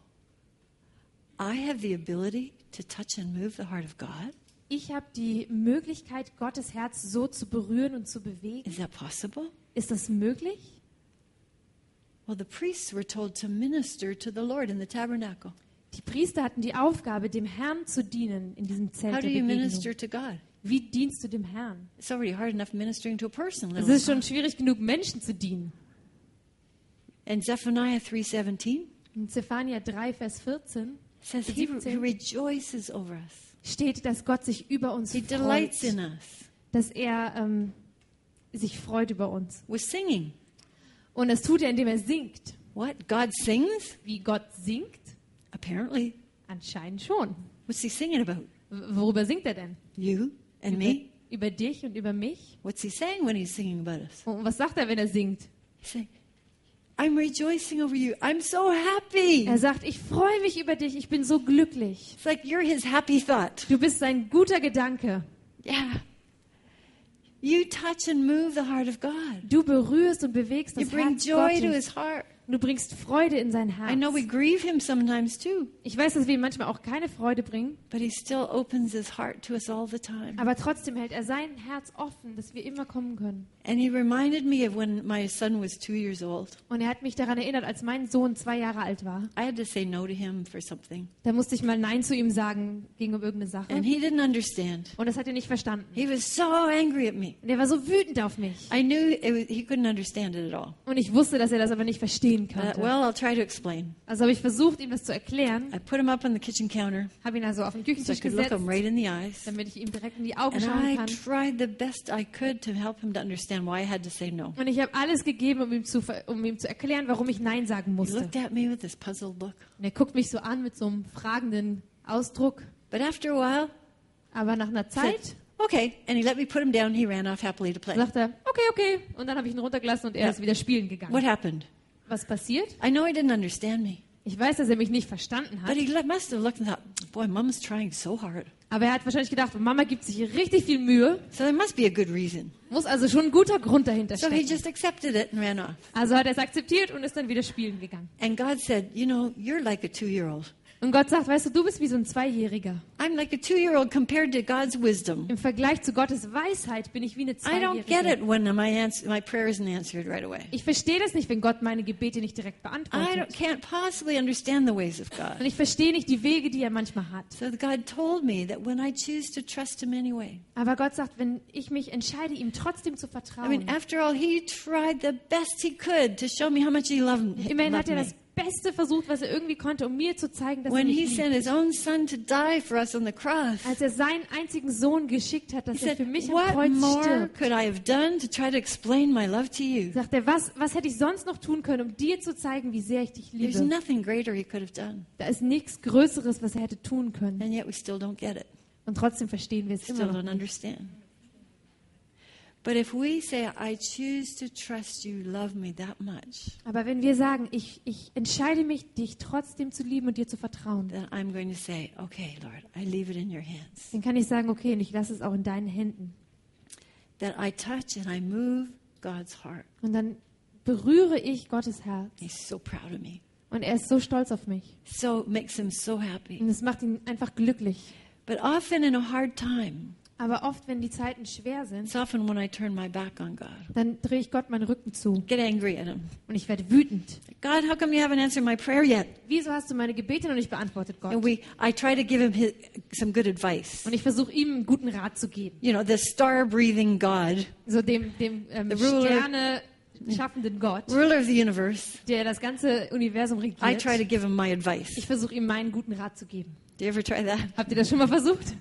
I have the ability to touch and move the heart of God. Ich habe die Möglichkeit, Gottes Herz so zu berühren und zu bewegen. Is that possible? Ist das möglich? Well, the priests were told to minister to the Lord in the tabernacle. Die Priester hatten die Aufgabe, dem Herrn zu dienen in diesem Zelt How der do you Begegnung. minister to God? Wie dienst du dem Herrn? It's already hard enough ministering to a person. Es let ist alone schon schwierig genug, Menschen zu dienen. God. And Zephaniah three seventeen In Zephania drei, Vers vierzehn says he, he rejoices over us. steht, dass Gott sich über uns He freut, delights in us. dass er ähm, sich freut über uns. With singing. Und das tut er, indem er singt. What? God sings? Wie Gott singt? Apparently. Anscheinend schon. What's he singing about? W- Worüber singt er denn? You and Über, me? über dich und über mich? What's he saying when he's singing about us? Und was sagt er, wenn er singt? He's saying, I'm rejoicing over you. I'm so happy. Er sagt, ich freue mich über dich, ich bin so glücklich. It's like you're his happy thought. Du bist ein guter Gedanke. Yeah. You touch and move the heart of God. Du berührst und bewegst You das bring Herz joy to Gottes. his heart. Du bringst Freude in sein I know we Herz. grieve him sometimes too, Ich weiß, dass wir ihm manchmal auch keine Freude bringen, but he still opens his heart to us all the time. aber trotzdem hält er sein Herz offen, dass wir immer kommen können. And he reminded me of when my son was two years old. Und er hat mich daran erinnert, als mein Sohn zwei Jahre alt war. I had to say no to him for something, Da musste ich mal Nein zu ihm sagen, ging um irgendeine Sache. and he didn't understand. Und das hat er nicht verstanden. He was so angry at me. Und er war so wütend auf mich. I knew it was, he couldn't understand it at all. Und ich wusste, dass er das aber nicht verstehen Uh, konnte. well, I'll try to explain. Also habe ich versucht, ihm das zu erklären. I put him up on the kitchen counter Habe ihn also auf den so I Küchentisch could look gesetzt, him right in the eyes. damit ich ihm direkt in die Augen And schauen I kann. tried the best I could to help him to understand why I had to say no. Und ich habe alles gegeben, um ihm, zu, ver- um ihm zu erklären, warum ich Nein sagen He musste. looked at me with this puzzled look. Und er guckt mich so an mit so einem fragenden Ausdruck. But after a while, Aber nach einer he Zeit said, okay. And he let me put him down. He ran off happily to play. sagt er, okay, okay. Und dann habe ich ihn runtergelassen und er Ja. ist wieder spielen gegangen. What happened? Was passiert? I know he didn't understand me. Ich weiß, dass er mich nicht verstanden hat. But he le- must have looked and thought, boy, Mom's trying so hard. Aber er hat wahrscheinlich gedacht, Mama gibt sich hier richtig viel Mühe. So there must be a good reason. Muss also schon ein guter Grund dahinter So he stecken. just accepted it and ran off. Also hat er es akzeptiert und ist dann wieder spielen gegangen. And God said, you know, you're like a two-year-old. Und Gott sagt, weißt du, du bist wie so ein Zweijähriger. I'm like a two-year-old compared to God's wisdom. Im Vergleich zu Gottes Weisheit bin ich wie eine I don't get Zweijährige. it when my, ans- my prayer isn't answered right away. Ich verstehe das nicht, wenn Gott meine Gebete nicht direkt I don't, beantwortet. can't possibly understand the ways of Und God. ich verstehe nicht die Wege, die er manchmal hat. So God told me that when I choose to trust Him anyway, Aber Gott sagt, wenn ich mich entscheide, ihm trotzdem zu I vertrauen. mean, after all, He tried the best He could to show me how much He loved, Immerhin hat loved er me. das Beste versucht, was er irgendwie konnte, um mir zu zeigen, dass When er He mich sent liebt. His own Son to die for us on the cross, Als er seinen einzigen Sohn geschickt hat, He dass er said, für mich am what Kreuz more stirbt, could I have done to try to explain my love to you? sagt er, was, was hätte ich sonst noch tun können, um dir zu zeigen, wie sehr ich dich There's liebe? nothing greater He could have done. Da ist nichts Größeres, was er hätte tun können. And yet we still don't get it. Und trotzdem verstehen wir es Still immer noch don't nicht. understand. But if we say, I choose to trust you, love me that much, Aber wenn wir sagen, ich, ich entscheide mich, dich trotzdem zu lieben und dir zu vertrauen, then I'm going to say, okay, Lord, I leave it in your hands. dann kann ich sagen, okay, und ich lasse es auch in deinen Händen. That I touch and I move God's heart. Und dann berühre ich Gottes Herz. He's so proud of me. Und er ist so stolz auf mich. So makes him so happy. Und es macht ihn einfach glücklich. But often in a hard time, Aber oft, wenn die Zeiten schwer sind, it's often when I turn my back on God, dann drehe ich Gott meinen Rücken zu. get angry at him. Und ich werde wütend. God, how come you haven't answered my prayer yet? Wieso hast du meine Gebete noch nicht beantwortet, And Gott? we, I try to give him his, some good advice. Und ich versuche ihm einen guten Rat zu geben. You know, the star-breathing God, So dem, dem ähm, The ruler- Sterne schaffenden Gott, ruler of the universe. der das ganze Universum I try to regiert. give him my advice. Ich versuche ihm meinen guten Rat zu geben. Do you ever try that? Habt ihr das schon mal versucht?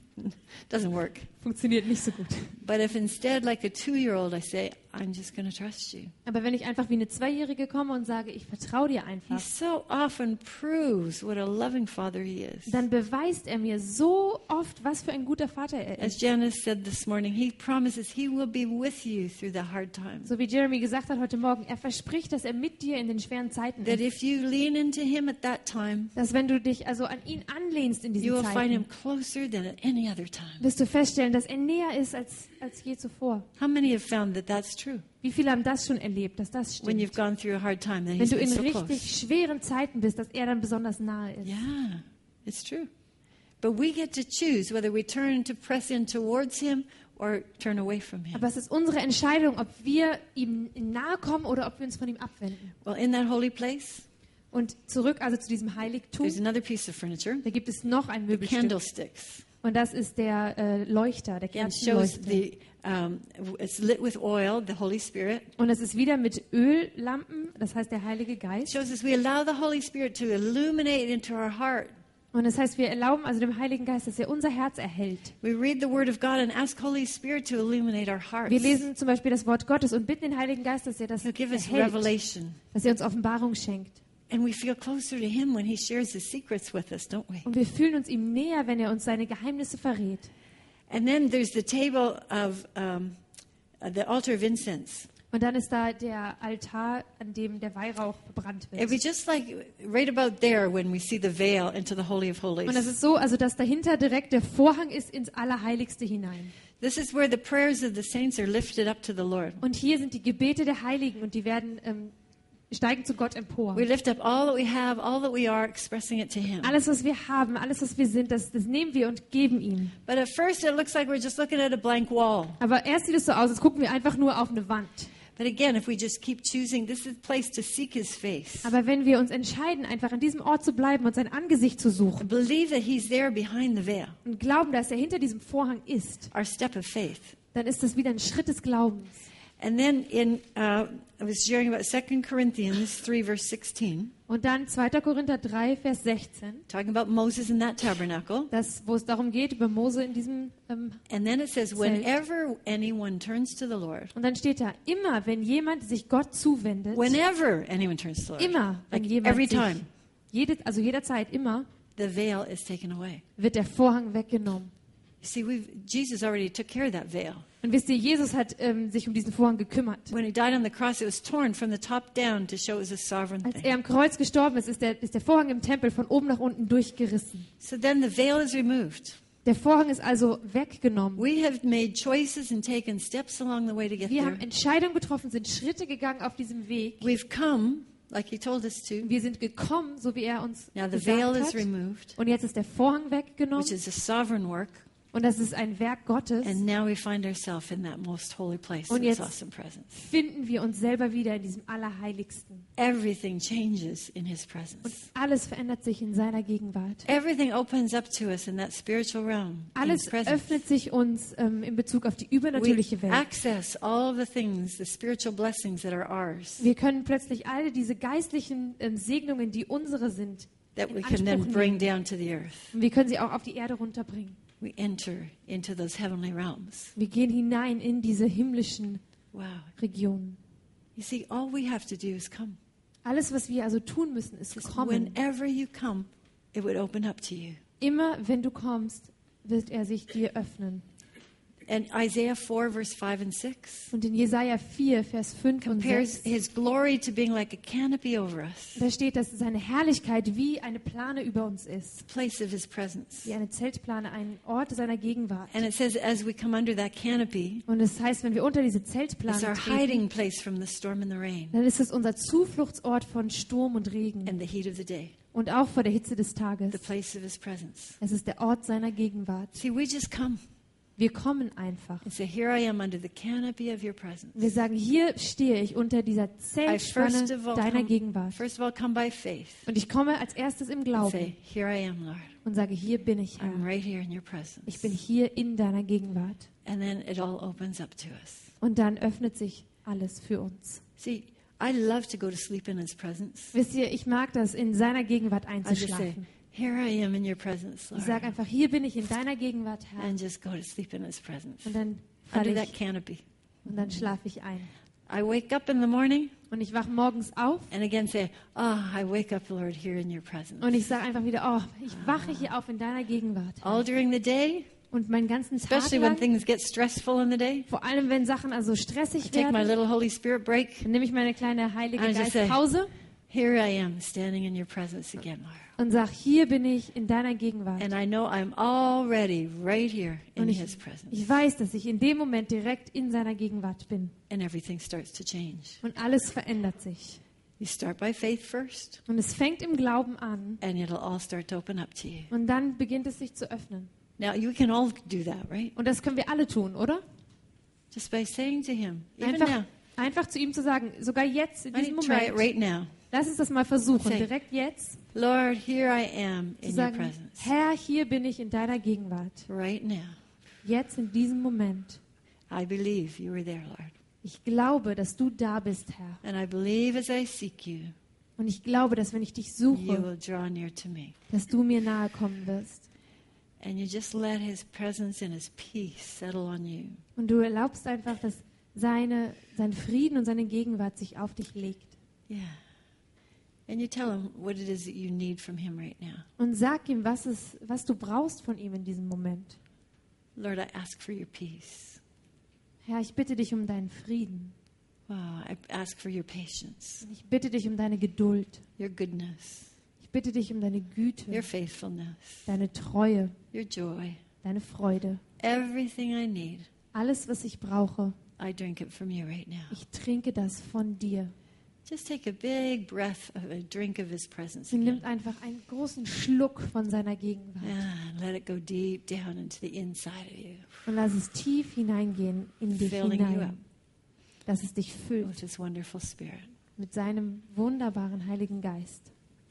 Doesn't work. Funktioniert nicht so gut. But if instead, like a two-year-old, I say, I'm just going to trust you. Aber wenn ich einfach wie eine Zweijährige komme und sage, ich vertraue dir He einfach, so often proves what a loving father he is. dann beweist er mir so oft, was für ein guter Vater er As ist. Janice said this morning, he promises he will be with you through the hard times. So wie Jeremy gesagt hat heute Morgen, er verspricht, dass er mit dir in den schweren Zeiten That ist. if you lean into him at that time, Dass wenn du dich also an ihn anlehnst in you diesen will find him Zeiten, closer than at any other time. wirst du feststellen, dass er näher ist als, als je zuvor. How many have found that that's true? Wie viele haben das schon erlebt, dass das When you've stimmt? gone through a hard time, then Wenn he's du been in so richtig close. schweren Zeiten bist, dass er dann besonders nahe ist. Yeah, it's true. But we get to choose whether we turn to press in towards him or turn away from him. Aber es ist unsere Entscheidung, ob wir ihm nahe kommen oder ob wir uns von ihm abwenden. Well, in that holy place, Und zurück also zu diesem Heiligtum, there's another piece of furniture, da gibt es noch ein Möbelstück. candlesticks. Und das ist der äh, Leuchter, der It shows Kerzenleuchter. the, um, it's lit with oil, the Holy Spirit. Und es ist wieder mit Öllampen, das heißt der Heilige It Geist. shows us we allow the Holy Spirit to illuminate into our heart. Und das heißt, wir erlauben also dem Heiligen Geist, dass er unser Herz erhält. We read the Word of God and ask Holy Spirit to illuminate our hearts. Wir lesen zum Beispiel das Wort Gottes und bitten den Heiligen Geist, dass er das He'll give us erhält, revelation. dass er uns Offenbarung schenkt. And we feel closer to Him when He shares His secrets with us, don't we? Und wir fühlen uns ihm näher, wenn er uns seine Geheimnisse verrät. And then there's the table of um, uh, the altar of incense. Und dann ist da der Altar, an dem der Weihrauch verbrannt It'd be wird. just like right about there when we see the veil into the Holy of Und das Holies. ist so, also dass dahinter direkt der Vorhang ist ins Allerheiligste hinein. This is where the prayers of the saints are lifted up to the Lord. Und hier sind die Gebete der Heiligen und die werden ähm, steigen zu Gott empor. We lift up all that we have, all that we are, expressing it to Him. Alles, was wir haben, alles, was wir sind, das, das nehmen wir und geben ihm. But at first it looks like we're just looking at a blank wall. Aber erst sieht es so aus, als gucken wir einfach nur auf eine Wand. But again, if we just keep choosing, this is a place to seek His face. Aber wenn wir uns entscheiden, einfach an diesem Ort zu bleiben und sein Angesicht zu suchen And believe that He's there behind the veil, und glauben, dass er hinter diesem Vorhang ist, our step of faith. dann ist das wieder ein Schritt des Glaubens. And then in, uh, I was sharing about Second Corinthians three, verse sixteen, Und dann zweiter Korinther drei, Vers sechzehn, talking about Moses in that tabernacle. das, wo es darum geht, über Mose in diesem... Ähm, And then it says, whenever anyone turns to the Lord, und dann steht da, immer wenn jemand sich Gott zuwendet, whenever anyone turns to the Lord, immer wenn like jemand every sich, time, jede, also jederzeit, immer, the veil is taken away. wird der Vorhang weggenommen. You see, we've, Jesus already took care of that veil. Und wisst ihr, Jesus hat ähm, sich um diesen Vorhang gekümmert. When he died on the cross, it was torn from the top down to show it was a sovereign Als er thing. am Kreuz gestorben ist, ist der, ist der Vorhang im Tempel von oben nach unten durchgerissen. So then the veil is removed. Der Vorhang ist also weggenommen. We have made choices and taken steps along the way to get Wir there. haben Entscheidungen getroffen, sind Schritte gegangen auf diesem Weg. We've come, like he told us to. Wir sind gekommen, so wie er uns Now the veil gesagt is hat. removed, Und jetzt ist der Vorhang weggenommen. which is a sovereign work. Und das ist ein Werk Gottes. And now we find ourselves in that most holy place, Und in His jetzt- awesome presence. Finden wir uns selber wieder in diesem Allerheiligsten. Everything changes in His Und presence. alles verändert sich in seiner Gegenwart. Everything opens up to us in that spiritual realm, in Alles His presence. öffnet sich uns ähm, in Bezug auf die We übernatürliche Welt. access all of the things, the spiritual blessings that are ours, Wir können plötzlich all diese geistlichen ähm, Segnungen, die unsere sind, that in we can then Anspruch bring nehmen. down to the earth. Und wir können sie auch auf die Erde runterbringen. We enter into those heavenly realms. Wir gehen hinein in diese himmlischen Wow. Regionen. You see, all we have to do is come. Alles, was wir also tun müssen, ist Just kommen. whenever you come, it would open up to you. Immer wenn du kommst, wird er sich dir öffnen. And Isaiah four, verse five and six Und in Jesaja vier, Vers fünf und compares sechs, his glory to being like a canopy over us, da steht, dass seine Herrlichkeit wie eine Plane über uns ist. the place of his presence. Wie eine Zeltplane, ein Ort seiner Gegenwart. And it says, as we come under that canopy, Und es heißt, wenn wir unter diese it's Zeltplane our treten, hiding place from the storm and the rain dann ist es unser Zufluchtsort von Sturm und Regen and the heat of the day, und auch vor der Hitze des Tages. the place of his presence. Es ist der Ort seiner Gegenwart. See, we just come Wir kommen einfach. and say, here I am under the canopy of your presence. Wir sagen, hier stehe ich unter dieser I first Zeltspanne of all deiner come, Gegenwart. first of all come by faith Und ich komme als erstes im and Glauben say, here I am, Lord. und sage, hier bin ich, I'm Herr. right here in your presence. Ich bin hier in deiner Gegenwart. And then it all opens up to us. Und dann öffnet sich alles für uns. See, I love to go to sleep in his presence. Wisst ihr, ich mag das, in seiner Gegenwart I just say, einzuschlafen. here I am in your presence, Ich Lord. sage einfach, hier bin ich in deiner Gegenwart, Herr. And just go to sleep in his presence. Und dann Under falle that ich canopy. und dann schlafe ich ein. I wake up in the morning Und ich wache morgens auf and again say, oh, I wake up, Lord, here in your presence. und ich sage einfach wieder, oh, ich wache hier auf in deiner Gegenwart. All during the day, Und meinen ganzen Tag especially when lang, things get stressful in the day, vor allem wenn Sachen also I stressig take my werden, little Holy Spirit break. dann nehme ich meine kleine Heilige I just say, Geistpause Here I am standing in your presence again, Lord. und sage, hier bin ich in deiner Gegenwart. And I know I'm already right here in Und ich, his presence. ich weiß, dass ich in dem Moment direkt in seiner Gegenwart bin. And everything starts to change. Und alles verändert sich. You start by faith first, Und es fängt im Glauben an and it'll all start to open up to you. und dann beginnt es sich zu öffnen. Now, you can all do that, right? Und das können wir alle tun, oder? Just by saying to him, even Einfach, now, einfach zu ihm zu sagen, sogar jetzt, in why diesem don't you try it Moment, right now? lass uns das mal versuchen, Say, direkt jetzt Lord, here I am zu in your sagen, presence. Herr, hier bin ich in deiner Gegenwart. Right now. Jetzt in diesem Moment. I believe you are there, Lord. Ich glaube, dass du da bist, Herr. And I believe as I seek you, Und ich glaube, dass wenn ich dich you suche, will draw near to me. dass du mir nahe kommen wirst. And you just let his presence and his peace settle on you. Und du erlaubst einfach, dass seine, sein Frieden und seine Gegenwart sich auf dich legt. Yeah. And you tell him what it is that you need from him right now. Und sag ihm, was, es, was du brauchst von ihm in diesem Moment. Lord, I ask for your peace. Herr, ich bitte dich um deinen Frieden. Wow, I ask for your patience, Ich bitte dich um deine Geduld. your goodness, Ich bitte dich um deine your Güte, faithfulness, deine Treue, your joy. deine Freude. Everything I need, Alles, was ich brauche, I drink it from you right now. ich trinke das von dir. Just take a big breath of a drink of his presence Und again. nimm einfach einen großen Schluck von seiner Gegenwart. Ah, and let it go deep down into the inside of you, Und lass es tief hineingehen in dich filling you up hinein. Dass es dich füllt with his wonderful spirit. mit seinem wunderbaren Heiligen Geist. Ah,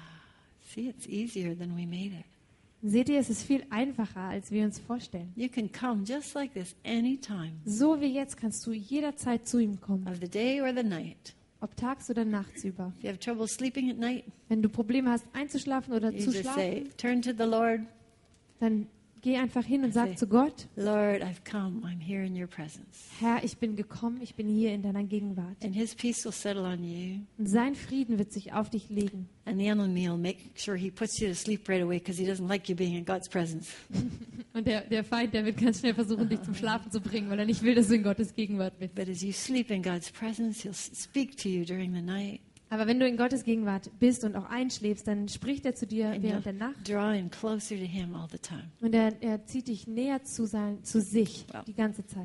see, it's easier than we made it. Seht ihr, es ist viel einfacher, als wir uns vorstellen. You can come just like this anytime So wie jetzt kannst du jederzeit zu ihm kommen, of the day or the night. ob tags oder nachtsüber. If you have trouble sleeping at night, Wenn du Probleme hast, einzuschlafen oder you zu just say, schlafen, turn to the Lord, dann geh einfach hin und Say, sag zu Gott, Lord, I've come. I'm here in your presence. Herr, ich bin gekommen, ich bin hier in deiner Gegenwart. And his peace will settle on you. Und sein Frieden wird sich auf dich legen. And the enemy will make sure he puts you to sleep right away because he doesn't like you being in God's presence. Und der, der Feind, der wird ganz schnell versuchen, dich zum Schlafen zu bringen, weil er nicht will, dass du in Gottes Gegenwart bist. But as you sleep in God's presence, he'll s- speak to you during the night. Aber wenn du in Gottes Gegenwart bist und auch einschläfst, dann spricht er zu dir And während der you'll Nacht. draw in closer to him all the time. Und er, er zieht dich näher zu, sein, zu sich Wow. die ganze Zeit.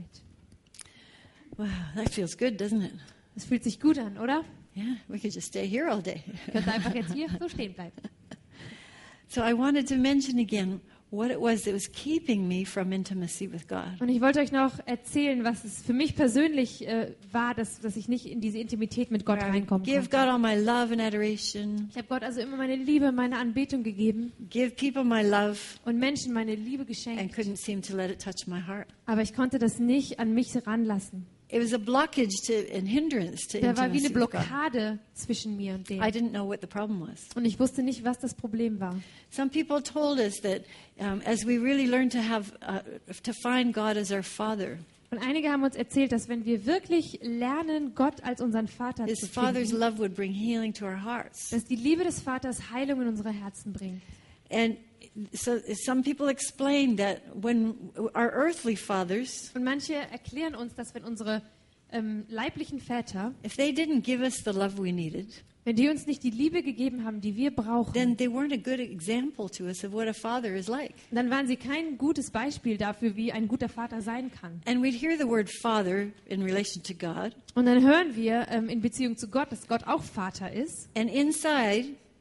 Wow, that feels good, doesn't it? Das fühlt sich gut an, oder? Yeah, we could just stay here all day. Du kannst einfach jetzt hier so stehen bleiben. So I wanted to mention again what it was that was keeping me from intimacy with God. Und ich wollte euch noch erzählen, was es für mich persönlich äh, war, dass, dass ich nicht in diese Intimität mit Gott Where I reinkommen give konnte. God all my love and adoration, Ich habe Gott also immer meine Liebe, meine Anbetung gegeben give people my love, und Menschen meine Liebe and geschenkt. couldn't seem to let it touch my heart. Aber ich konnte das nicht an mich ranlassen. It was a blockage to and hindrance to Da war wie intimacy eine with God. Blockade zwischen mir und dem. I didn't know what the problem was. Und ich wusste nicht, was das Problem war. Some people told us that um, as we really learn to have uh, to find God as our Father, Und einige haben uns erzählt, dass wenn wir wirklich lernen, Gott als unseren Vater His zu Father's finden, love would bring healing to our hearts. dass die Liebe des Vaters Heilung in unsere Herzen bringt. And so some people explain that when our earthly fathers, Und manche erklären uns, dass wenn unsere ähm, leiblichen Väter, if they didn't give us the love we needed, wenn die uns nicht die Liebe gegeben haben, die wir brauchen, then they weren't a good example to us of what a father is like. dann waren sie kein gutes Beispiel dafür, wie ein guter Vater sein kann. And we'd hear the word father in relation to God, Und dann hören wir ähm, in Beziehung zu Gott, dass Gott auch Vater ist. and inside,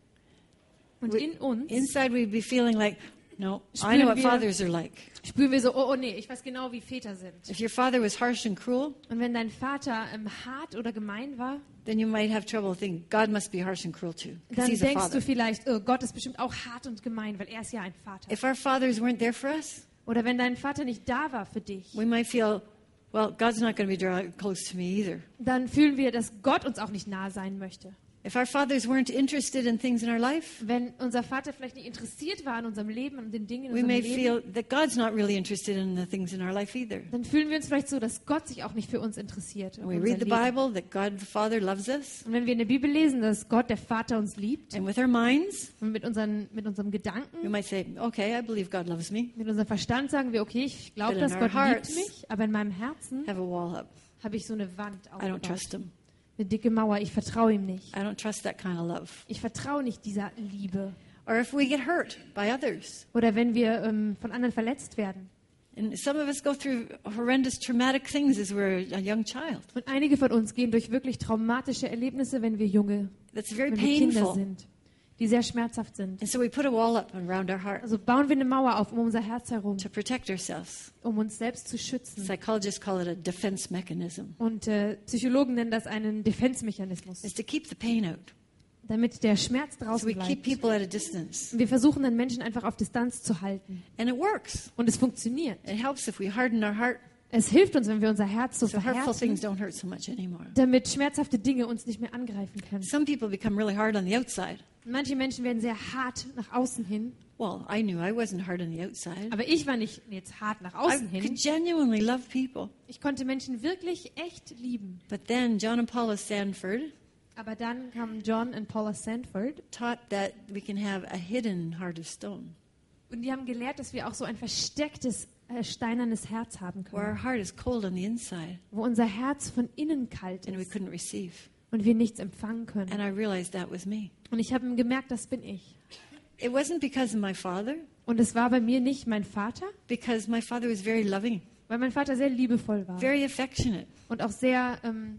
Und We- in uns inside we'd be feeling like, no, I Spüren know what wir- fathers are like. spüren wir so, oh, oh nee, ich weiß genau, wie Väter sind. If your father was harsh and cruel, Und wenn dein Vater ähm, hart oder gemein war, then you might have trouble thinking God must be harsh and cruel too, because dann he's a denkst father. du vielleicht, oh, Gott ist bestimmt auch hart und gemein, weil er ist ja ein Vater. If our fathers weren't there for us, Oder wenn dein Vater nicht da war für dich, we might feel, well, God's not going to be draw close to me either. dann fühlen wir, dass Gott uns auch nicht nahe sein möchte. If our fathers weren't interested in things in our life, Wenn unser Vater vielleicht nicht interessiert war an unserem Leben und den Dingen in we unserem may Leben, feel that God's not really interested in the things in our life either. dann fühlen wir uns vielleicht so, dass Gott sich auch nicht für uns interessiert. And um we unser read the Leben. Bible that God the Father loves us, Und wenn wir in der Bibel lesen, dass Gott, der Vater, uns liebt, and with our minds, und mit, unseren, mit unserem we Gedanken, might say, okay, I believe God loves me, mit unserem Verstand sagen wir, okay, ich glaube, But in dass our Gott hearts- liebt mich, aber in meinem Herzen have a wall up. habe ich so eine Wand I don't aufgebaut. trust Him. Eine dicke Mauer, ich vertraue ihm nicht. I don't trust that kind of love. Ich vertraue nicht dieser Liebe. Or if we get hurt by others. Oder wenn wir ähm, von anderen verletzt werden. And some of us go through horrendous traumatic things as we're a young child. Und einige von uns gehen durch wirklich traumatische Erlebnisse, wenn wir junge, That's very wenn wir Kinder painful. sind, die sehr schmerzhaft sind. And so we put a wall up around our heart Also bauen wir eine Mauer auf um unser Herz herum, to protect ourselves. um uns selbst zu schützen. Psychologists call it a defense mechanism. Und äh, Psychologen nennen das einen Defense-Mechanismus, It's to keep the pain out. damit der Schmerz So draußen we keep bleibt. people at a distance. Und wir versuchen dann Menschen einfach auf Distanz zu halten. And it works. Und es funktioniert. It helps if we harden our heart Es hilft uns, wenn wir unser Herz so so hurtful things verhärten, don't hurt so much anymore. damit schmerzhafte Dinge uns nicht mehr angreifen können. Some people become really hard on the outside. Manche Menschen werden sehr hart nach außen hin, Well, I knew I wasn't hard on the outside. aber ich war nicht jetzt hart nach I außen could hin. genuinely love people. Ich konnte Menschen wirklich echt lieben. But then John and Paula Sanford Aber dann kamen John und Paula Sanford taught that we can have a hidden heart of stone, und die haben gelehrt, dass wir auch so ein verstecktes, äh, steinernes Herz haben where können, our heart is cold on the inside wo unser Herz von innen kalt and we ist couldn't receive. und wir nichts empfangen können. And I realized that was me. Und ich habe gemerkt, das bin ich. It wasn't because of my father, Und es war bei mir nicht mein Vater, because my father was very loving, weil mein Vater sehr liebevoll war very affectionate, und auch sehr, ähm,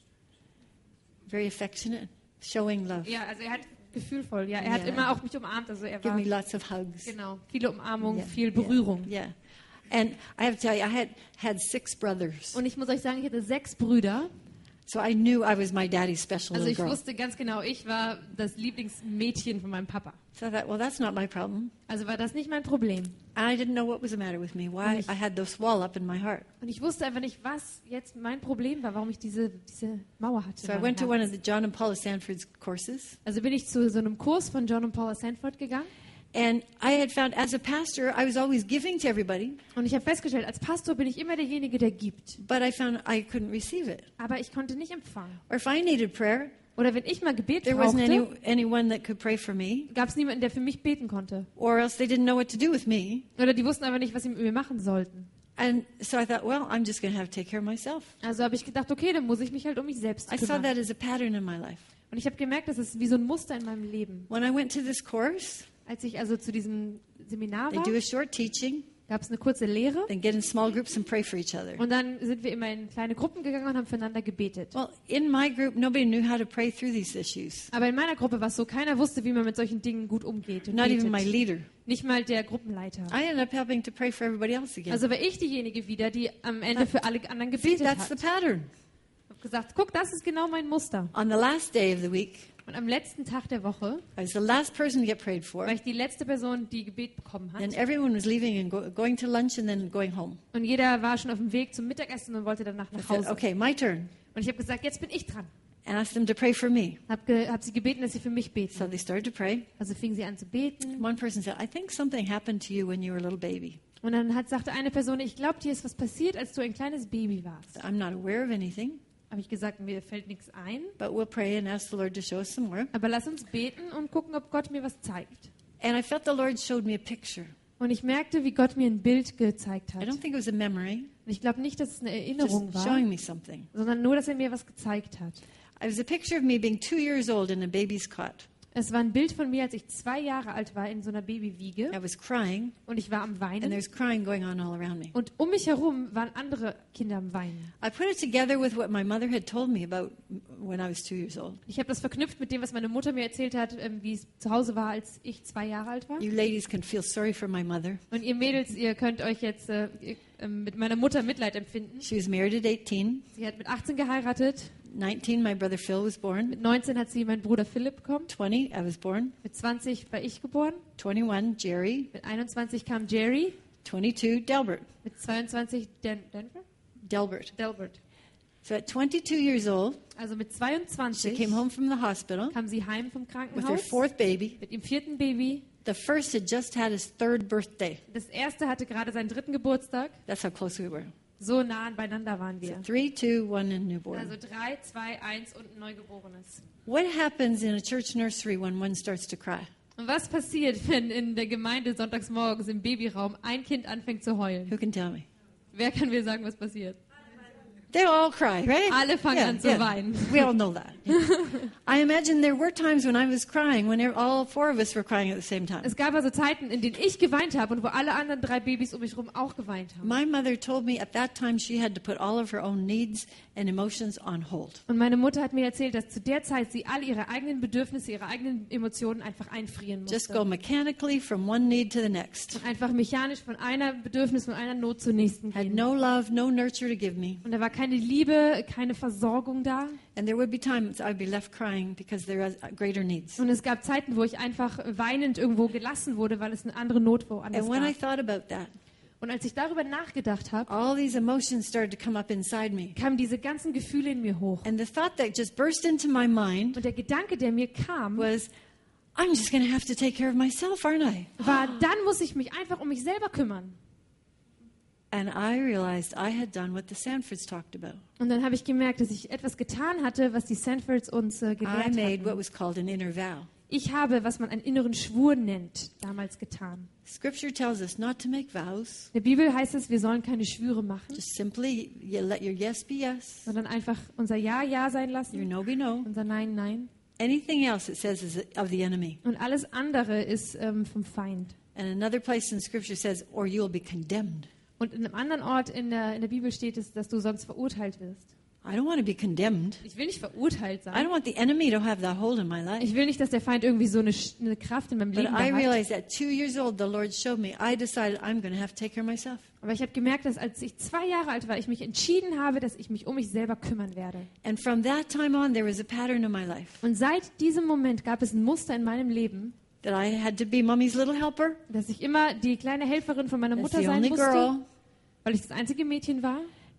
very affectionate, showing love. ja, also er hat gefühlvoll, ja, er hat Ja. immer auch mich umarmt, also er Give war, me lots of hugs. genau, viele Umarmungen, Yeah, viel Berührung. Yeah. And I have to tell you, I had had six brothers. Und ich muss euch sagen, ich hatte sechs Brüder, So I knew I was my daddy's special also little ich girl. wusste ganz genau, ich war das Lieblingsmädchen von meinem Papa. So I thought, well, that's not my problem. Also war das nicht mein Problem. And I didn't know what was the matter with me, why ich- I had this wall up in my heart. Und ich wusste einfach nicht, was jetzt mein Problem war, warum ich diese, diese Mauer hatte. So in I meinem went to one Herzen. of the John and Paula Sanford's courses, Also bin ich zu so einem Kurs von John und Paula Sanford gegangen And I had found as a pastor, I was always giving to everybody, Und ich habe festgestellt, als Pastor bin ich immer derjenige, der gibt. but I found I couldn't receive it. Aber ich konnte nicht empfangen. Or if I needed prayer, Oder wenn ich mal Gebet there wasn't any, brauchte, anyone that could pray for me, gab es niemanden, der für mich beten konnte. or else they didn't know what to do with me. Oder die wussten einfach nicht, was sie mit mir machen sollten. And so I thought, well, I'm just going to have to take care of myself. Also habe ich gedacht, okay, dann muss ich mich halt um mich selbst I saw kümmern. that as a pattern in my life. Und ich habe gemerkt, das ist wie so ein Muster in meinem Leben. When I went to this course, Als ich also zu diesem Seminar they war, do a short teaching, gab es eine kurze Lehre. then get in small groups and pray for each other. Und dann sind wir immer in kleine Gruppen gegangen und haben füreinander gebetet. Well, in my group, nobody knew how to pray through these issues. Aber in meiner Gruppe war es so, keiner wusste, wie man mit solchen Dingen gut umgeht. Und Not even my betet. leader. Nicht mal der Gruppenleiter. I ended up helping to pray for everybody else again. Also war ich diejenige wieder, die am Ende für alle anderen See, gebetet that's the hat. pattern. Ich habe gesagt, guck, das ist genau mein Muster. On the last day of the week, Und am letzten Tag der Woche I was the last person to get prayed for. war ich die letzte Person, die Gebet bekommen hat. And everyone was leaving and go, going to lunch and then going home. Und jeder war schon auf dem Weg zum Mittagessen und wollte danach I nach said, Hause. okay, my turn. Und ich habe gesagt, jetzt bin ich dran. And asked them to pray for me. Habe ge hab sie gebeten, dass sie für mich So beten. they started to pray. Also fingen sie an zu beten. One person said, I think something happened to you when you were a little baby. Und dann hat, sagte eine Person, ich glaube, dir ist was passiert, als du ein kleines Baby warst. I'm not aware of anything, Habe ich gesagt, mir fällt nichts ein. but we'll pray and ask the Lord to show us some more. Aber lass uns beten und gucken, ob Gott mir was zeigt. And I felt the Lord showed me a picture. Und ich merkte, wie Gott mir ein Bild gezeigt I hat. don't think it was a memory, Und ich glaube nicht, dass es eine just Erinnerung war, showing me something. sondern nur, dass er mir was gezeigt hat. It was a picture of me being two years old in a baby's cot. Es war ein Bild von mir, als ich zwei Jahre alt war in so einer Babywiege I was crying, und ich war am and Weinen. there's crying going on all around me. Und um mich herum waren andere Kinder am Weinen. I put it together with what my mother had told me about when I was two years old. Ich habe das verknüpft mit dem, was meine Mutter mir erzählt hat, ähm, wie es zu Hause war, als ich zwei Jahre alt war. You ladies can feel sorry for my mother. Und ihr Mädels, ihr könnt euch jetzt äh, äh, mit meiner Mutter Mitleid empfinden. She was married at eighteen. Sie hat mit achtzehn geheiratet. nineteen, my brother Phil was born. Mit neunzehn hat sie meinen Bruder Philipp bekommen. twenty, I was born. Mit zwanzig war ich geboren. twenty-one, Jerry. Mit einundzwanzig kam Jerry. twenty-two, Delbert. Mit zweiundzwanzig Den Denver? Delbert. Delbert. So at twenty-two years old, Also mit she zweiundzwanzig came home from the hospital kam sie heim vom with her Krankenhaus fourth baby. mit ihrem vierten Baby. The first had just had his third birthday. Das erste hatte gerade seinen dritten Geburtstag. That's how close we were. So nah beieinander waren wir. Three, two, one, and newborn. Also drei, zwei, eins und ein Neugeborenes. What happens in a church nursery when one starts to cry? Und was passiert, wenn in der Gemeinde sonntags morgens im Babyraum ein Kind anfängt zu heulen? Who can tell me? Wer kann mir sagen, was passiert? They all cry, right? Alle fangen an zu weinen. We all know that. I imagine there were times when I was crying, when all four of us were crying at the same time. Es gab also Zeiten, in denen ich geweint habe und wo alle anderen drei Babys um mich herum auch geweint haben. My mother told me at that time she had to put all of her own needs and emotions on hold. Und meine Mutter hat mir erzählt, dass zu der Zeit sie alle ihre eigenen Bedürfnisse, ihre eigenen Emotionen einfach einfrieren Just musste. go mechanically from one need to the next. Und einfach mechanisch von einer Bedürfnis, von einer Not zur nächsten Had gehen. no love, no nurture to give me. Und da war keine Liebe, keine Versorgung da. And there would be times I'd be left crying because there are greater needs. Und es gab Zeiten, wo ich einfach weinend irgendwo gelassen wurde, weil es eine andere Not woanders And when I gab. thought about that, Und als ich darüber nachgedacht habe, all these emotions started to come up inside me. kamen diese ganzen Gefühle in mir hoch. And the thought that just burst into my mind Und der Gedanke, der mir kam, was, I'm just going to have to take care of myself, aren't I? war, dann muss ich mich einfach um mich selber kümmern. And I realized I had done what the Sanfords talked about. Und dann habe ich gemerkt, dass ich etwas getan hatte, was die Sanfords uns äh, I gelehrt made what hatten. was called an inner vow. Ich habe, was man einen inneren Schwur nennt, damals getan. Scripture tells us not to make vows. In der Bibel heißt es, wir sollen keine Schwüre machen, Just simply you let your yes be yes, sondern einfach unser Ja, Ja sein your lassen, no be no. unser Nein, Nein. Anything else it says is of the enemy. Und alles andere ist ähm, vom Feind. And another place in Scripture says, or you'll be condemned. Und in einem anderen Ort in der, in der Bibel steht es, dass du sonst verurteilt wirst. I don't want to be condemned. Ich will nicht verurteilt I sein. don't want the enemy to have that hold in my life. Ich will nicht, dass der Feind irgendwie so eine, Sch- eine Kraft in meinem But Leben I da hat. realized at two years old, the Lord showed me, I decided I'm going to have to take care of myself. Aber ich habe gemerkt, dass als ich zwei Jahre alt war, ich mich entschieden habe, dass ich mich um mich selber kümmern werde. And from that time on, there was a pattern in my life Und seit diesem Moment gab es ein Muster in meinem Leben, that I had to be mommy's little helper. dass ich immer die kleine Helferin von meiner That's Mutter the sein only musste, girl. weil ich das einzige Mädchen war.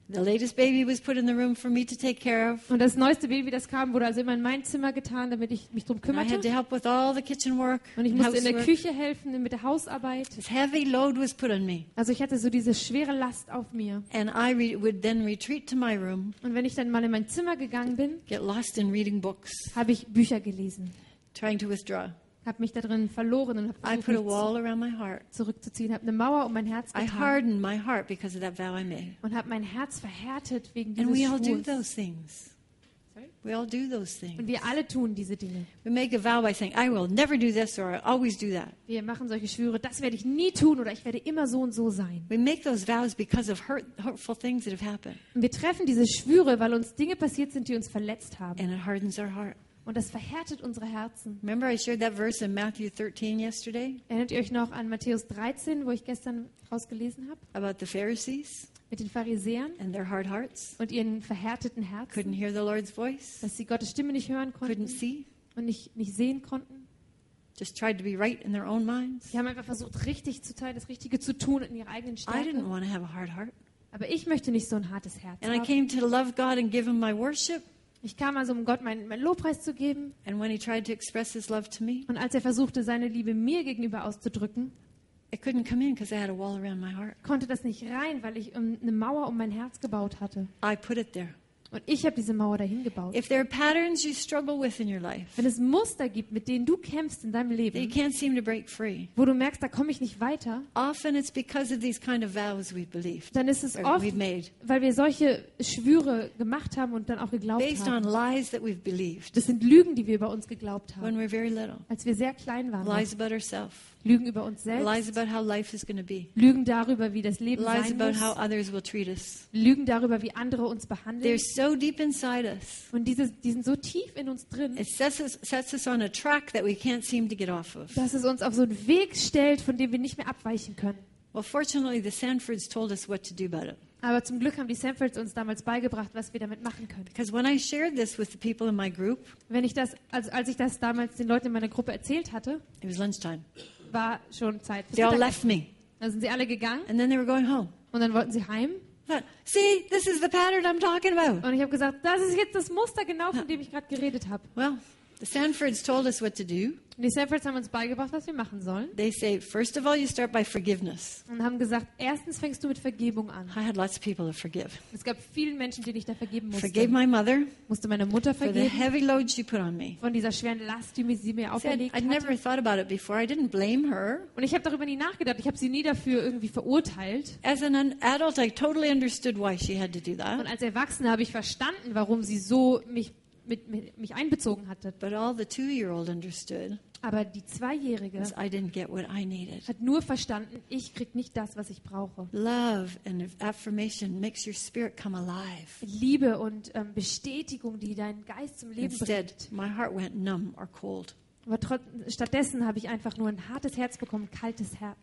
The latest baby was put in the room for me to take care of. Und das neueste Baby, das kam, wurde also immer in mein Zimmer getan, damit ich mich drum And I had kümmerte. to help with all the kitchen work Und ich and musste in der housework. Küche helfen, mit der Hausarbeit. This heavy load was put on me. Also ich hatte so diese schwere Last auf mir. And I re- would then retreat to my room, Und wenn ich dann mal in mein Zimmer gegangen bin, get lost in reading books, habe ich Bücher gelesen, trying to withdraw. habe mich da drin verloren und I habe put a versucht, mich wall around my heart. zurückzuziehen, habe eine Mauer um mein Herz I getan hardened my heart because of that vow I made. und habe mein Herz verhärtet wegen And dieses we all do Schwurs. those things. Sorry? We all do those Und things. wir alle tun diese Dinge. We make a vow by saying, I will never do this or I'll always do that. Wir machen solche Schwüre, das werde ich nie tun oder ich werde immer so und so sein. We make those vows because of hurt, hurtful things that have happened. Und wir treffen diese Schwüre, weil uns Dinge passiert sind, die uns verletzt haben. And it hardens our heart. Und das verhärtet unsere Herzen. Remember I shared that verse in Matthew thirteen yesterday Erinnert ihr euch noch an Matthäus dreizehn, wo ich gestern rausgelesen habe? about the Pharisees Mit den Pharisäern and their hard hearts? und ihren verhärteten Couldn't Herzen, hear the Lord's voice, dass sie Gottes Stimme nicht hören couldn't konnten see, und nicht, nicht sehen konnten. just tried to be right in their own minds. Sie haben einfach versucht, richtig zu teilen, das Richtige zu tun in ihrer eigenen I Stärke. didn't want to have a hard heart. Aber ich möchte nicht so ein hartes Herz And I haben. came to love God and give Him my worship. Ich kam also, um Gott meinen mein Lobpreis zu geben. And when He tried to express His love to me, Und als er versuchte, seine Liebe mir gegenüber auszudrücken, it couldn't come in because I had a wall around my heart. konnte das nicht rein, weil ich um, eine Mauer um mein Herz gebaut hatte. I put it there. Und ich habe diese Mauer dahin gebaut. If there are patterns you struggle with in your life Wenn es Muster gibt, mit denen du kämpfst in deinem that you Leben, can't seem to break free, wo du merkst, da komme ich nicht weiter, often it's because of these kind of vows we've believed dann ist es or oft, we've made, weil wir solche Schwüre gemacht haben und dann auch geglaubt based on haben. lies that we've believed Das sind Lügen, die wir über uns geglaubt when haben, we're very little. als wir sehr klein waren. Lies about ourselves, Lügen über uns lies selbst, about how life is going to be, Lügen darüber, wie das Leben lies sein about how muss, others will treat us. Lügen darüber, wie andere uns behandeln. They're so deep inside us. Und diese, die sind so tief in uns drin, It sets us, sets us on a track that we can't seem to get off of. dass es uns auf so einen Weg stellt, von dem wir nicht mehr abweichen können. Well, fortunately, the Sanfords told us what to do about it. Aber zum Glück haben die Sanfords uns damals beigebracht, was wir damit machen können. Because when I shared this with the people in my group, Wenn ich das, also als ich das damals den Leuten in meiner Gruppe erzählt hatte, it was lunchtime. war schon Zeit fürs They all Mittagessen. left me, Da sind sie alle gegangen and then they were going home. und dann wollten sie heim. I thought, see, this is the pattern I'm talking about. Und ich habe gesagt, das ist jetzt das Muster genau, von dem ich gerade geredet habe. Well, the Sanfords told us what to do. Und die Sanfords haben uns beigebracht, was wir machen sollen. They say, first of all, you start by forgiveness. Und haben gesagt, erstens fängst du mit Vergebung an. I had lots of people to forgive. Es gab vielen Menschen, denen ich da vergeben Forgave musste. my mother Musste meine Mutter for the vergeben heavy load she put on me. von dieser schweren Last, die mir sie mir I said, auferlegt I'd never hatte. thought about it before. I didn't blame her. Und ich habe darüber nie nachgedacht. Ich habe sie nie dafür irgendwie verurteilt. As an un- adult, I totally understood why she had to do Und that. als Erwachsene habe ich verstanden, warum sie so mich, mit, mit, mich einbezogen hatte. But all the two-year-old understood Aber die Zweijährige was I didn't get what I needed. hat nur verstanden, ich krieg nicht das, was ich brauche. Love and affirmation makes your spirit come alive. Liebe und ähm, Bestätigung, die deinen Geist zum Leben Instead, bringt. my heart went numb or cold. Aber trotz, stattdessen habe ich einfach nur ein hartes Herz bekommen, ein kaltes Herz.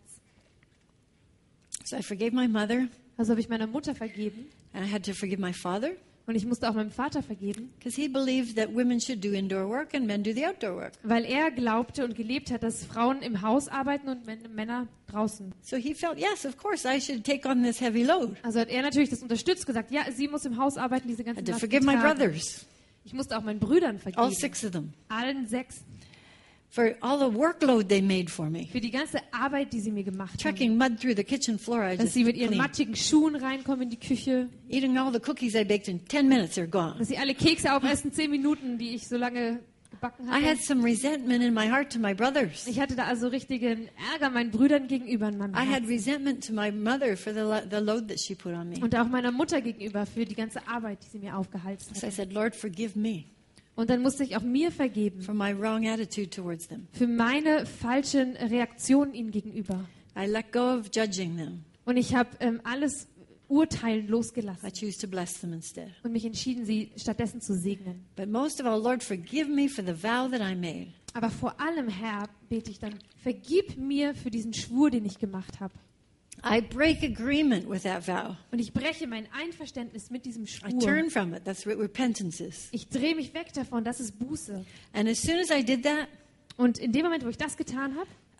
So I forgave my mother, Also habe ich meiner Mutter vergeben and I had to forgive my father und ich musste auch meinem Vater vergeben, because he believed that women should do indoor work and men do the outdoor work. weil er glaubte und gelebt hat, dass Frauen im Haus arbeiten und Män- Männer draußen. So he felt, yes, of course, I should take on this heavy load. Also hat er natürlich das unterstützt, gesagt, ja, sie muss im Haus arbeiten, diese I ganzen had to Lasten forgive my tragen. brothers, Ich musste auch meinen Brüdern all vergeben, six of them, allen sechs, for all the workload they made for me. für die ganze Arbeit, die sie mir gemacht haben. Trucking mud through the kitchen floor, I Dass just sie mit ihren cleaned. matschigen Schuhen reinkommen in die Küche, Eating all the cookies I baked in ten minutes, they're gone. dass sie alle Kekse aufessen, zehn Minuten, die ich so lange gebacken I hatte. had some resentment in my heart to my brothers. Ich hatte da also richtigen Ärger meinen Brüdern gegenüber in meinem I had Herzen. resentment to my mother for the, lo- the load that she put on me. Und auch meiner Mutter gegenüber für die ganze Arbeit, die sie mir aufgehalst So I hat. said, Lord, forgive me Und dann musste ich auch mir vergeben for my wrong attitude towards them. für meine falschen Reaktionen ihnen gegenüber. I let go of judging them. Und ich habe ähm, alles Urteilen I losgelassen choose to bless them instead. und mich entschieden, sie stattdessen zu segnen. But most of all, Lord, forgive me for the vow that I made. Aber vor allem, Herr, bete ich dann, vergib mir für diesen Schwur, den ich gemacht habe. I break agreement with that vow. Und ich breche mein Einverständnis mit diesem I Schwur. turn from it. That's what repentance is. Ich drehe mich weg davon, das ist Buße. And as soon as I did that, Und in dem Moment, wo ich das getan habe,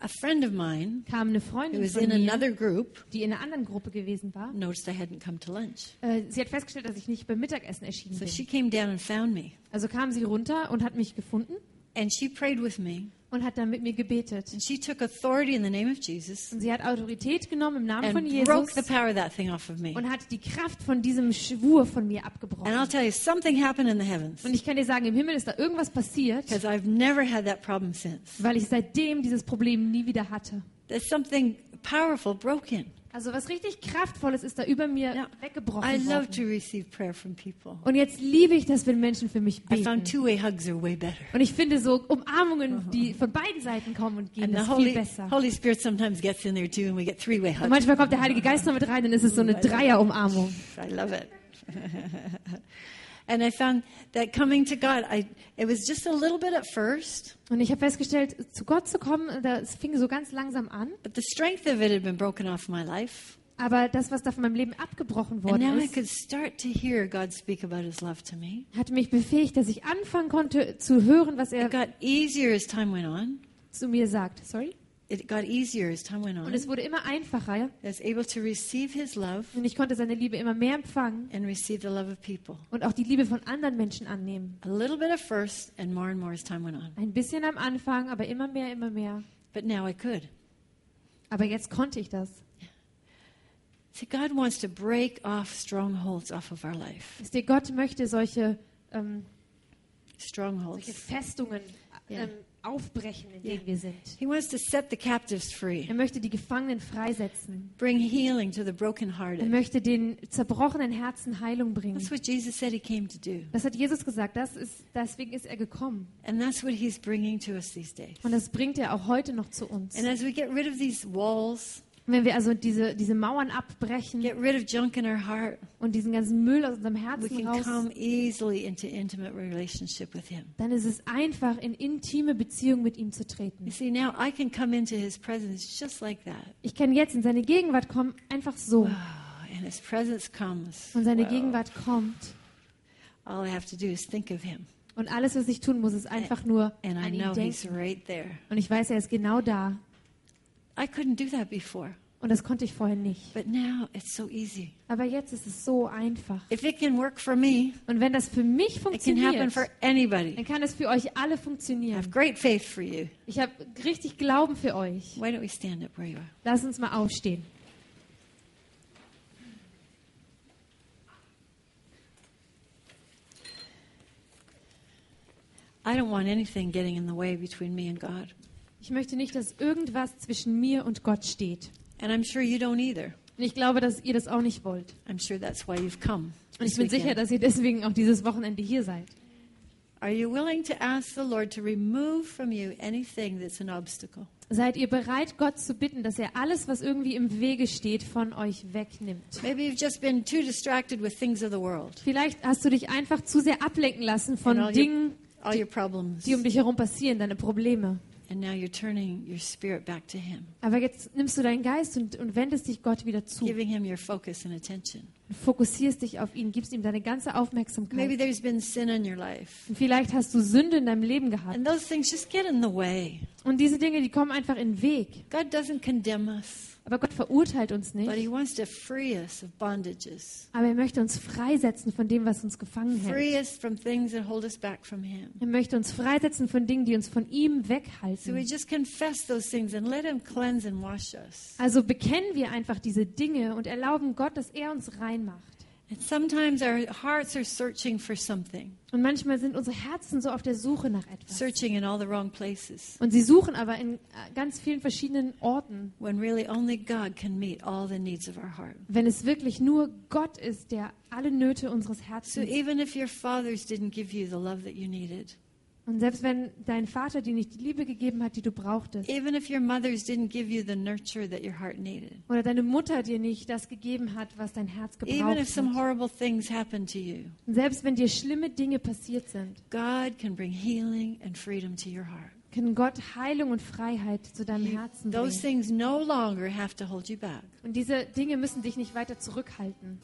A friend of mine kam eine who Freundin was von in mir, another group die in einer anderen Gruppe gewesen war. noticed I hadn't come to lunch. Äh, sie hat festgestellt, dass ich nicht beim Mittagessen erschienen So bin. she came down and found me. Also kam sie runter und hat mich gefunden And she prayed with me. und hat dann mit mir gebetet. And she took authority in the name of Jesus Und sie hat Autorität genommen im Namen von and broke Jesus the power of that thing off of me. und hat die Kraft von diesem Schwur von mir And abgebrochen. I'll tell you, something happened in the heavens. Und ich kann dir sagen, im Himmel ist da irgendwas passiert, Because I've never had that problem since. weil ich seitdem dieses Problem nie wieder hatte. There's something powerful broken. Also was richtig Kraftvolles ist da über mir Now, weggebrochen I love worden. to receive prayer from people. Und jetzt liebe ich das, wenn Menschen für mich I found beten. two-way hugs are way better. Und ich finde so Umarmungen, die von beiden Seiten kommen und gehen, And das the ist viel Holy, besser. Holy Spirit sometimes gets in there too, and we get three-way Und hugs. manchmal kommt der Heilige Geist noch mit rein, dann ist es so eine Dreierumarmung. I love it. And I found that coming to God, I, it was just a little bit at first, Und ich habe festgestellt, zu Gott zu kommen, das fing so ganz langsam an. but the strength of it had been broken off my life. Aber das, was da von meinem Leben abgebrochen And worden now I ist, could start to hear God speak about his love to me. hat mich befähigt, dass ich anfangen konnte zu hören, was er It got easier as time went on. zu mir sagt. Sorry. It got easier as time went on. Und es wurde immer einfacher. I was able to receive his love Und ich konnte seine Liebe immer mehr empfangen and receive the love of people. und auch die Liebe von anderen Menschen annehmen. A little bit at first and more and more as time went on. Ein bisschen am Anfang, aber immer mehr, immer mehr. But now I could. Aber jetzt konnte ich das. See, God wants to break off strongholds off of our life. Wisst ihr, Gott möchte solche, ähm, solche Strongholds. Festungen Ja. ähm, aufbrechen, in Ja. denen wir sind. He wants to set the captives free. Er möchte die Gefangenen freisetzen. Bring healing to the Er brokenhearted. möchte den zerbrochenen Herzen Heilung bringen. That's what Jesus said he came to do. Das hat Jesus gesagt. Das ist, deswegen ist er gekommen. And that's what he's bringing to us these days. Und das bringt er auch heute noch zu uns. And as we get rid of these walls, Wenn wir also diese, diese Mauern abbrechen get rid of junk in our heart, und diesen ganzen Müll aus unserem we Herzen can raus, come easily into intimate relationship with him. dann ist es einfach, in intime Beziehung mit ihm zu treten. You see, now I can come into his presence just like that. Ich kann jetzt in seine Gegenwart kommen, einfach so. Oh, and his presence comes. Und seine Wow. Gegenwart kommt. All I have to do is think of him. Und alles, was ich tun muss, ist einfach nur And I an ihn know he's denken. right there. Und ich weiß, er ist genau da. I couldn't do that before. Und das konnte ich vorher nicht. But now it's so easy. Aber jetzt ist es so einfach. If it can work for me, Und wenn das für mich it can happen funktioniert, for anybody. dann kann es für euch alle I have funktionieren. great faith for you. Ich habe richtig Glauben für euch. Why don't we stand up where you are? Lass uns mal aufstehen. I don't want anything getting in the way between me and God. Ich möchte nicht, dass irgendwas zwischen mir und Gott steht. And I'm sure you don't either. Und ich glaube, dass ihr das auch nicht wollt. I'm sure that's why you've come. Und ich this bin sicher, weekend. dass ihr deswegen auch dieses Wochenende hier seid. Are you willing to ask the Lord to remove from you anything that's an obstacle? Seid ihr bereit, Gott zu bitten, dass er alles, was irgendwie im Wege steht, von euch wegnimmt? Maybe you've just been too distracted with things of the world Vielleicht hast du dich einfach zu sehr ablenken lassen and von all your, Dingen, all your problems. die um dich herum passieren, deine Probleme. And now you're turning your spirit back to Him, Aber jetzt nimmst du deinen Geist und, und wendest dich Gott wieder zu. giving Him your focus and attention. Du fokussierst dich auf ihn, gibst ihm deine ganze Aufmerksamkeit. Maybe there's been sin in your life. Und vielleicht hast du Sünde in deinem Leben gehabt. And those things just get in the way. Und diese Dinge, die kommen einfach in den Weg. God doesn't condemn us, Aber Gott verurteilt uns but He nicht. wants to free us of bondages, Aber er möchte uns freisetzen von dem, was uns gefangen hält. free us from things that hold us back from Him. Er möchte uns freisetzen von Dingen, die uns von ihm So we weghalten. just confess those things and let Him cleanse and wash us. Also bekennen wir einfach diese Dinge und erlauben Gott, dass er uns reinmacht. And sometimes our hearts are searching for something, Und manchmal sind unsere Herzen so auf der Suche nach etwas. searching in all the wrong places, Und sie suchen aber in äh, ganz vielen verschiedenen Orten, when really only God can meet all the needs of our heart. wenn es wirklich nur Gott ist, der alle Nöte unseres So Herzens. even if your fathers didn't give you the love that you needed, Und selbst wenn dein Vater dir nicht die Liebe gegeben hat, die du brauchtest, even if your mothers didn't give you the nurture that your heart needed, oder deine Mutter dir nicht das gegeben hat, was dein Herz even gebraucht if some hat, horrible things happen to you, und selbst wenn dir schlimme Dinge passiert sind, God can bring healing and freedom to your heart. kann Gott Heilung und Freiheit zu deinem Herzen Those bringen. things no longer have to hold you back. Und diese Dinge müssen dich nicht weiter zurückhalten,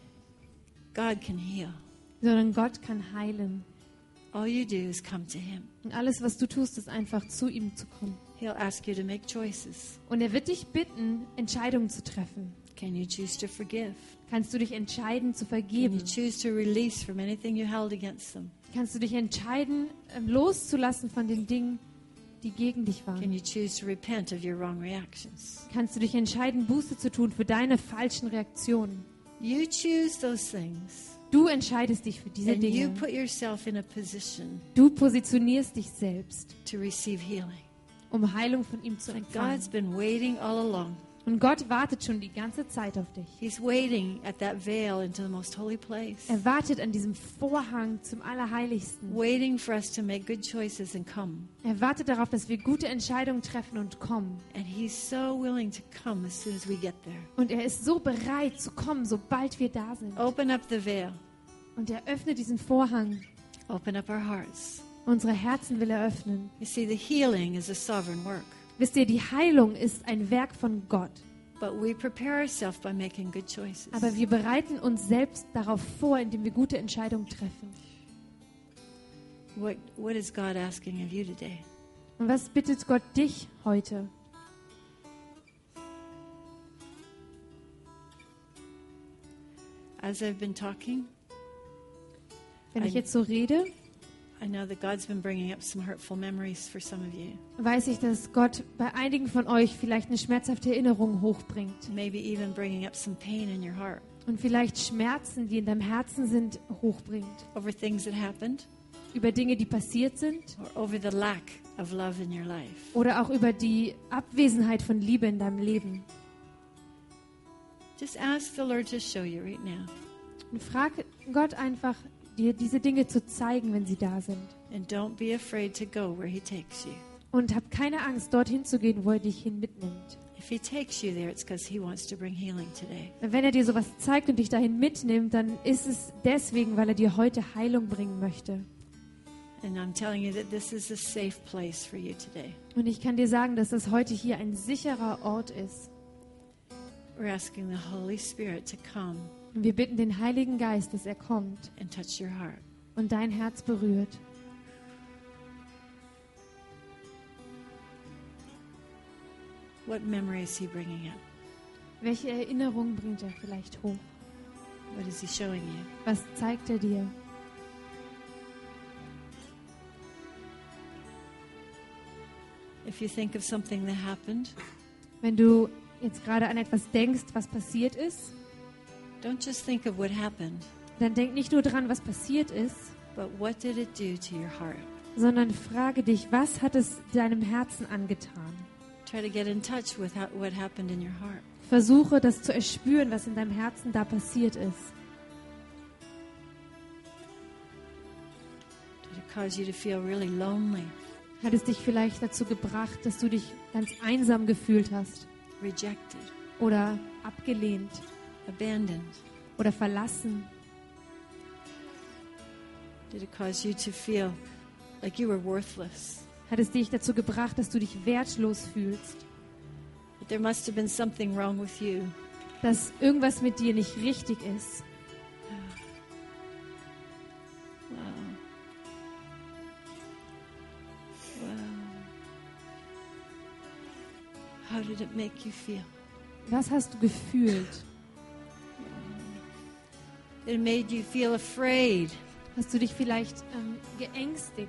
God can heal. sondern Gott kann heilen. All you do is come to Him. Und alles, was du tust, ist einfach zu ihm zu kommen. He'll ask you to make choices. Und er wird dich bitten, Entscheidungen zu treffen. Can you choose to forgive? Kannst du dich entscheiden, zu Can vergeben? you choose to release from anything you held against them? Kannst du dich entscheiden, ähm, loszulassen von den Dingen, die gegen dich Can waren? you choose to repent of your wrong reactions? Kannst du dich entscheiden, Buße zu tun für deine falschen Reaktionen? You choose those things. Du entscheidest dich für diese And you Dinge. put yourself in a position Du positionierst dich selbst, to receive healing. um Heilung von ihm zu God's empfangen. been waiting all along. Und Gott wartet schon die ganze Zeit auf dich. He's waiting at that veil into the most holy place. Er wartet an diesem Vorhang zum Allerheiligsten. Waiting for us to make good choices and come. Er wartet darauf, dass wir gute Entscheidungen treffen und kommen. And He's so willing to come as soon as we get there. Und er ist so bereit zu kommen, sobald wir da sind. Open up the veil. Und er öffnet diesen Vorhang. Open up our hearts. Unsere Herzen will er öffnen. You see, the healing is a sovereign work. Wisst ihr, die Heilung ist ein Werk von Gott. But we prepare ourselves by making good choices. Aber wir bereiten uns selbst darauf vor, indem wir gute Entscheidungen treffen. What, what is God asking of you today? Und was bittet Gott dich heute? As I've been talking, Wenn ich Ein- jetzt so rede, I know that God's been bringing up some hurtful memories for some of you. weiß ich, dass Gott bei einigen von euch vielleicht eine schmerzhafte Erinnerung hochbringt. Maybe even bringing up some pain in your heart Und vielleicht Schmerzen, die in deinem Herzen sind, hochbringt. over things that happened Über Dinge, die passiert sind. or over the lack of love in your life. Oder auch über die Abwesenheit von Liebe in deinem Leben. Just ask the Lord to show you right now. Und frag Gott einfach, dir diese Dinge zu zeigen, wenn sie da sind. And don't be afraid to go where He takes you. Und hab keine Angst, dorthin zu gehen, wo er dich hin mitnimmt. If He takes you there, it's because He wants to bring healing today. Wenn er dir sowas zeigt und dich dahin mitnimmt, dann ist es deswegen, weil er dir heute Heilung bringen möchte. And I'm telling you that this is a safe place for you today. Und ich kann dir sagen, dass es heute hier ein sicherer Ort ist. We're asking the Holy Spirit to come Und wir bitten den Heiligen Geist, dass er kommt and touch your heart. und dein Herz berührt. What memory is He bringing up? Welche Erinnerung bringt er vielleicht hoch? What is He showing you? Was zeigt er dir? If you think of something that happened, Wenn du jetzt gerade an etwas denkst, was passiert ist, don't just think of what happened, dann denk nicht nur dran, was passiert ist, but what did it do to your heart? sondern frage dich, was hat es deinem Herzen angetan? Try to get in touch with how, what happened in your heart. Versuche, das zu erspüren, was in deinem Herzen da passiert ist. Did it cause you to feel really lonely, Hat es dich vielleicht dazu gebracht, dass du dich ganz einsam gefühlt hast rejected, oder abgelehnt abandoned? oder verlassen? Did it cause you to feel like you were worthless? Hat es dich dazu gebracht, dass du dich wertlos fühlst? That there must have been something wrong with you? Dass irgendwas mit dir nicht richtig ist? Wow. Wow. How did it make you feel? Was hast du gefühlt? It made you feel afraid. Hast du dich vielleicht ähm, geängstigt?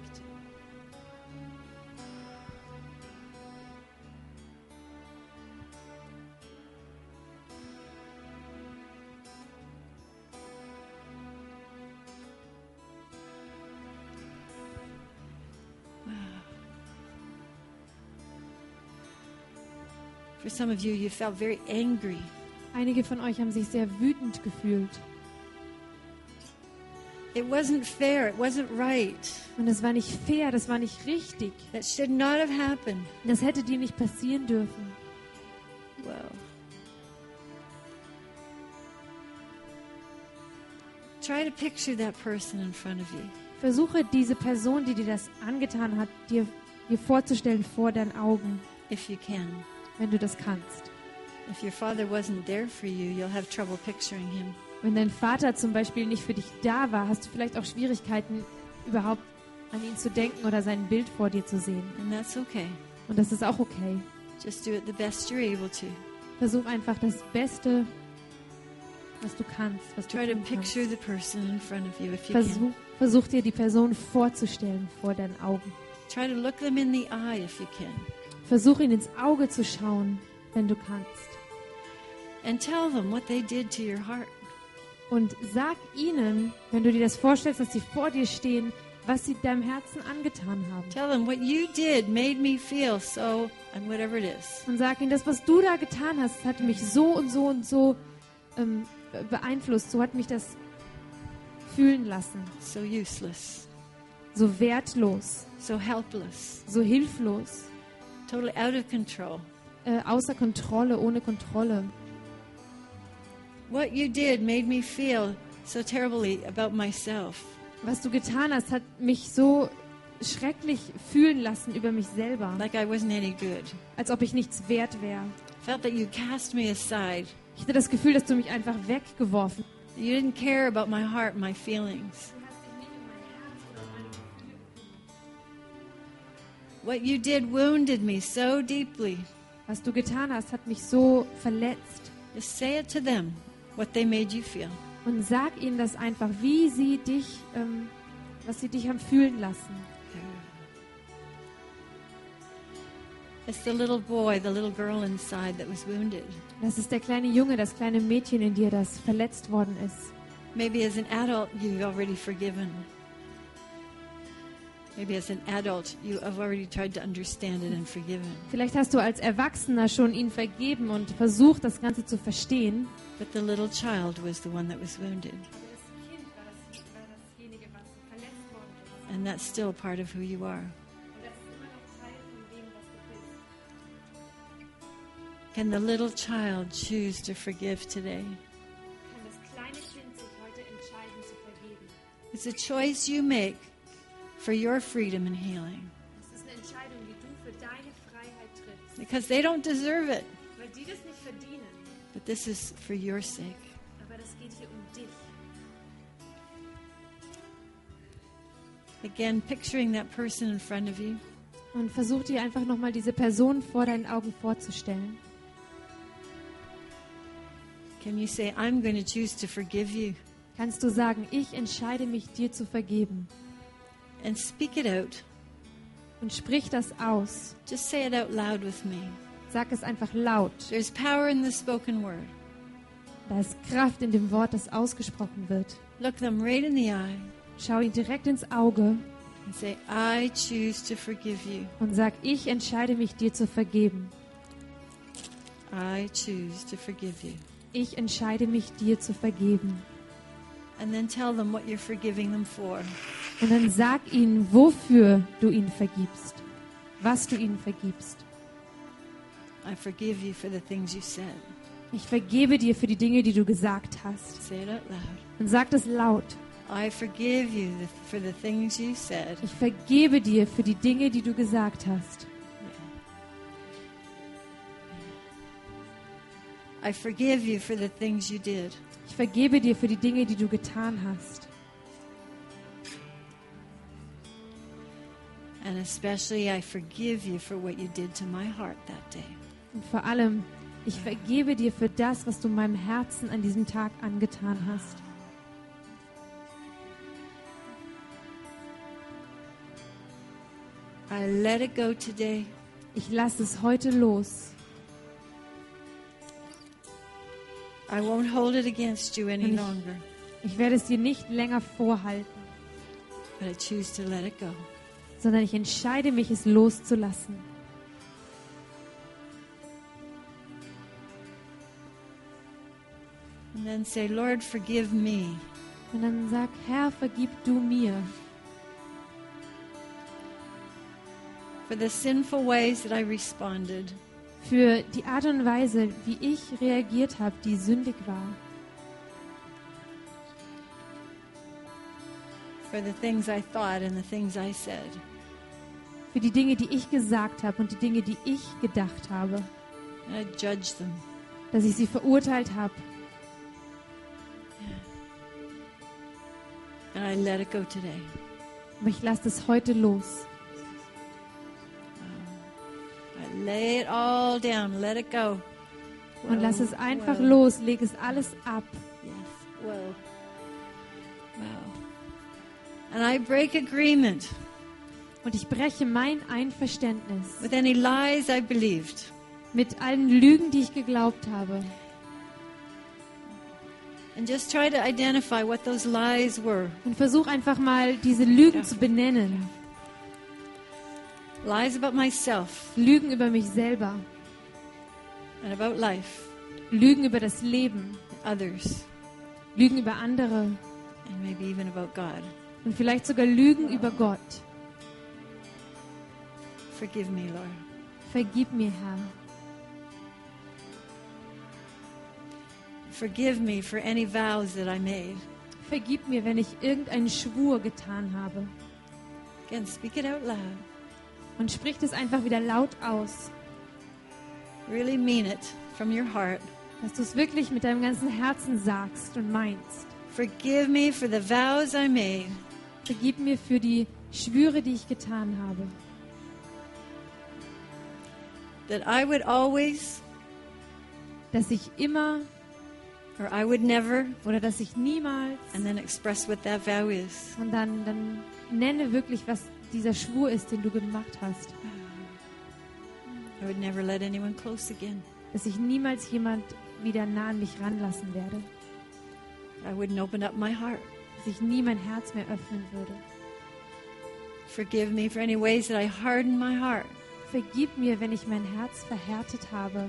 For some of you, you felt very angry. Einige von euch haben sich sehr wütend gefühlt. It wasn't fair. It wasn't right. Und das war nicht fair, das war nicht richtig. That should not have happened. Das hätte dir nicht passieren dürfen. Wow. Try to picture that person in front of you. Versuche diese Person, die dir das angetan hat, dir, dir vorzustellen vor deinen Augen, If you can. wenn du das kannst. If your father wasn't there for you, you'll have trouble picturing him. Wenn dein Vater zum Beispiel nicht für dich da war, hast du vielleicht auch Schwierigkeiten, überhaupt an ihn zu denken oder sein Bild vor dir zu sehen. And that's okay. Und das ist auch okay. Just do it the best you're able to. Versuch einfach das Beste, was du kannst, was du Try to tun kannst. picture the person in front of you if you Versuch, can. versuch dir die Person vorzustellen vor deinen Augen. Try to look them in the eye if you can. Versuch ihnen ins Auge zu schauen, wenn du kannst. And tell them what they did to your heart. Und sag ihnen, wenn du dir das vorstellst, dass sie vor dir stehen, was sie deinem Herzen angetan haben. Tell them what you did made me feel so, and whatever it is. Und sag ihnen, das, was du da getan hast, hat mich so und so und so ähm, beeinflusst. So hat mich das fühlen lassen. So useless, So wertlos, so helpless, so hilflos, totally out of control. äh, außer Kontrolle, ohne Kontrolle. What you did made me feel so terribly about myself. Was du getan hast, hat mich so schrecklich fühlen lassen über mich selber. Like I wasn't any good. Als ob ich nichts wert wäre. Felt that you cast me aside. Ich hatte das Gefühl, dass du mich einfach weggeworfen hast. You didn't care about my heart, my feelings. What you did wounded me so deeply. Was du getan hast, hat mich so verletzt. Just say it to them, what they made you feel. Und sag ihnen das einfach, wie sie dich, ähm, was sie dich haben fühlen lassen. It's the little boy, the little girl inside that was wounded. Das ist der kleine Junge, das kleine Mädchen in dir, das verletzt worden ist. Maybe as an adult you've already forgiven. Maybe as an adult you have already tried to understand it and forgiven. Vielleicht hast du als Erwachsener schon ihn vergeben und versucht, das Ganze zu verstehen. But the little child was the one that was wounded. And that's still part of who you are. Can the little child choose to forgive today? It's a choice you make for your freedom and healing. Das ist eine Entscheidung, die du für deine Freiheit triffst. Because they don't deserve it. Weil die das nicht verdienen. But this is for your sake. Aber das geht hier um dich. Again, picturing that person in front of you. Und versuch dir einfach nochmal diese Person vor deinen Augen vorzustellen. Can you say, I'm going to choose to forgive you? Kannst du sagen, ich entscheide mich, dir zu vergeben. And speak it out. Und sprich das aus. Just say it out loud with me. Sag es einfach laut. There's power in the spoken word. Da ist Kraft in dem Wort, das ausgesprochen wird. Look them right in the eye Schau ihn direkt ins Auge and say, I choose to forgive you. und sag, ich entscheide mich, dir zu vergeben. I choose to forgive you. Ich entscheide mich, dir zu vergeben. And then tell them what you're forgiving them for. Und dann sag ihnen, wofür du ihnen vergibst. Was du ihnen vergibst. I forgive you for the things you said. Ich vergebe dir für die Dinge, die du gesagt hast. Say it out loud. Und sag das laut. I forgive you the, for the things you said. Ich vergebe dir für die Dinge, die du gesagt hast. I forgive you for the things you did. Ich vergebe dir für die Dinge, die du getan hast. And especially I forgive you for what you did to my heart that day. Und vor allem, ich vergebe dir für das, was du meinem Herzen an diesem Tag angetan hast. I let it go today. Ich lasse es heute los. I won't hold it against you any Und ich- longer. Ich werde es dir nicht länger vorhalten, But I choose to let it go. sondern ich entscheide mich, es loszulassen. And then say, Lord, forgive me Und dann sag, Herr, vergib du mir for the sinful ways that I responded. für die Art und Weise, wie ich reagiert habe, die sündig war. For the things I thought and the things I said. Für die Dinge, die ich gesagt habe und die Dinge, die ich gedacht habe. And I judged them. Dass ich sie verurteilt habe. And I let it go today. Aber ich lasse es heute los. Lay it all down. Let it go. Und lass es einfach wow. los, leg es alles ab. Yes. Whoa. Wow. And I break agreement Und ich breche mein Einverständnis with any lies I believed. mit allen Lügen, die ich geglaubt habe. And just try to identify what those lies were. Und versuch einfach mal, diese Lügen zu benennen. Lies about myself Lügen über mich selber. and about life, Lügen über das Leben. others, Lügen über andere. and maybe even about God. Und vielleicht sogar Lügen über Gott. Forgive me, Lord. Vergib mir, Herr. Forgive me for any vows that I made. Vergib mir, wenn ich irgendeinen Schwur getan habe. Again, speak it out loud. Und sprich das einfach wieder laut aus. Really mean it from your heart. Dass du es wirklich mit deinem ganzen Herzen sagst und meinst. Forgive me for the vows I made. Vergib mir für die Schwüre, die ich getan habe. That I would always, Dass ich immer or I would never, oder dass ich niemals and then express what that vow is. und dann, dann nenne wirklich, was dieser Schwur ist, den du gemacht hast. I would never let anyone close again. Dass ich niemals jemand wieder nah an mich ranlassen werde. I wouldn't open up my heart. Dass ich nie mein Herz mehr öffnen würde. Forgive me for any ways that I hardened my heart. Vergib mir, wenn ich mein Herz verhärtet habe.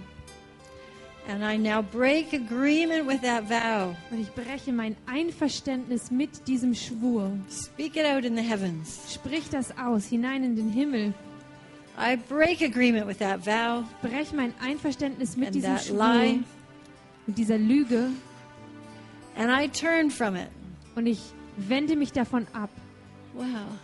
And I now break agreement with that vow. Und ich breche mein Einverständnis mit diesem Schwur. Speak it out in the heavens. Sprich das aus, hinein in den Himmel. I break agreement with that vow Ich breche mein Einverständnis mit and diesem that Schwur, lie. mit dieser Lüge. And I turn from it. Und ich wende mich davon ab. Wow.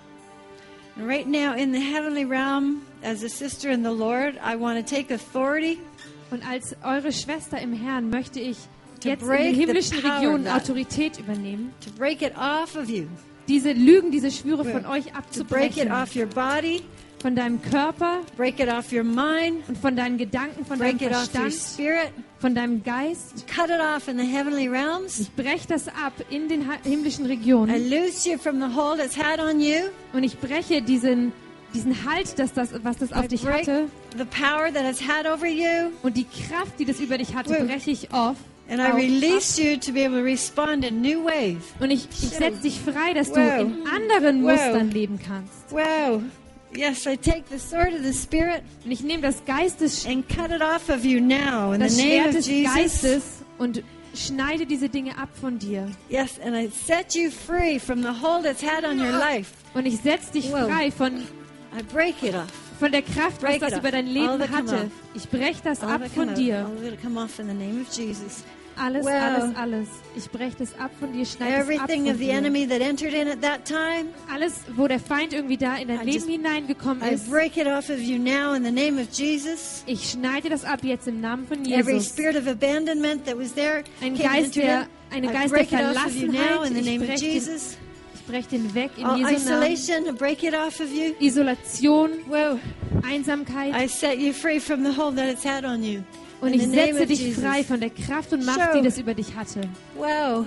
And right now in the heavenly realm, as a sister in the Lord, I want to take authority Und als eure Schwester im Herrn möchte ich To jetzt in break den the himmlischen power Regionen of that. Autorität übernehmen, to break it off of you, diese Lügen, diese Schwüre von euch to break it abzubrechen. off your body, Von deinem Körper break it off your mind, und von deinen Gedanken, von deinem break it off your Verstand, spirit, von deinem Geist. cut it off in the heavenly realms. Ich breche das ab in den ha- himmlischen I Regionen. loose you from the hold it's had on you. Und ich breche diesen, diesen Halt, dass das, was das auf I dich break hatte. the power that it's had over you. Und die Kraft, die das über dich hatte, Woo. breche ich auf. And I auf, release you to be able to respond in new ways. Und ich, ich setze dich frei, dass du Wow. in anderen Wow. Mustern leben kannst. Wow. Yes, I take the sword of the Spirit Und ich nehme das Geistes, and cut it off of you now in das the name Schwert of des Jesus. Geistes und schneide diese Dinge ab von dir. Yes, and I set you free from the hold it's had on your life. Und ich setze dich Wow. frei von, I break it off. von der Kraft, was Break das it über off. dein All Leben that come hatte. off. Ich breche das All ab of it come von out. dir. All of it come off in the name of Jesus. Alles, Wow. alles, alles. Ich breche das ab von dir, schneide es ab Everything von of the dir. enemy that entered in at that time, Alles, wo der Feind irgendwie da in dein I Leben just- hineingekommen I ist, break it off of you now in the name of Jesus. ich schneide das ab jetzt im Namen von Every Jesus. spirit of abandonment that was there, Ein came Geist into der, it. eine I Geist der break it off of you now Verlassenheit, in the ich name of breche den, Jesus. ich breche den weg in All Jesu Namen. isolation, I break it off of you. Isolation, Whoa. Einsamkeit. I set you free from the hold that it's had on you. Und in ich the name setze of dich Jesus. frei von der Kraft und Macht, Show. die das über dich hatte. Wow.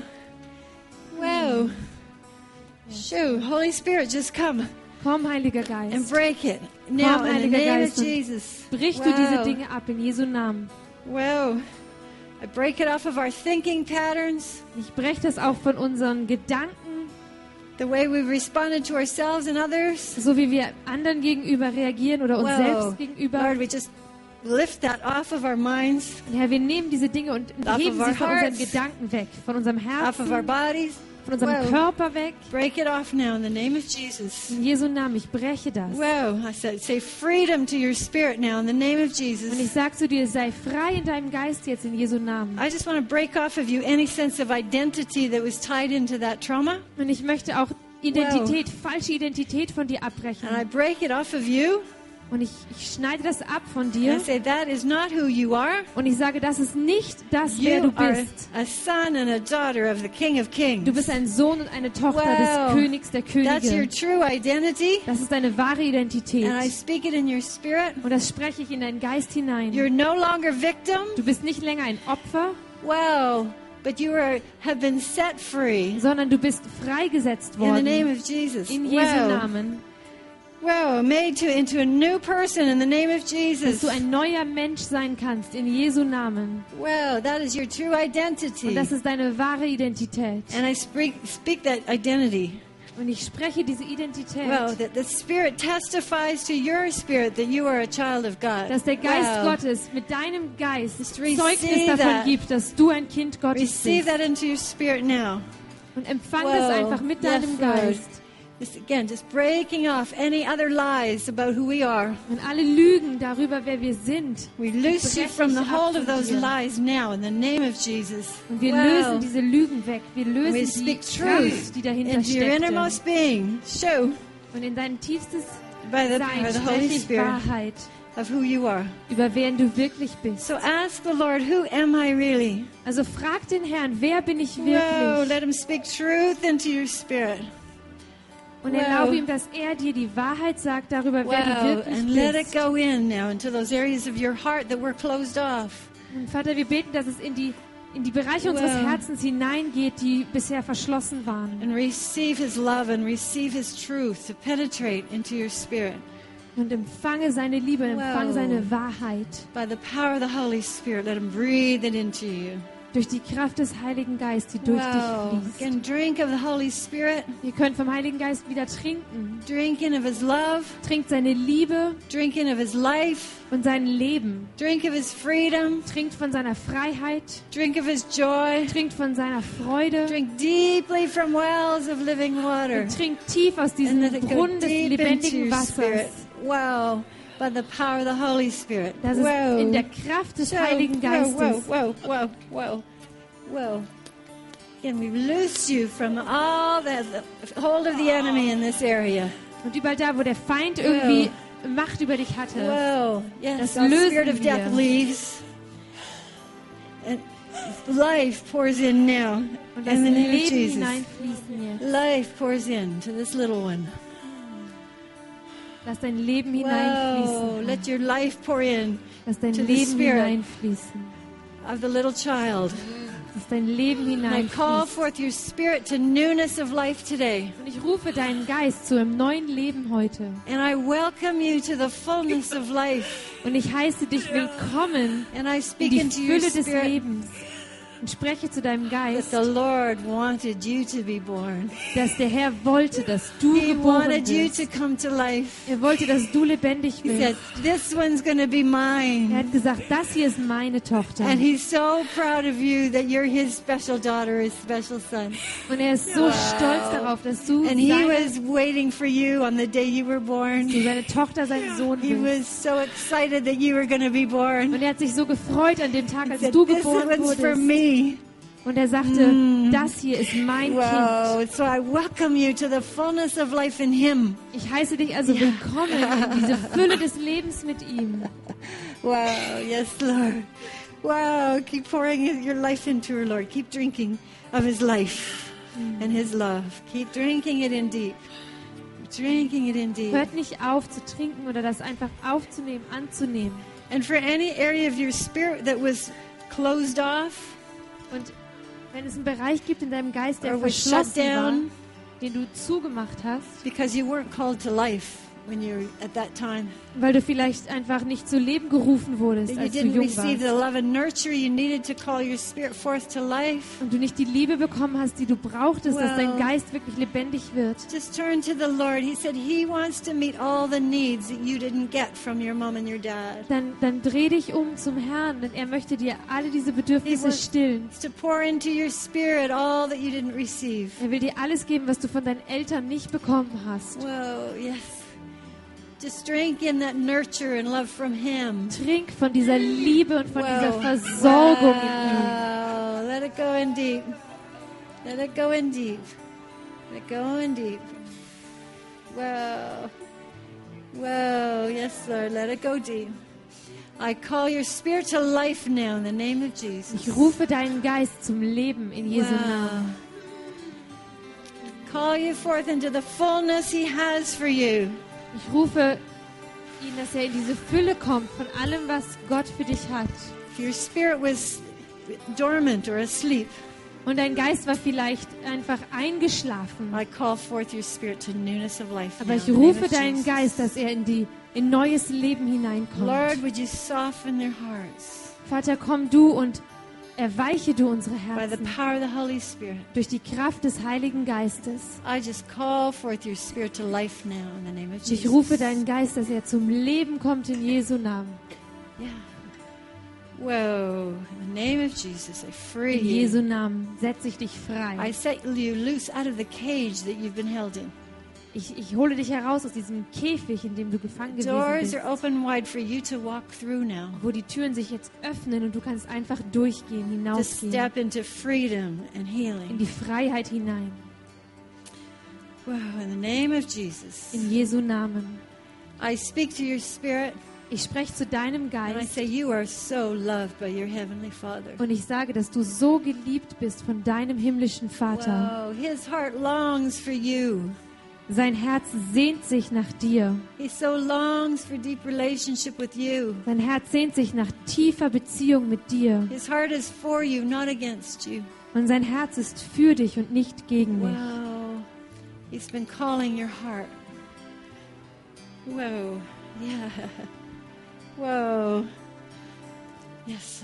Wow. Shoo. Holy Spirit, just come Komm, Heiliger and Geist. break it. Now Komm, in the Heiliger name Geist, of und Jesus. Brich du diese Wow. Dinge ab in Jesu Namen. Wow. I break it off of our thinking patterns, Ich breche das auch von unseren Gedanken, the way we've responded to ourselves and others. so wie wir anderen gegenüber reagieren oder uns Wow. selbst gegenüber. Lord, we just lift that off of our minds, Und Herr, wir nehmen diese Dinge und Off heben of sie our von unseren hearts. Gedanken weg, von unserem off of our Herzen, bodies. von unserem Wow. Körper weg. Break it off now in the name of Jesus. In Jesu Namen, ich breche das. Wow. I said, say freedom to your spirit now in the name of Und ich Jesus. sage zu dir, sei frei in deinem Geist jetzt in Jesu Namen. I just want to break off of you any sense of identity that was tied into that trauma. Und ich möchte auch Identität, falsche Identität von dir abbrechen. And I break it off of you. Und ich, ich schneide das ab von And dir. I say, that is not who you are. Und ich sage, das ist nicht das, wer You du are bist. a son and a daughter of the King of Kings. Du bist ein Sohn und eine Tochter Wow. des Königs der That's your Könige. true identity. Das ist deine wahre Identität. And I speak it in your spirit. Und das spreche ich in deinen Geist hinein. You're no longer victim. Du bist nicht länger ein Opfer, Wow. But you are, have been set free sondern du bist freigesetzt in the name worden. of Jesus. In Jesu Wow. Namen. Wow. Made to into a new person in the name of Dass Jesus. du ein neuer Mensch sein kannst. In Jesu Namen. Wow. That is your true identity. Und das ist deine wahre Identität. And I speak, speak that identity. Und ich spreche diese Identität. Wow. That the Spirit testifies to your spirit that you are a child of God. Dass der Geist Wow. Gottes mit deinem Geist receive Zeugnis davon that. gibt, dass du ein Kind Gottes Receive bist. that into your spirit now. Und empfang Wow. das einfach mit Yes, deinem Lord. Geist. This, again, just breaking off any other lies about who we are. Und alle Lügen darüber, wer wir sind. We loose you breche from ich the ab hold of von those dir. lies now in the name of Jesus. Und wir Wow. lösen diese Lügen weg. Wir We lösen die speak Kraft, truth die dahinter into your steckt. innermost being. Show Und in dein tiefstes by the Sein power of the Holy spreche ich Spirit Wahrheit of who you are. über wen du wirklich bist. So ask the Lord, who am I really? Also frag den Herrn, wer bin ich Wow, wirklich? let him speak truth into your spirit. Und Wow. erlaube ihm, dass er dir die Wahrheit sagt darüber, wer du Wow, wirklich and let it bist. go in now into those areas of your heart that were closed off. Und Vater, wir beten, dass es in die, in die Bereiche unseres Wow. Herzens hineingeht, die bisher verschlossen waren. And receive his love and receive his truth to penetrate into your spirit. Und empfange seine Liebe, und empfange Wow. seine Wahrheit. By the power of the Holy Spirit, let him breathe it into you. Durch die Kraft des Heiligen Geistes, die durch Wow. dich fließt. Again, drink of the Holy Spirit. Ihr könnt vom Heiligen Geist wieder trinken. Drink in of his love. Trinkt seine Liebe Drink in of his life. und sein Leben. Drink of his freedom. Trinkt von seiner Freiheit. Drink of his joy. Trinkt von seiner Freude. Drink deeply from wells of living water. Und trinkt tief aus And diesem let it go Brunnen des deep into lebendigen your spirit. Wassers. Wow. By the power of the Holy Spirit. Das wow. ist in der Kraft des So, Heiligen wow, Geistes. wow, wow, wow, wow, wow. Again, we loose you from all the, the hold of the enemy in this area. Und überall da, wo der Feind irgendwie Macht über dich hatte. Wow. Yes, Das all lösen spirit of wir. death leaves. And life pours in now. Und das In the name of Leben Jesus. hineinfließen jetzt. Life pours in to this little one. Lass dein Leben Wow. hineinfließen. Let your life pour in Lass dein to the Leben Spirit. hineinfließen. of the little child. Lass dein Leben And I call hineinfließen. forth your spirit to newness of life today. Und ich rufe deinen Geist zu einem neuen Leben heute. And I welcome you to the fullness of life. Und ich heiße dich willkommen And I in speak die into your Fülle des spirit Lebens. Und spreche zu deinem that Geist, the Lord wanted you to be born. dass der Herr wollte, dass du He geboren wanted you wirst. to come to life. Er wollte, dass du lebendig He said, wirst. this one's going to be Er mine. hat gesagt, das hier ist meine Tochter. And he's so proud of you that you're his special daughter, his special son. Und er ist so stolz darauf, dass du And he seine, was waiting for you on the day you were born. du seine Tochter, sein Sohn He bist. was so excited that you were going to be born. Und er hat sich so gefreut an dem Tag, He als said, du this geboren one's for wurdest. me. Und er sagte, das hier ist mein Kind. Wow. So I welcome you to the fullness of life in him. Ich heiße dich also willkommen in diese Fülle des Lebens mit ihm. Wow. Yes, Lord. Wow. Keep pouring your life into her, Lord. Keep drinking of his life and his love. Keep drinking it in deep. Drinking it in deep. Hört nicht auf zu trinken oder das einfach aufzunehmen, anzunehmen. And for any area of your spirit that was closed off Und wenn es einen Bereich gibt in deinem Geist, der or was shut verschlossen war, down den du zugemacht hast, because you weren't called to life when you were at that time, weil du vielleicht einfach nicht zu Leben gerufen wurdest, that you als du didn't jung receive the warst. love and nurture you needed to call your spirit forth to life, Und du nicht die Liebe bekommen hast, die du brauchtest, dass dein Well. Geist wirklich lebendig wird. just turn to the Lord. He said he wants to meet all the needs that you didn't get from your mom and your dad. Dann, dann dreh dich um zum Herrn, denn er möchte dir alle diese Bedürfnisse He wants- stillen. It's to pour into your spirit all that you didn't receive. Er will dir alles geben, was du von deinen Eltern nicht bekommen hast. Whoa, yes. Just drink in that nurture and love from him. Trink von dieser Liebe und von dieser Wow. Versorgung in ihm. Wow. Let it go in deep. Let it go in deep. Let it go in deep. Wow. Whoa, yes, Lord, let it go deep. I call your spirit to life now in the name of Jesus. Ich rufe deinen Geist zum Leben in Jesu Namen. Call you forth into the fullness He has for you. Ich rufe ihn, dass er in diese Fülle kommt von allem, was Gott für dich hat. If your spirit was dormant or asleep, Und dein Geist war vielleicht einfach eingeschlafen. I call forth your spirit to newness of life. Aber now ich in the name rufe of deinen Jesus. Geist, dass er in die in neues Leben hineinkommt. Lord, would you soften their hearts Vater, komm du und erweiche du unsere by the Herzen power of the Holy Spirit. durch die Kraft des Heiligen Geistes. I just call forth your spirit to life now in the name of Und ich Jesus. rufe deinen Geist, dass er zum Leben kommt in Jesu Namen. Yeah. Whoa. In the name of Jesus, I free In you. Jesu Namen setze ich dich I frei. set you loose out of the cage that you've been held in. Ich, ich hole dich heraus aus diesem Käfig, in dem du gefangen gewesen Doors bist, are open wide for you to walk through now. wo die Türen sich jetzt öffnen und du kannst einfach durchgehen, To hinausgehen, step into freedom and in healing. die Freiheit hinein. Wow, in the name of Jesus. In Jesu Namen. I speak to your spirit Ich spreche zu deinem and I Geist say you are so loved by your heavenly Father. und ich sage, dass du so geliebt bist von deinem himmlischen Vater. Wow, his heart longs for you. Sein Herz sehnt sich nach dir. He so longs for deep relationship with you. Sein Herz sehnt sich nach tiefer Beziehung mit dir. His heart is for you, not against you. Und sein Herz ist für dich und nicht gegen mich. Wow. He's been calling your heart. Whoa. Yeah. Whoa. Yes,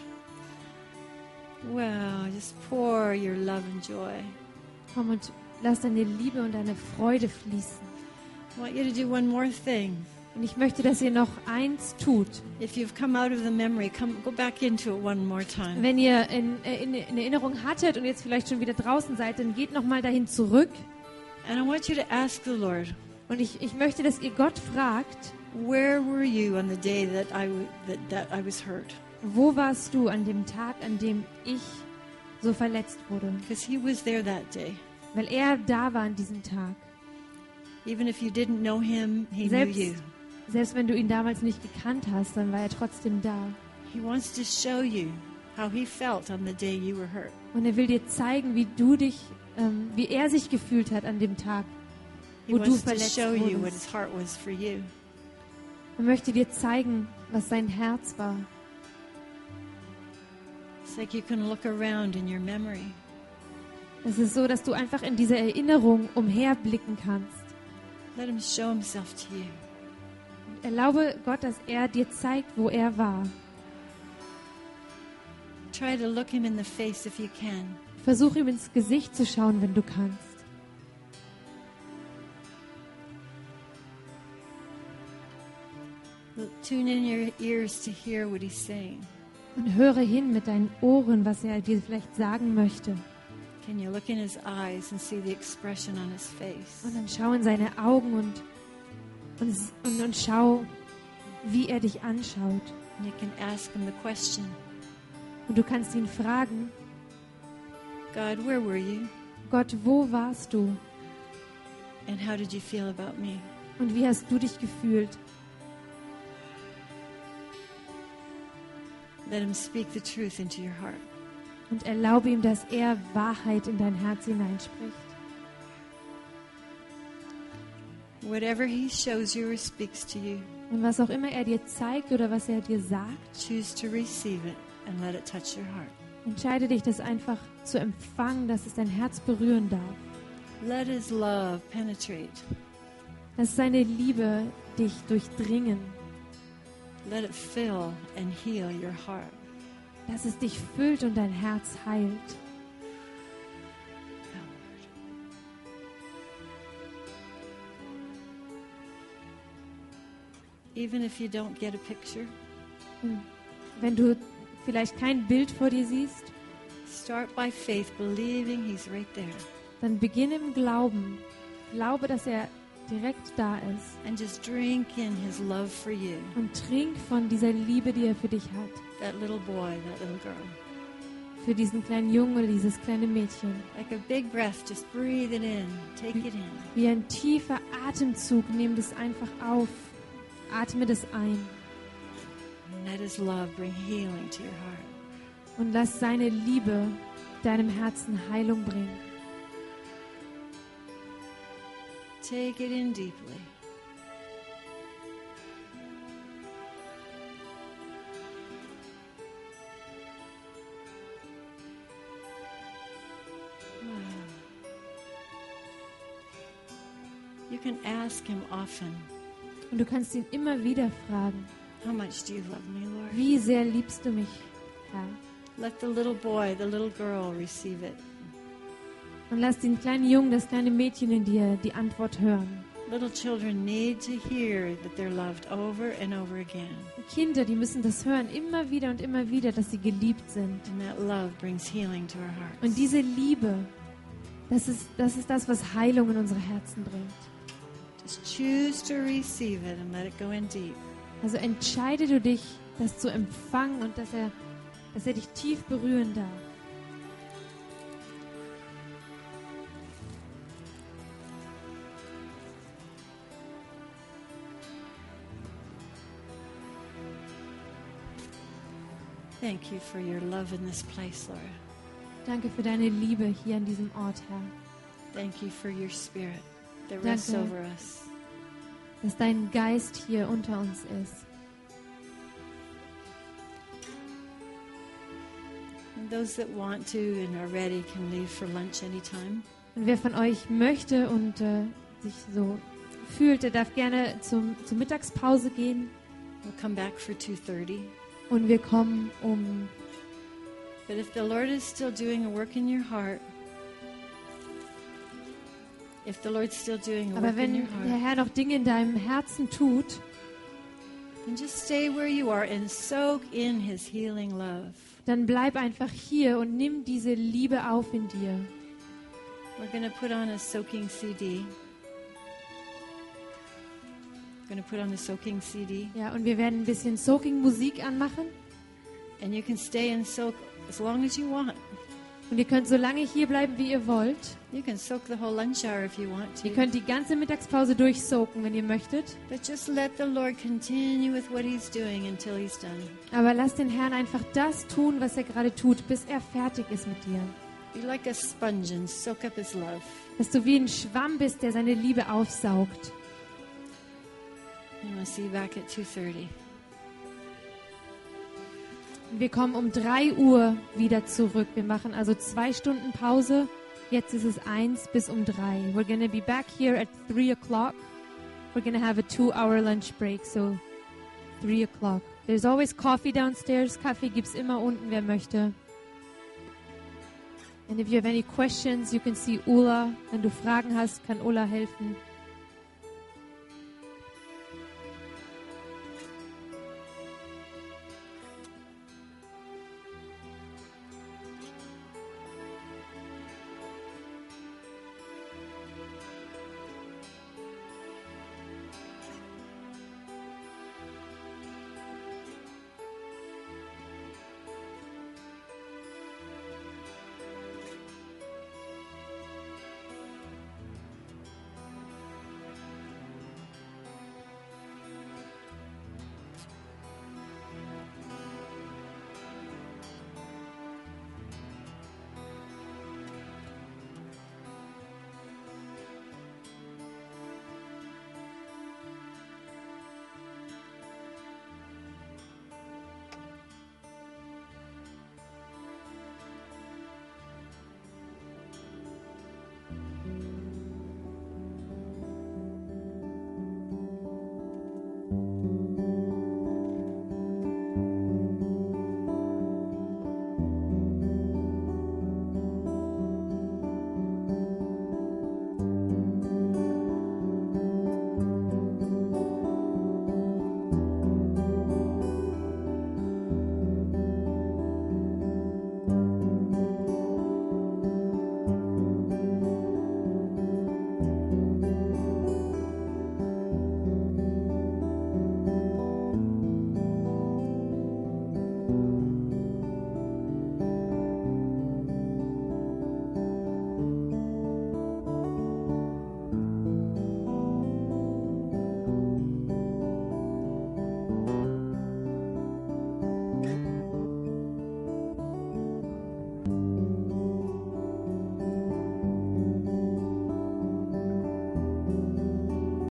Lord. Wow. Just pour your love and joy. Komm und lass deine Liebe und deine Freude fließen. I want you to do one more thing. Und ich möchte, dass ihr noch eins tut. If you've come out of the memory, come go back into it one more time. Wenn ihr in, in, in Erinnerung hattet und jetzt vielleicht schon wieder draußen seid, dann geht nochmal dahin zurück. And I want you to ask the Lord, Und ich, ich möchte, dass ihr Gott fragt, where were you on the day that I, w- that, that I was hurt? wo warst du an dem Tag, an dem ich so verletzt wurde? Because he was there that day. Weil er da war an diesem Tag. Even if you didn't know him, he Selbst, knew you. selbst wenn du ihn damals nicht gekannt hast, dann war er trotzdem da. He wants to show you how he felt on the day you were hurt. Und er will dir zeigen, wie du dich, ähm, wie er sich gefühlt hat an dem Tag, He wo du wants to verletzt show you what wurdest. his heart was for you. Er möchte dir zeigen, was sein Herz war. It's like you can look around in your memory. Es ist so, dass du einfach in dieser Erinnerung umherblicken kannst. Let him show himself to you. Erlaube Gott, dass er dir zeigt, wo er war. Try to look him in the face if you can. Versuch ihm ins Gesicht zu schauen, wenn du kannst. Tune in your ears to hear what he's saying. Und höre hin mit deinen Ohren, was er dir vielleicht sagen möchte. Can you look in his eyes and see the expression on his face? Und dann schau in seine Augen und, und, und, und schau, wie er dich anschaut. And you can ask him the question, Und du kannst ihn fragen, God, where were you? Gott, wo warst du? And how did you feel about me? Und wie hast du dich gefühlt? Let him speak the truth into your heart. Und erlaube ihm, dass er Wahrheit in dein Herz hineinspricht. Whatever he shows you or speaks to you, Und was auch immer er dir zeigt oder was er dir sagt, choose to receive it and let it touch your heart. entscheide dich, das einfach zu empfangen, dass es dein Herz berühren darf. Let his love penetrate. Lass seine Liebe dich durchdringen. Let it fill and heal your heart. Dass es dich füllt und dein Herz heilt. Even if you don't get a picture, Und wenn du vielleicht kein Bild vor dir siehst, start by faith, believing he's right there. dann beginne im Glauben. Glaube, dass er direkt da ist. And just drink in his love for you. Und trink von dieser Liebe, die er für dich hat. That little boy, that little girl. für diesen kleinen Jungen oder dieses kleine Mädchen. Like a big breath, just breathe it in. Take it in. Wie ein tiefer Atemzug, nimm das einfach auf. Atme das ein. And let his love bring healing to your heart. Und lass seine Liebe deinem Herzen Heilung bringen. Take it in deeply. You can ask him often, Und du kannst ihn immer wieder fragen, how much do you love me, Lord? wie sehr liebst du mich, Herr? Let the little boy, the little girl receive it. Und lass den kleinen Jungen, das kleine Mädchen in dir die Antwort hören. Little children need to hear that they're loved over and over again. Kinder, die müssen das hören, immer wieder und immer wieder, dass sie geliebt sind. And that love brings healing to our hearts. Und diese Liebe, das ist, das ist das, was Heilung in unsere Herzen bringt. Just choose to receive it and let it go in deep. Also entscheide du dich, das zu empfangen und dass er, dass er dich tief berühren darf. Thank you for your love in this place, Lord. Danke für deine Liebe hier an diesem Ort, Herr. Thank you for your spirit that Danke. rests over us. Dass dein Geist hier unter uns ist. And those that want to and are ready can leave for lunch anytime. Und wer von euch möchte und äh, sich so fühlt, der darf gerne zum, zur Mittagspause gehen. We'll come back for two thirty. Und wir kommen um. But if the Lord is still doing a work in your heart, if the Lord's still doing a Aber work in wenn your der heart, Herr noch Dinge in deinem Herzen tut, then just stay where you are and soak in His healing love. dann bleib einfach hier und nimm diese Liebe auf in dir. We're going to put on a soaking C D. We're going to put on a soaking C D. Ja, und wir werden ein bisschen Soaking-Musik anmachen. And you can stay and soak as long as you want. Und ihr könnt so lange hier bleiben, wie ihr wollt. You can soak the whole lunch hour if you want Ihr to. könnt die ganze Mittagspause durchsoaken, wenn ihr möchtet. But just let the Lord continue with what He's doing until He's done. Aber lass den Herrn einfach das tun, was er gerade tut, bis er fertig ist mit dir. Be like a sponge and soak up His love. Dass du wie ein Schwamm bist, der seine Liebe aufsaugt. And we'll see you back at two thirty. Und wir kommen um drei Uhr wieder zurück. Wir machen also zwei Stunden Pause. Jetzt ist es eins bis um drei. We're going to be back here at three o'clock. We're going to have a two-hour lunch break, so three o'clock. There's always coffee downstairs. Kaffee gibt's immer unten, wer möchte. And if you have any questions, you can see Ulla. Wenn du Fragen hast, kann Ulla helfen.